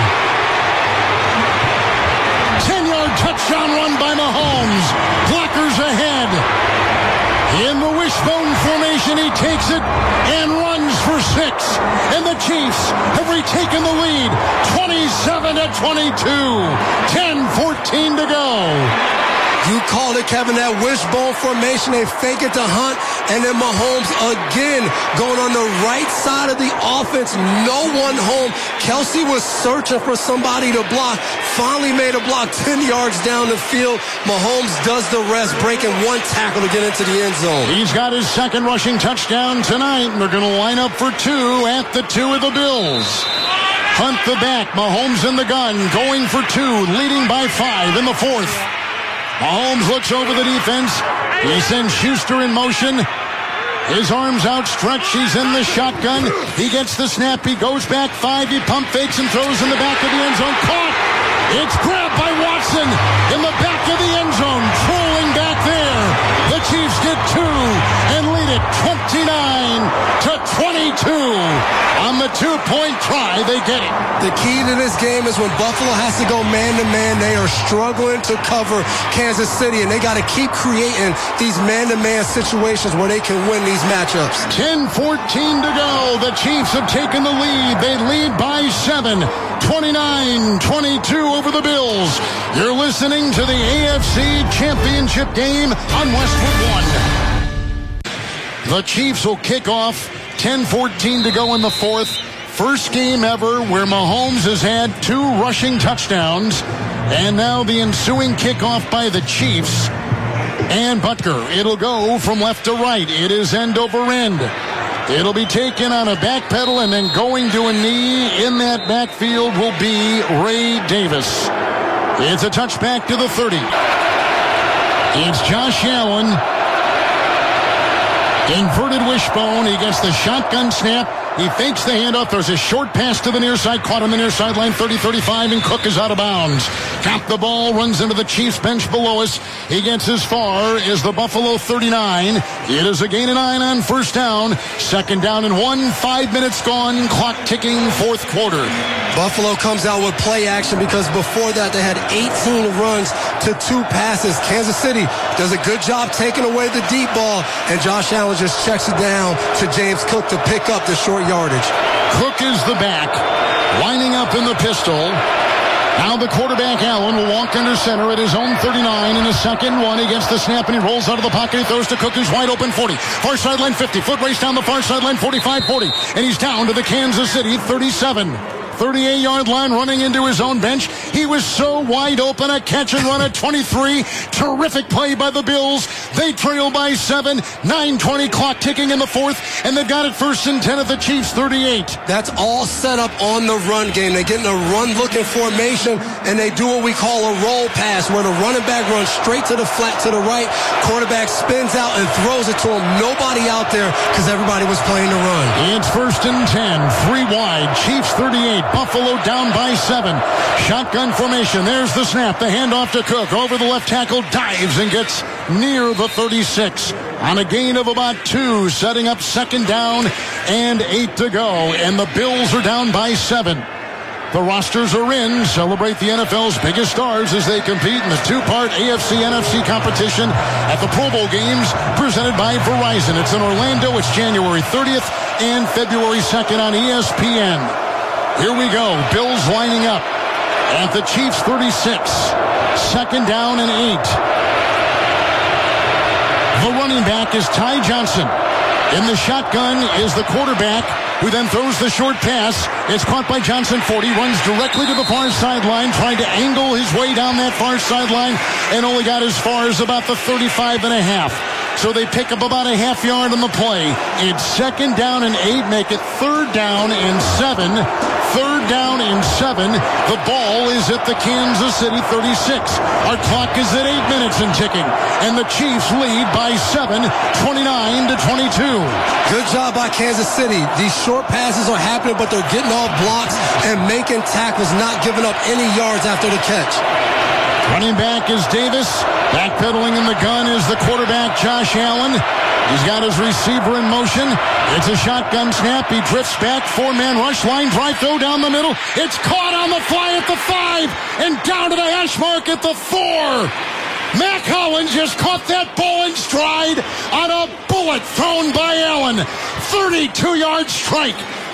10-yard touchdown run by Mahomes. Blockers ahead. In the wishbone formation, he takes it and runs for 6. And the Chiefs have retaken the lead, 27-0. at 22. 10-14 to go. You called it, Kevin, that wishbone formation. They fake it to Hunt, and then Mahomes again going on the right side of the offense. No one home. Kelsey was searching for somebody to block. Finally made a block 10 yards down the field. Mahomes does the rest, breaking one tackle to get into the end zone. He's got his second rushing touchdown tonight, and they're going to line up for 2 at the 2 of the Bills. Hunt the back, Mahomes in the gun, going for 2, leading by 5 in the 4th. Mahomes looks over the defense. He sends Schuster in motion. His arms outstretched. He's in the shotgun. He gets the snap. He goes back 5. He pump fakes and throws in the back of the end zone. Caught. It's grabbed by Watson in the back of the end zone. Trolling back there. The Chiefs get 2 and lead it 29-22. On the 2-point try, they get it. The key to this game is when Buffalo has to go man-to-man, they are struggling to cover Kansas City, and they got to keep creating these man-to-man situations where they can win these matchups. 10-14 to go. The Chiefs have taken the lead. They lead by 7. 29-22 over the Bills. You're listening to the AFC Championship game on Westwood One. The Chiefs will kick off. 10-14 to go in the 4th. First game ever where Mahomes has had 2 rushing touchdowns. And now the ensuing kickoff by the Chiefs. And Butker. It'll go from left to right. It is end over end. It'll be taken on a back pedal and then going to a knee. In that backfield will be Ray Davis. It's a touchback to the 30. It's Josh Allen. Inverted wishbone. He gets the shotgun snap. He fakes the handoff. There's a short pass to the near side. Caught on the near sideline. 30-35, and Cook is out of bounds. Got the ball. Runs into the Chiefs bench below us. He gets as far as the Buffalo 39. It is a gain of 9 on first down. Second down and 1. 5 minutes gone. Clock ticking. 4th quarter. Buffalo comes out with play action because before that they had 18 runs to 2 passes. Kansas City does a good job taking away the deep ball, and Josh Allen just checks it down to James Cook to pick up the short yardage. Cook is the back, lining up in the pistol. Now the quarterback, Allen, will walk under center at his own 39 in the second one. He gets the snap and he rolls out of the pocket. He throws to Cook, who's wide open 40. Far sideline 50. Foot race down the far sideline 45-40. And he's down to the Kansas City 37. 38-yard line, running into his own bench. He was so wide open, a catch and run at 23. Terrific play by the Bills. They trail by 7. 9:20 clock ticking in the 4th, and they've got it 1st and 10 at the Chiefs 38. That's all set up on the run game. They get in a run-looking formation, and they do what we call a roll pass, where the running back runs straight to the flat to the right. Quarterback spins out and throws it to him. Nobody out there because everybody was playing the run. It's 1st and 10. 3 wide. Chiefs 38. Buffalo down by 7. Shotgun formation. There's the snap. The handoff to Cook. Over the left tackle. Dives and gets near the 36. On a gain of about 2. Setting up second down and 8 to go. And the Bills are down by 7. The rosters are in. Celebrate the NFL's biggest stars as they compete in the 2-part AFC-NFC competition at the Pro Bowl games presented by Verizon. It's in Orlando. It's January 30th and February 2nd on ESPN. Here we go. Bills lining up at the Chiefs 36. Second down and 8. The running back is Ty Johnson. In the shotgun is the quarterback, who then throws the short pass. It's caught by Johnson 40, runs directly to the far sideline, trying to angle his way down that far sideline, and only got as far as about the 35 and a half. So they pick up about a half yard on the play. It's second down and 8, make it third down and 7. Third down and 7. The ball is at the Kansas City 36. Our clock is at 8 minutes and ticking. And the Chiefs lead by 7, 29-22. Good job by Kansas City. These short passes are happening, but they're getting off blocks and making tackles, not giving up any yards after the catch. Running back is Davis. Backpedaling in the gun is the quarterback, Josh Allen. He's got his receiver in motion. It's a shotgun snap. He drifts back. 4-man rush. Line drive throw down the middle. It's caught on the fly at the 5 and down to the hash mark at the 4. Mac Hollins just caught that ball in stride on a bullet thrown by Allen. 32-yard strike.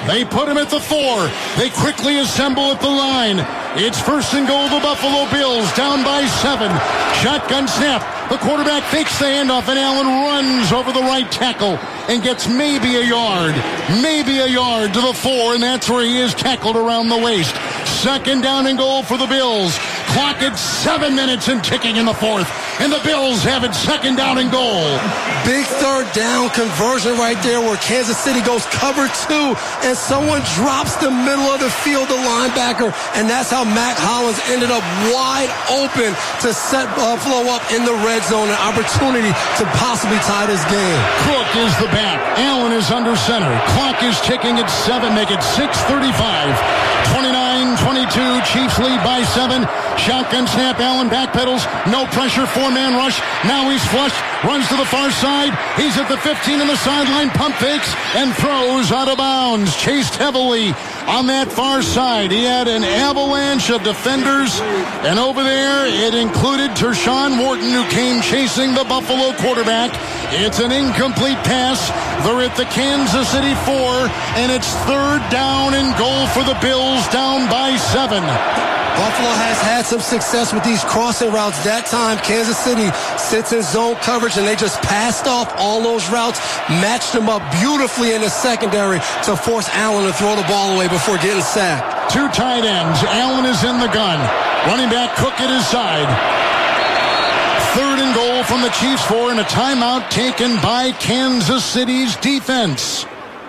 They put him at the 4. They quickly assemble at the line. It's first and goal, the Buffalo Bills, down by 7. Shotgun snap. The quarterback fakes the handoff, and Allen runs over the right tackle and gets maybe a yard to the 4, and that's where he is tackled around the waist. Second down and goal for the Bills. Clock at 7 minutes and ticking in the 4th, and the Bills have it second down and goal. Big third down conversion right there where Kansas City goes cover 2, and someone drops the middle of the field, the linebacker, and that's how Mac Hollins ended up wide open to set Buffalo up in the red zone, an opportunity to possibly tie this game. Cook is the back. Allen is under center. Clock is ticking at 7. Make it 6:35. 29-22. Chiefs lead by 7. Shotgun snap. Allen backpedals. No pressure. 4-man rush. Now he's flushed. Runs to the far side. He's at the 15 on the sideline. Pump fakes and throws out of bounds. Chased heavily on that far side. He had an avalanche of defenders. And over there, it included Tershawn Wharton, who came chasing the Buffalo quarterback. It's an incomplete pass. They're at the Kansas City 4, and it's third down and goal for the Bills, down by 7. Buffalo has had some success with these crossing routes. That time, Kansas City sits in zone coverage, and they just passed off all those routes, matched them up beautifully in the secondary to force Allen to throw the ball away before getting sacked. 2 tight ends. Allen is in the gun. Running back Cook at his side. Third and goal from the Chiefs 4, and a timeout taken by Kansas City's defense.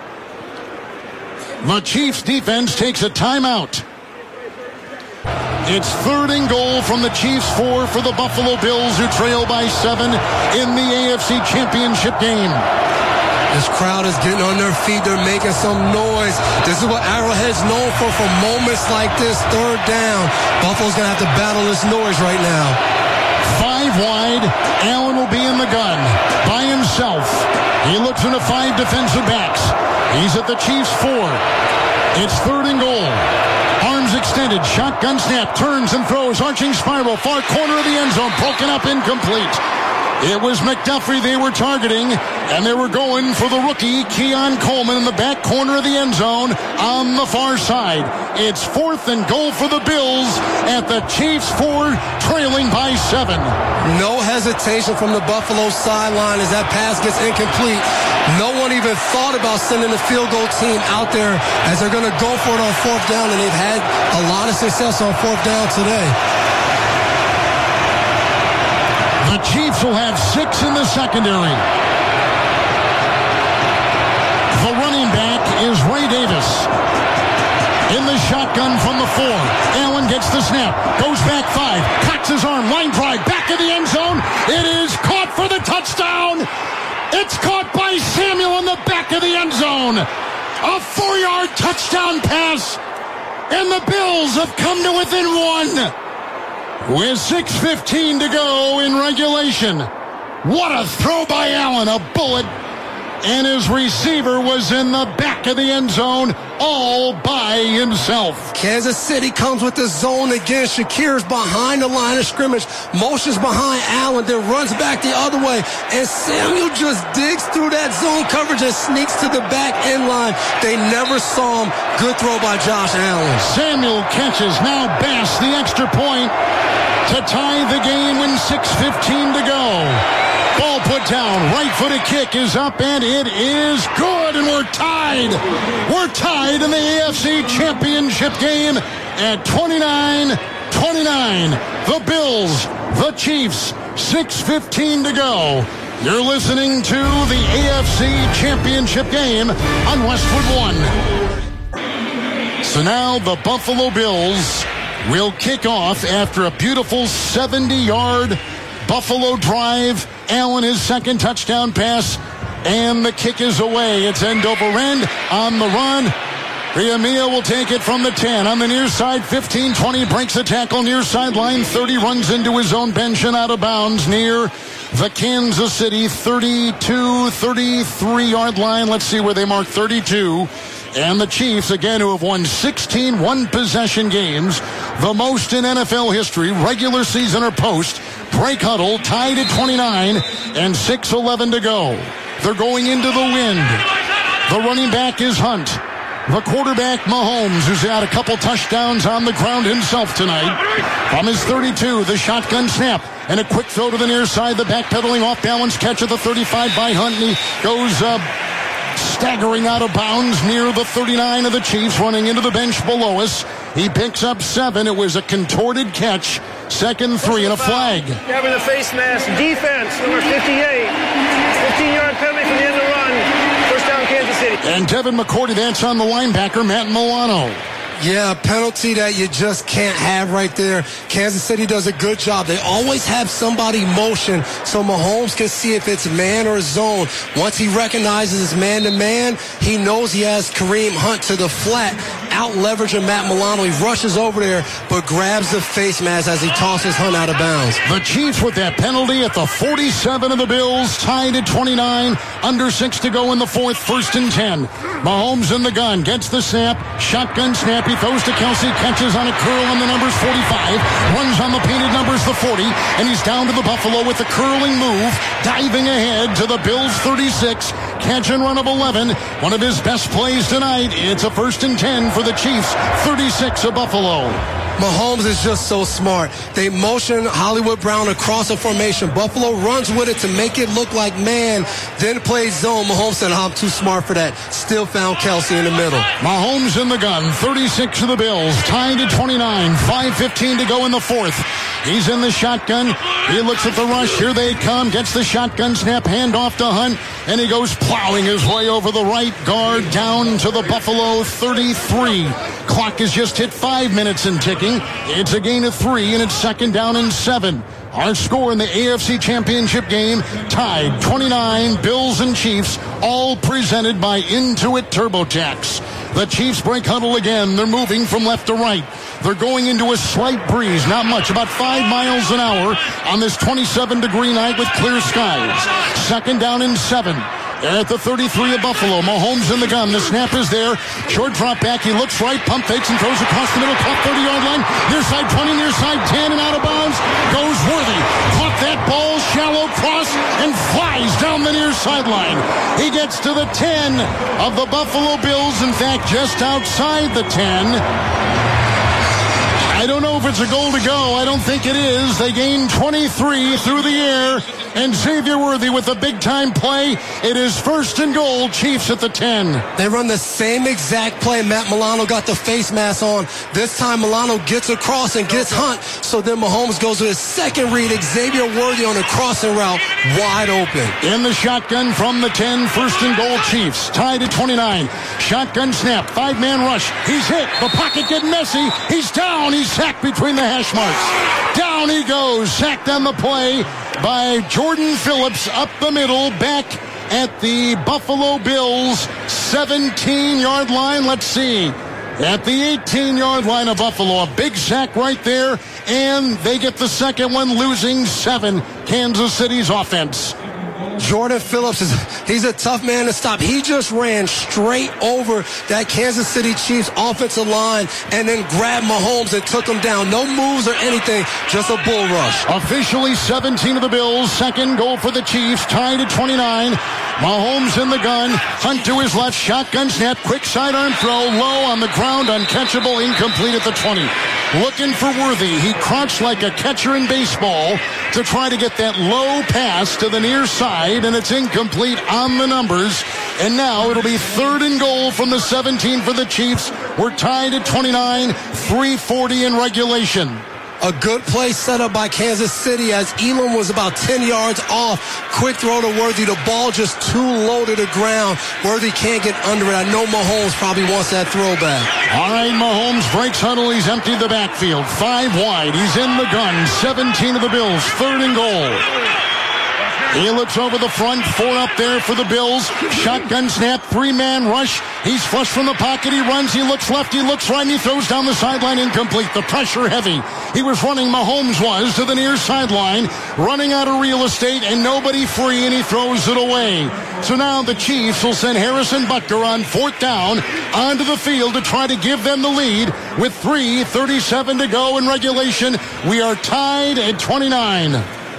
The Chiefs defense takes a timeout. It's third and goal from the Chiefs 4 for the Buffalo Bills, who trail by 7 in the AFC Championship game. This crowd is getting on their feet. They're making some noise. This is what Arrowhead's known for moments like this. Third down. Buffalo's going to have to battle this noise right now. 5 wide. Allen will be in the gun by himself. He looks into 5 defensive backs. He's at the Chiefs 4. It's third and goal. Arms extended. Shotgun snap. Turns and throws. Arching spiral. Far corner of the end zone. Broken up. Incomplete. It was McDuffie they were targeting, and they were going for the rookie, Keon Coleman, in the back corner of the end zone on the far side. It's fourth and goal for the Bills at the Chiefs 4, trailing by 7. No hesitation from the Buffalo sideline as that pass gets incomplete. No one even thought about sending the field goal team out there as they're going to go for it on fourth down, and they've had a lot of success on fourth down today. The Chiefs will have 6 in the secondary. The running back is Ray Davis. In the shotgun from the 4. Allen gets the snap. Goes back 5. Cocks his arm. Line drive. Back of the end zone. It is caught for the touchdown. It's caught by Samuel in the back of the end zone. A 4-yard touchdown pass. And the Bills have come to within 1. With 6:15 to go in regulation. What a throw by Allen. A bullet. And his receiver was in the back of the end zone all by himself. Kansas City comes with the zone again. Shakir's behind the line of scrimmage. Motions behind Allen. Then runs back the other way. And Samuel just digs through that zone coverage and sneaks to the back end line. They never saw him. Good throw by Josh Allen. Samuel catches. Now Bass the extra point to tie the game when 6:15 to go. Ball put down. Right-footed kick is up, and it is good, and we're tied. We're tied in the AFC Championship game at 29-29. The Bills, the Chiefs, 6:15 to go. You're listening to the AFC Championship game on Westwood One. So now the Buffalo Bills will kick off after a beautiful 70-yard Buffalo drive. Allen, his second touchdown pass, and the kick is away. It's end over end on the run. Riamia will take it from the 10. On the near side, 15-20, breaks the tackle near sideline. 30, runs into his own bench and out of bounds near the Kansas City 33-yard line. Let's see where they mark 32. And the Chiefs, again, who have won 16 one-possession games, the most in NFL history, regular season or post, break huddle, tied at 29, and 6:11 to go. They're going into the wind. The running back is Hunt. the quarterback, Mahomes, who's had a couple touchdowns on the ground himself tonight. From his 32, the shotgun snap. And a quick throw to the near side. The backpedaling off-balance catch at the 35 by Hunt. And he goes staggering out of bounds near the 39 of the Chiefs, running into the bench below us. He picks up 7. It was a contorted catch. 2nd 3 and a flag. Having the face mask. Defense, number 58. 15-yard penalty from the end of the run. First down, Kansas City. And Devin McCourty, that's on the linebacker, Matt Milano. Yeah, a penalty that you just can't have right there. Kansas City does a good job. They always have somebody motion so Mahomes can see if it's man or zone. Once he recognizes it's man-to-man, he knows he has Kareem Hunt to the flat, out-leveraging Matt Milano. He rushes over there, but grabs the face mask as he tosses Hunt out of bounds. The Chiefs with that penalty at the 47 of the Bills, tied at 29, under 6 to go in the 4th, 1st and 10. Mahomes in the gun, gets the snap, shotgun snap. He throws to Kelsey, catches on a curl on the numbers 45, runs on the painted numbers the 40, and he's down to the Buffalo with the curling move, diving ahead to the Bills 36, catch and run of 11. One of his best plays tonight. It's a 1st and 10 for the Chiefs, 36 of Buffalo. Mahomes is just so smart. They motion Hollywood Brown across the formation. Buffalo runs with it to make it look like man, then plays zone. Mahomes said, I'm too smart for that. Still found Kelsey in the middle. Mahomes in the gun, 36 of the Bills, tied at 29, 5:15 to go in the 4th. He's in the shotgun. He looks at the rush. Here they come. Gets the shotgun snap, handoff to Hunt, and he goes plowing his way over the right guard down to the Buffalo 33. Clock has just hit 5 minutes and ticking. It's a gain of 3, and it's 2nd down and 7. Our score in the AFC Championship game, tied 29, Bills and Chiefs, all presented by Intuit TurboTax. The Chiefs break huddle again. They're moving from left to right. They're going into a slight breeze, not much, about 5 miles an hour on this 27-degree night with clear skies. 2nd down and 7. At the 33 of Buffalo, Mahomes in the gun. The snap is there. Short drop back. He looks right, pump fakes, and throws across the middle. Caught 30-yard line. Near side 20, near side 10, and out of bounds. Goes Worthy. Caught that ball, shallow cross, and flies down the near sideline. He gets to the 10 of the Buffalo Bills. In fact, just outside the 10. I don't know if it's a goal to go. I don't think it is. They gain 23 through the air. And Xavier Worthy with a big-time play. It is 1st and goal, Chiefs at the 10. They run the same exact play. Matt Milano got the face mask on. This time Milano gets across and gets Hunt. So then Mahomes goes to his second read. Xavier Worthy on a crossing route, wide open. In the shotgun from the 10, 1st and goal, Chiefs. Tied at 29. Shotgun snap, 5-man rush. He's hit. The pocket getting messy. He's down. He's sacked between the hash marks. Down he goes. Sacked on the play by Jordan Phillips up the middle, back at the Buffalo Bills 17-yard line. Let's see. At the 18-yard line of Buffalo, a big sack right there, and they get the second one, losing 7. Kansas City's offense. Jordan Phillips, he's a tough man to stop. He just ran straight over that Kansas City Chiefs offensive line and then grabbed Mahomes and took him down. No moves or anything, just a bull rush. Officially 17 of the Bills, 2nd goal for the Chiefs, tied at 29. Mahomes in the gun, Hunt to his left, shotgun snap, quick sidearm throw, low on the ground, uncatchable, incomplete at the 20. Looking for Worthy. He crouched like a catcher in baseball to try to get that low pass to the near side, and it's incomplete on the numbers. And now it'll be 3rd and goal from the 17 for the Chiefs. We're tied at 29, 3:40 in regulation. A good play set up by Kansas City as Elam was about 10 yards off. Quick throw to Worthy. The ball just too low to the ground. Worthy can't get under it. I know Mahomes probably wants that throwback. All right, Mahomes breaks huddle. He's emptied the backfield. 5 wide. He's in the gun. 17 of the Bills. 3rd and goal. He looks over the front, 4 up there for the Bills. Shotgun snap, 3-man rush. He's flush from the pocket. He runs. He looks left. He looks right. And he throws down the sideline, incomplete. The pressure heavy. He was running, Mahomes was, to the near sideline, running out of real estate, and nobody free, and he throws it away. So now the Chiefs will send Harrison Butker on 4th down onto the field to try to give them the lead with 3:37 to go in regulation. We are tied at 29.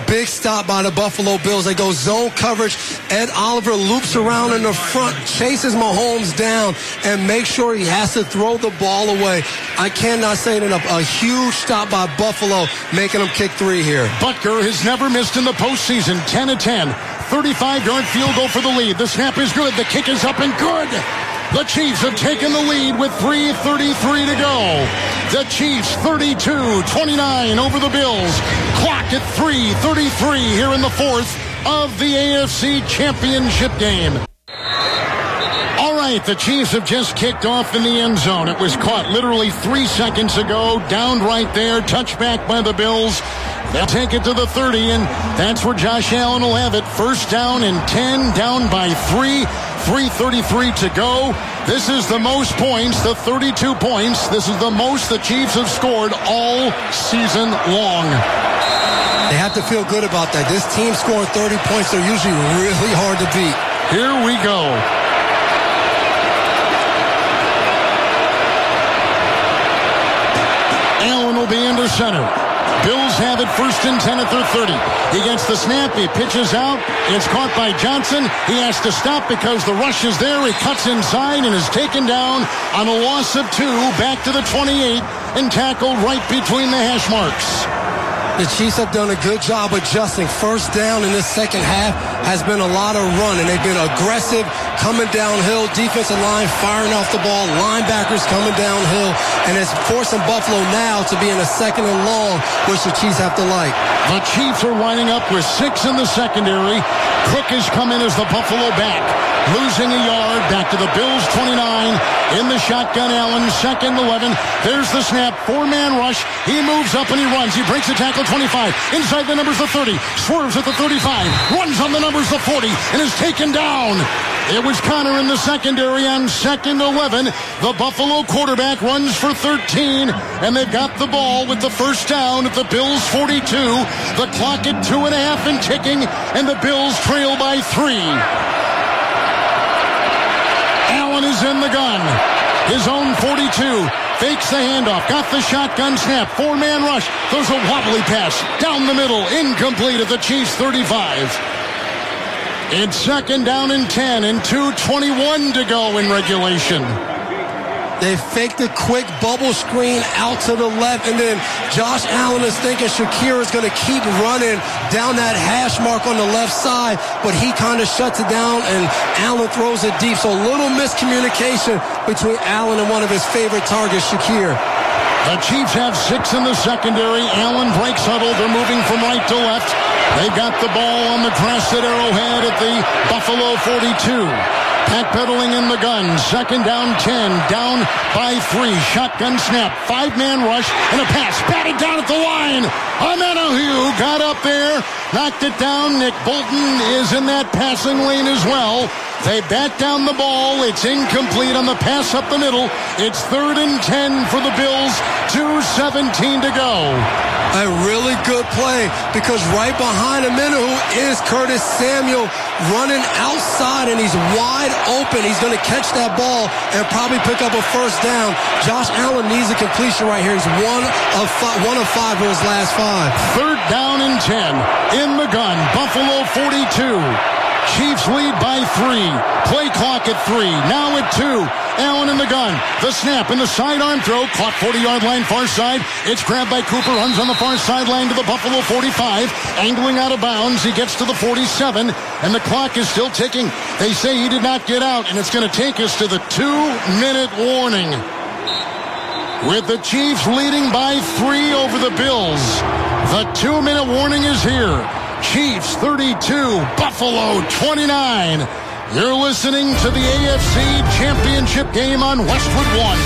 Big stop by the Buffalo Bills. They go zone coverage. Ed Oliver loops around in the front, chases Mahomes down, and makes sure he has to throw the ball away. I cannot say it enough. A huge stop by Buffalo, making them kick 3 here. Butker has never missed in the postseason. 10-10. 35-yard field goal for the lead. The snap is good. The kick is up and good. The Chiefs have taken the lead with 3:33 to go. The Chiefs 32-29 over the Bills. Clock at 3:33 here in the fourth of the AFC Championship game. All right, the Chiefs have just kicked off in the end zone. It was caught literally 3 seconds ago. Downed right there. Touchback by the Bills. They'll take it to the 30, and that's where Josh Allen will have it. First down and 10, down by 3. 3:33 to go. This is the most points, the 32 points. This is the most the Chiefs have scored all season long. They have to feel good about that. This team scoring 30 points, they're usually really hard to beat. Here we go. Allen will be under center. Bills have it first and 10 at their 30. He gets the snap. He pitches out. It's caught by Johnson. He has to stop because the rush is there. He cuts inside and is taken down on a loss of 2 back to the 28 and tackled right between the hash marks. The Chiefs have done a good job adjusting. First down in this second half has been a lot of run, and they've been aggressive, coming downhill, defensive line firing off the ball, linebackers coming downhill, and it's forcing Buffalo now to be in a second and long, which the Chiefs have to like. The Chiefs are lining up with 6 in the secondary. Cook has come in as the Buffalo back. Losing a yard, back to the Bills 29. In the shotgun, Allen, second 11. There's the snap, 4-man rush. He moves up and he runs. He breaks the tackle 25. Inside the numbers, the 30. Swerves at the 35. Runs on the numbers, the 40. And is taken down. It was Connor in the secondary on second 11. The Buffalo quarterback runs for 13. And they've got the ball with the first down at the Bills 42. The clock at 2.5 and ticking. And the Bills trail by 3. Allen is in the gun. His own 42. Fakes the handoff. Got the shotgun snap. 4-man rush. Throws a wobbly pass. Down the middle. Incomplete at the Chiefs 35. It's second down and 10 and 2:21 to go in regulation. They faked a quick bubble screen out to the left, and then Josh Allen is thinking Shakir is going to keep running down that hash mark on the left side, but he kind of shuts it down, and Allen throws it deep. So a little miscommunication between Allen and one of his favorite targets, Shakir. The Chiefs have 6 in the secondary. Allen breaks huddle. They're moving from right to left. They've got the ball on the crest at Arrowhead at the Buffalo 42. Backpedaling in the gun. Second down 10. Down by 3. Shotgun snap. 5-man rush and a pass. Batted down at the line. Omenihu got up there. Knocked it down. Nick Bolton is in that passing lane as well. They bat down the ball. It's incomplete on the pass up the middle. It's 3rd and 10 for the Bills. 2:17 to go. A really good play because right behind Omenihu is Curtis Samuel running outside, and he's wide open. He's going to catch that ball and probably pick up a first down. Josh Allen needs a completion right here. He's one of 5 for his last 5. 3rd down and 10. In the gun. Buffalo 42. Chiefs lead by 3. Play clock at 3. Now at 2. Allen in the gun. The snap and the sidearm throw. Caught 40-yard line far side. It's grabbed by Cooper. Runs on the far sideline to the Buffalo 45. Angling out of bounds. He gets to the 47. And the clock is still ticking. They say he did not get out. And it's going to take us to the 2-minute warning. With the Chiefs leading by 3 over the Bills. The 2-minute warning is here. Chiefs 32, Buffalo 29. You're listening to the AFC Championship game on Westwood One.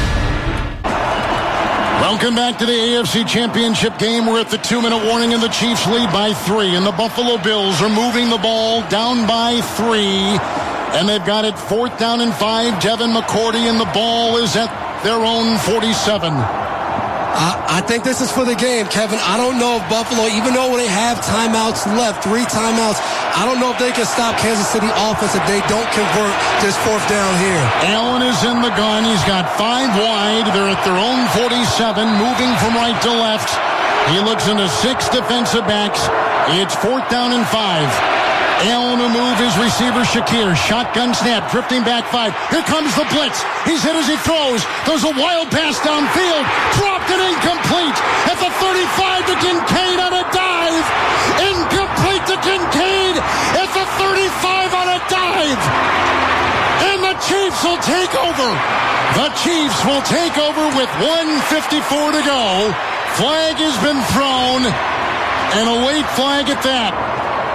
Welcome back to the AFC Championship game. We're at the 2-minute warning and the Chiefs lead by 3. And the Buffalo Bills are moving the ball down by 3. And they've got it 4th down and 5. Devin McCourty, and the ball is at their own 47. I think this is for the game, Kevin. I don't know if Buffalo, even though they have timeouts left, 3 timeouts, I don't know if they can stop Kansas City offense if they don't convert this 4th down here. Allen is in the gun. He's got 5 wide. They're at their own 47, moving from right to left. He looks into 6 defensive backs. It's 4th down and 5. Allen will move his receiver, Shakir. Shotgun snap, drifting back 5. Here comes the blitz. He's hit as he throws. There's a wild pass downfield. Dropped and incomplete. At the 35 to Kincaid on a dive. Incomplete to Kincaid at the 35 on a dive. And the Chiefs will take over. The Chiefs will take over with 1:54 to go. Flag has been thrown. And a late flag at that.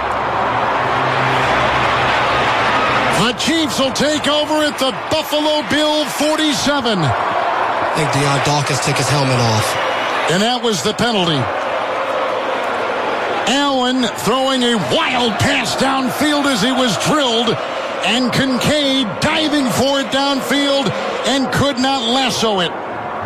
The Chiefs will take over at the Buffalo Bill 47. I think Deion Dawkins took his helmet off. And that was the penalty. Allen throwing a wild pass downfield as he was drilled. And Kincaid diving for it downfield and could not lasso it.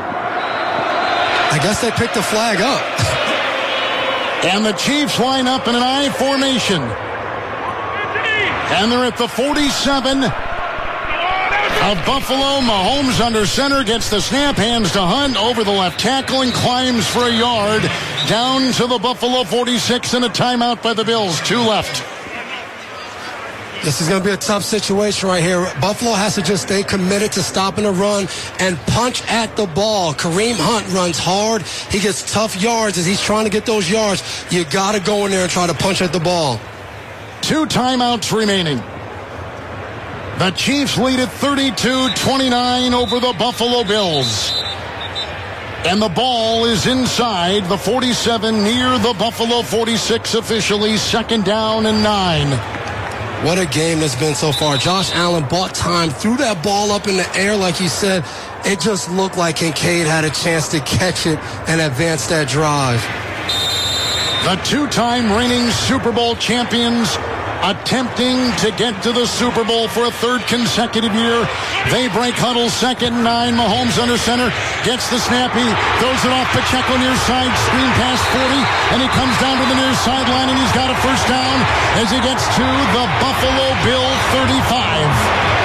I guess they picked the flag up. And the Chiefs line up in an I formation. And they're at the 47 of Buffalo. Mahomes under center, gets the snap, hands to Hunt over the left tackle and climbs for a yard down to the Buffalo 46 and a timeout by the Bills. 2 left. This is going to be a tough situation right here. Buffalo has to just stay committed to stopping the run and punch at the ball. Kareem Hunt runs hard. He gets tough yards as he's trying to get those yards. You got to go in there and try to punch at the ball. 2 timeouts remaining. The Chiefs lead at 32-29 over the Buffalo Bills. And the ball is inside the 47 near the Buffalo 46 officially. 2nd down and 9. What a game that's been so far. Josh Allen bought time, threw that ball up in the air like you said. It just looked like Kincaid had a chance to catch it and advance that drive. The 2-time reigning Super Bowl champions attempting to get to the Super Bowl for a 3rd consecutive year. They break huddle, 2nd and 9. Mahomes under center, gets the snap. He throws it off Pacheco near side, screen pass 40, and he comes down to the near sideline, and he's got a 1st down as he gets to the Buffalo Bill 35.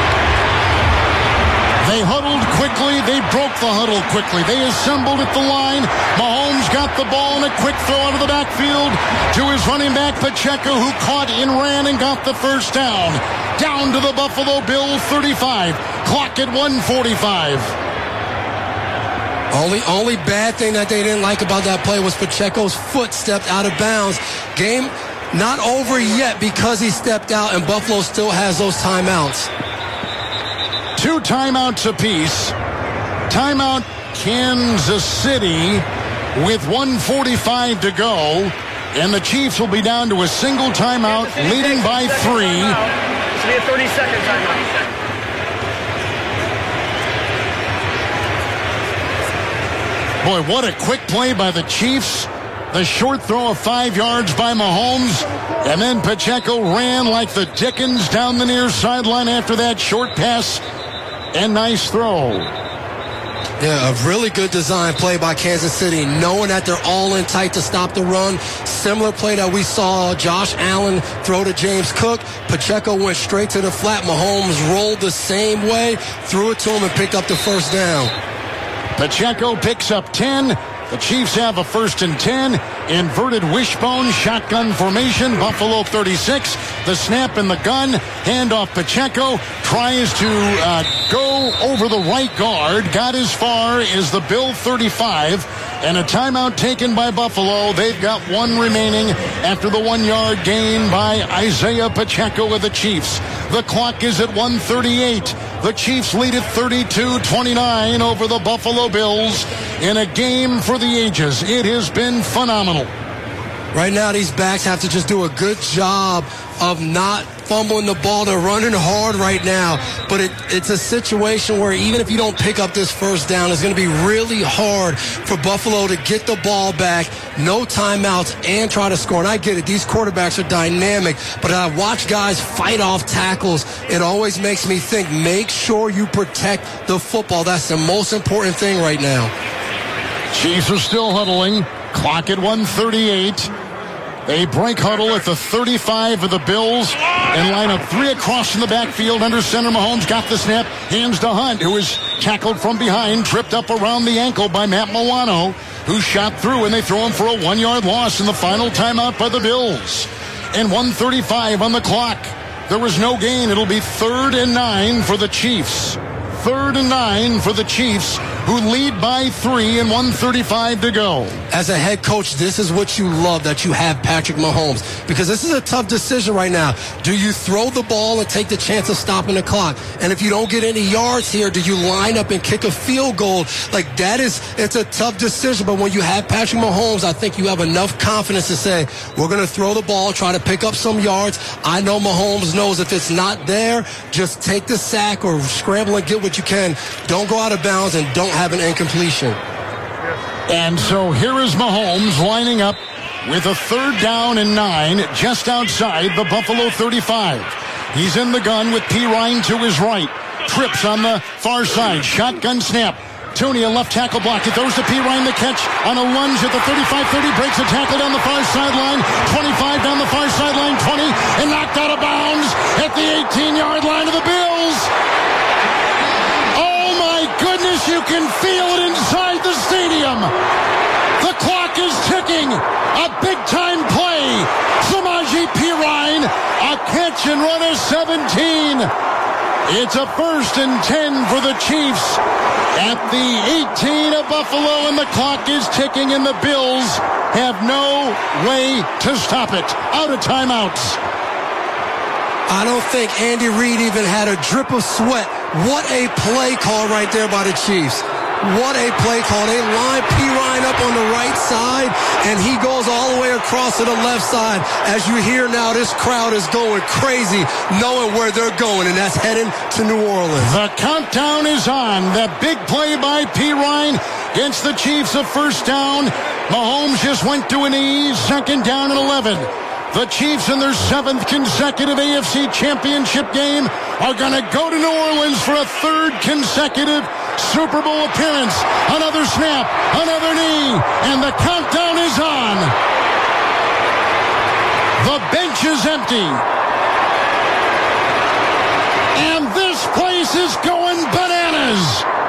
They huddled quickly. They broke the huddle quickly. They assembled at the line. Mahomes got the ball in a quick throw out of the backfield to his running back, Pacheco, who caught and ran and got the 1st down. Down to the Buffalo Bill 35. Clock at 1:45. Only bad thing that they didn't like about that play was Pacheco's foot stepped out of bounds. Game not over yet because he stepped out, and Buffalo still has those timeouts. 2 timeouts apiece. Timeout Kansas City with 1:45 to go. And the Chiefs will be down to a single timeout, leading by 3. This will be a 30-second timeout. Boy, what a quick play by the Chiefs. The short throw of 5 yards by Mahomes. And then Pacheco ran like the Dickens down the near sideline after that short pass. And nice throw. Yeah, a really good design play by Kansas City, knowing that they're all in tight to stop the run. Similar play that we saw Josh Allen throw to James Cook. Pacheco went straight to the flat. Mahomes rolled the same way, threw it to him, and picked up the 1st down. Pacheco picks up 10. The Chiefs have a 1st and 10. Inverted wishbone shotgun formation. Buffalo 36. The snap in the gun. Handoff Pacheco. Tries to go over the right guard. Got as far as the Bill 35. And a timeout taken by Buffalo. They've got 1 remaining after the 1-yard gain by Isaiah Pacheco of the Chiefs. The clock is at 1:38. The Chiefs lead at 32-29 over the Buffalo Bills in a game for the ages. It has been phenomenal. Right now, these backs have to just do a good job of not fumbling the ball. They're running hard right now, but it's a situation where even if you don't pick up this 1st down, it's going to be really hard for Buffalo to get the ball back, no timeouts, and try to score. And I get it. These quarterbacks are dynamic, but I watch guys fight off tackles. It always makes me think, make sure you protect the football. That's the most important thing right now. Chiefs are still huddling. Clock at 1:38. They break huddle at the 35 of the Bills and line up 3 across in the backfield. Under center, Mahomes got the snap. Hands to Hunt, who is tackled from behind, tripped up around the ankle by Matt Milano. who shot through, and they throw him for a 1-yard loss in the final timeout by the Bills. And 1:35 on the clock. There was no gain. It'll be 3rd and 9 for the Chiefs. 3rd and 9 for the Chiefs, who lead by 3 and 1:35 to go. As a head coach, this is what you love, that you have Patrick Mahomes, because this is a tough decision right now. Do you throw the ball and take the chance of stopping the clock? And if you don't get any yards here, do you line up and kick a field goal? Like, it's a tough decision. But when you have Patrick Mahomes, I think you have enough confidence to say, we're going to throw the ball, try to pick up some yards. I know Mahomes knows if it's not there, just take the sack or scramble and get what you can. Don't go out of bounds and don't have an incompletion. And so here is Mahomes lining up with a 3rd down and 9 just outside the Buffalo 35. He's in the gun with P. Ryan to his right. Trips on the far side. Shotgun snap. Tooney, a left tackle block. He throws to P. Ryan, the catch on a lunge at the 35-30. Breaks a tackle down the far sideline. 25 down the far sideline. 20 and knocked out of bounds at the 18-yard line of the Bills. Goodness, you can feel it inside the stadium. The clock is ticking. A big-time play. Samaje Perine, a catch and run of 17. It's a 1st and 10 for the Chiefs at the 18 of Buffalo, and the clock is ticking, and the Bills have no way to stop it. Out of timeouts. I don't think Andy Reid even had a drip of sweat. What a play call right there by the Chiefs. What a play call. They line P. Ryan up on the right side, and he goes all the way across to the left side. As you hear now, this crowd is going crazy, knowing where they're going, and that's heading to New Orleans. The countdown is on. That big play by P. Ryan against the Chiefs, a 1st down. Mahomes just went to a knee, 2nd down and 11. The Chiefs, in their 7th consecutive AFC Championship game, are going to go to New Orleans for a 3rd consecutive Super Bowl appearance. Another snap, another knee, and the countdown is on. The bench is empty. And this place is going bananas.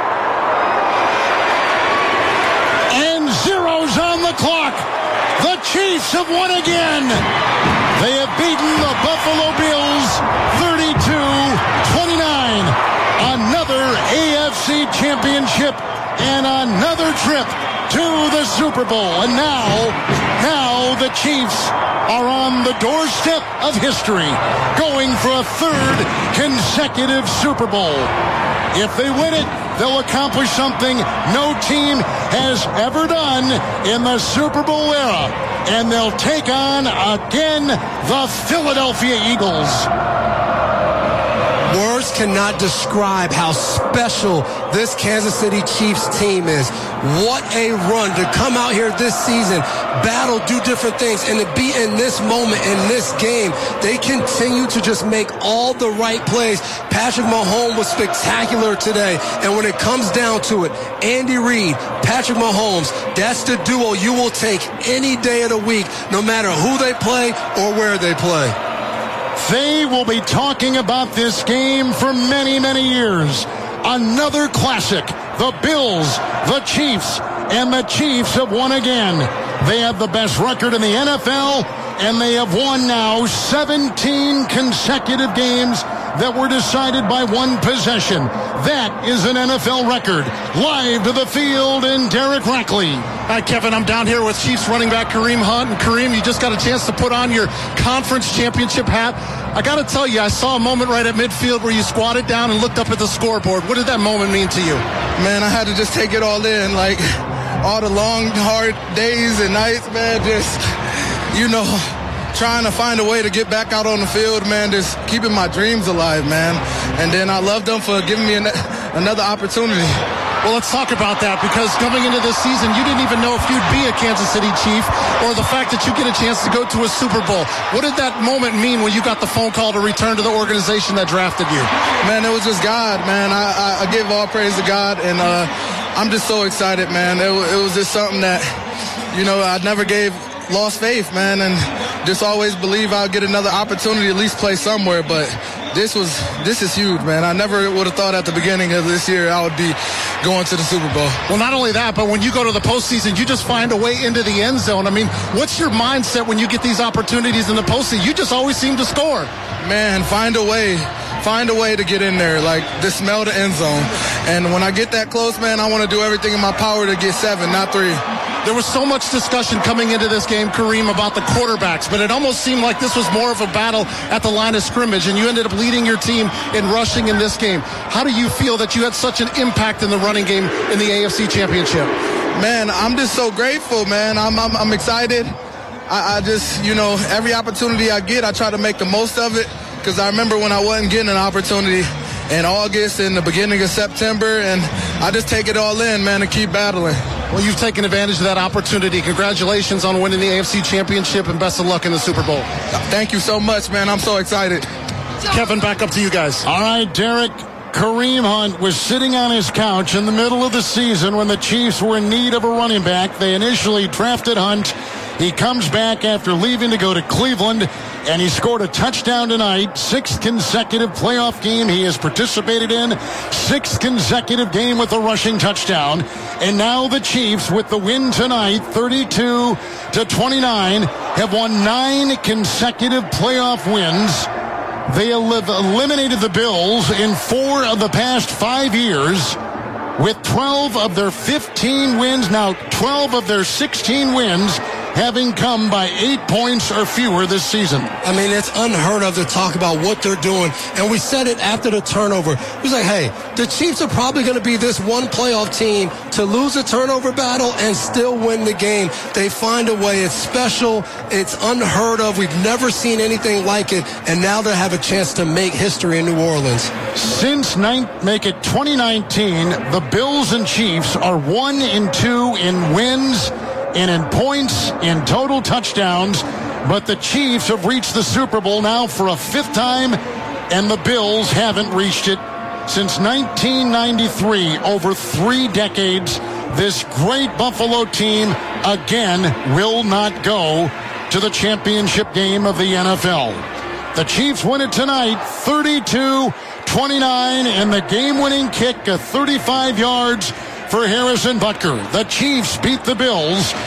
And 0's on the clock. The Chiefs have won again. They have beaten the Buffalo Bills 32-29. Another AFC championship and another trip to the Super Bowl. And now the Chiefs are on the doorstep of history, going for a 3rd consecutive Super Bowl. If they win it, they'll accomplish something no team has ever done in the Super Bowl era. And they'll take on, again, the Philadelphia Eagles. Words cannot describe how special this Kansas City Chiefs team is. What a run to come out here this season, battle, do different things, and to be in this moment, in this game. They continue to just make all the right plays. Patrick Mahomes was spectacular today, and when it comes down to it, Andy Reid, Patrick Mahomes, that's the duo you will take any day of the week, no matter who they play or where they play. They will be talking about this game for many, many years. Another classic. The Bills, the Chiefs, and the Chiefs have won again. They have the best record in the NFL, and they have won now 17 consecutive games that were decided by one possession. That is an NFL record. Live to the field in Derek Rackley. Hi, Kevin. I'm down here with Chiefs running back Kareem Hunt. And Kareem, you just got a chance to put on your conference championship hat. I got to tell you, I saw a moment right at midfield where you squatted down and looked up at the scoreboard. What did that moment mean to you? Man, I had to just take it all in. Like, all the long, hard days and nights, man, just, trying to find a way to get back out on the field, man, just keeping my dreams alive, man. And then I love them for giving me another opportunity. Well, let's talk about that, because coming into this season, you didn't even know if you'd be a Kansas City Chief, or the fact that you get a chance to go to a Super Bowl. What did that moment mean when you got the phone call to return to the organization that drafted you? Man, it was just God, man. I give all praise to God, and I'm just so excited, man. It was just something that, I never lost faith, man, and just always believe I'll get another opportunity to at least play somewhere. But this is huge, man. I never would have thought at the beginning of this year I would be going to the Super Bowl. Well, not only that, but when you go to the postseason, you just find a way into the end zone. I mean, what's your mindset when you get these opportunities in the postseason? You just always seem to score. Man, find a way to get in there, like to smell the end zone. And when I get that close, man, I want to do everything in my power to get 7, not 3. There was so much discussion coming into this game, Kareem, about the quarterbacks, but it almost seemed like this was more of a battle at the line of scrimmage, and you ended up leading your team in rushing in this game. How do you feel that you had such an impact in the running game in the AFC Championship? Man, I'm just so grateful, man. I'm excited. I just, every opportunity I get, I try to make the most of it, because I remember when I wasn't getting an opportunity in August and the beginning of September, and I just take it all in, man, and keep battling. Well, you've taken advantage of that opportunity. Congratulations on winning the AFC Championship, and best of luck in the Super Bowl. Thank you so much, man. I'm so excited. Kevin, back up to you guys. All right, Derek. Kareem Hunt was sitting on his couch in the middle of the season when the Chiefs were in need of a running back. They initially drafted Hunt. He comes back after leaving to go to Cleveland, and he scored a touchdown tonight. 6th consecutive playoff game he has participated in. 6th consecutive game with a rushing touchdown. And now the Chiefs, with the win tonight, 32-29, have won 9 consecutive playoff wins. They have eliminated the Bills in 4 of the past 5 years, with 12 of their 15 wins, now 12 of their 16 wins, having come by 8 points or fewer this season. I mean, it's unheard of to talk about what they're doing. And we said it after the turnover. It was like, hey, the Chiefs are probably going to be this one playoff team to lose a turnover battle and still win the game. They find a way. It's special. It's unheard of. We've never seen anything like it. And now they have a chance to make history in New Orleans. Since 2019, the Bills and Chiefs are 1-2 in wins and in points, in total touchdowns, but the Chiefs have reached the Super Bowl now for a 5th time, and the Bills haven't reached it since 1993. Over 3 decades, this great Buffalo team again will not go to the championship game of the NFL. The Chiefs win it tonight, 32-29, and the game-winning kick of 35 yards for Harrison Butker. The Chiefs beat the Bills